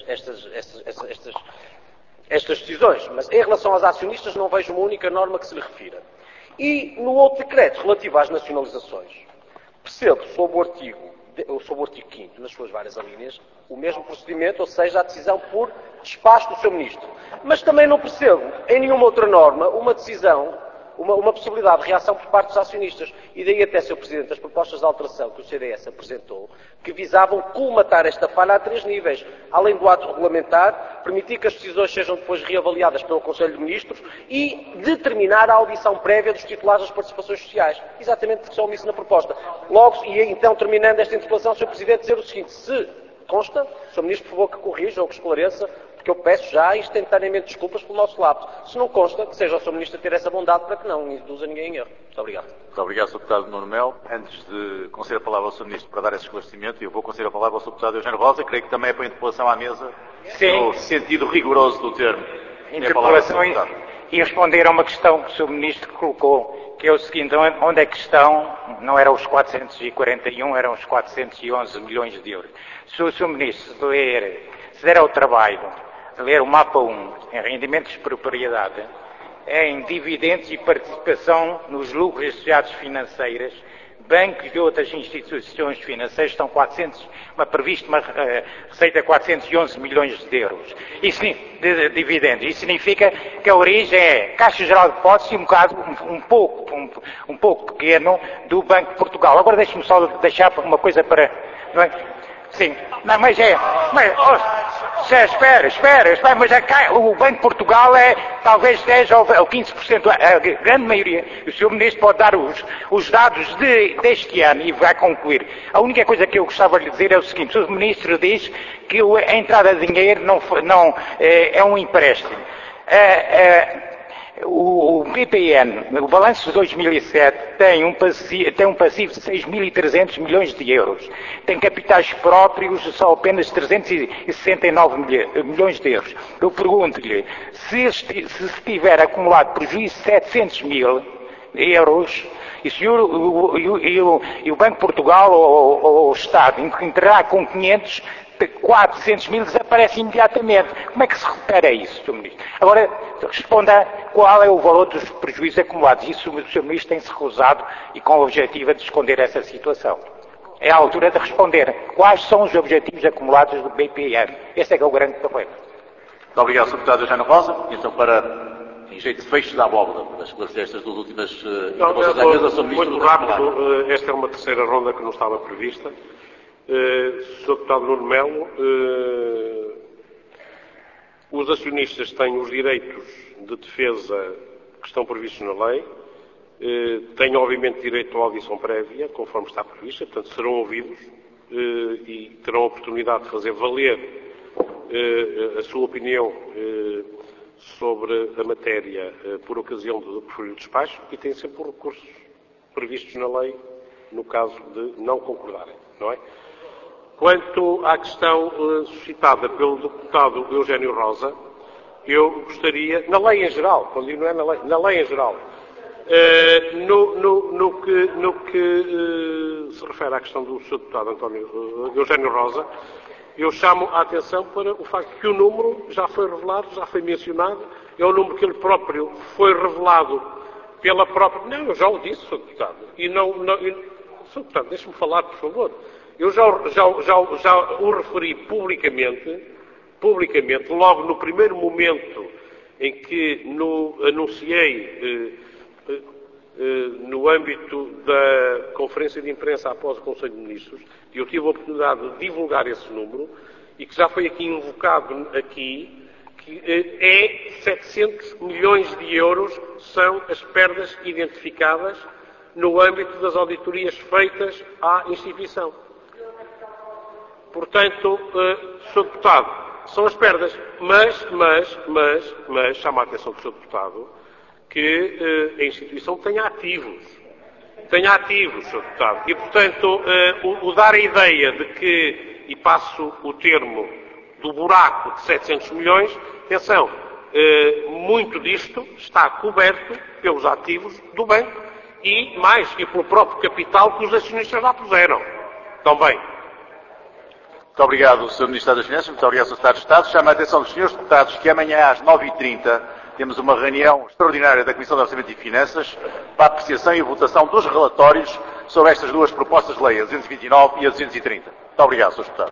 decisões. Mas em relação aos acionistas não vejo uma única norma que se lhe refira. E no outro decreto relativo às nacionalizações, percebo sob o artigo 5º, nas suas várias alíneas, o mesmo procedimento, ou seja, a decisão por despacho do Sr. Ministro. Mas também não percebo, em nenhuma outra norma, uma decisão, uma possibilidade de reação por parte dos acionistas. E daí até, Sr. Presidente, as propostas de alteração que o CDS apresentou, que visavam colmatar esta falha a 3 níveis. Além do ato regulamentar, permitir que as decisões sejam depois reavaliadas pelo Conselho de Ministros e determinar a audição prévia dos titulares das participações sociais. Exatamente porque só omisso na proposta. Logo, e então, terminando esta interpelação, Sr. Presidente, dizer o seguinte: se consta, Sr. Ministro, por favor, que corrija ou que esclareça, porque eu peço já instantaneamente desculpas pelo nosso lapso. Se não consta, que seja o Sr. Ministro a ter essa bondade para que não induza ninguém em erro. Muito obrigado. Muito obrigado, Sr. Deputado Nuno Melo. Antes de conceder a palavra ao Sr. Ministro para dar esse esclarecimento, eu vou conceder a palavra ao Sr. Deputado Eugênio Rosa, creio que também é para a interpelação à mesa, no sentido rigoroso do termo. Interpelação e responder a uma questão que o Sr. Ministro colocou, que é o seguinte: onde é que estão, não eram os 441, eram os 411 milhões de euros. Se o Sr. Ministro se der ao trabalho de ler o mapa 1 em rendimentos de propriedade, em dividendos e participação nos lucros associados financeiros, bancos e outras instituições financeiras estão prevista uma receita de 411 milhões de euros. Isso, de dividendos. Isso significa que a origem é Caixa Geral de Depósitos e um pouco pequeno do Banco de Portugal. Agora deixe-me só deixar uma coisa para... Não é? Sim, não, mas espera, mas o Banco de Portugal talvez 10 ou 15%, a grande maioria. O Sr. Ministro pode dar os dados deste ano e vai concluir. A única coisa que eu gostava de lhe dizer é o seguinte: o Sr. Ministro diz que a entrada de dinheiro não é um empréstimo. O BPN, o balanço de 2007, tem um passivo de 6.300 milhões de euros. Tem capitais próprios só apenas 369 milhões de euros. Eu pergunto-lhe, se tiver acumulado prejuízo de 700 mil euros, e o Banco de Portugal ou o Estado entrará com 400 mil, desaparece imediatamente. Como é que se refere a isso, Sr. Ministro? Agora, responda qual é o valor dos prejuízos acumulados. Isso o Sr. Ministro tem-se recusado e com o objetivo de esconder essa situação. É a altura de responder. Quais são os objetivos acumulados do BPN? Esse é que é o grande problema. Muito obrigado, Sr. Deputado Eugênio Rosa. Então, em jeito de fecho da abóbora, para esclarecer estas duas últimas propostas da mesa, Sr. Ministro. Muito rápido, esta é uma terceira ronda que não estava prevista. Sr. Deputado Nuno Melo, os acionistas têm os direitos de defesa que estão previstos na lei, têm obviamente direito à audição prévia, conforme está prevista, portanto serão ouvidos e terão a oportunidade de fazer valer a sua opinião sobre a matéria por ocasião do preferir despacho e têm sempre os recursos previstos na lei no caso de não concordarem, não é? Quanto à questão suscitada pelo deputado Eugênio Rosa, eu gostaria, na lei em geral, quando digo não é na lei em geral, no que se refere à questão do Sr. Deputado Eugênio Rosa, eu chamo a atenção para o facto que o número já foi revelado, já foi mencionado, é o número que ele próprio foi revelado pela própria... Não, eu já o disse, Sr. Deputado. Sr. Deputado, deixe-me falar, por favor. Eu já o referi publicamente, logo no primeiro momento em que anunciei no âmbito da conferência de imprensa após o Conselho de Ministros, e eu tive a oportunidade de divulgar esse número, e que já foi aqui invocado que é 700 milhões de euros são as perdas identificadas no âmbito das auditorias feitas à instituição. Portanto, Sr. Deputado, são as perdas, mas chama a atenção do Sr. Deputado que a instituição tem ativos, Sr. Deputado, e portanto o dar a ideia de que, e passo o termo, do buraco de 700 milhões, atenção, muito disto está coberto pelos ativos do banco e pelo próprio capital que os acionistas lá puseram. Também. Muito obrigado, Sr. Ministro das Finanças, muito obrigado, Sr. Secretário de Estado. Chamo a atenção dos senhores deputados que amanhã às 9h30 temos uma reunião extraordinária da Comissão de Orçamento e Finanças para a apreciação e votação dos relatórios sobre estas duas propostas de lei, a 229 e a 230. Muito obrigado, Sr. Deputado.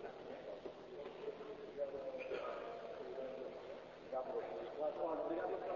Obrigado.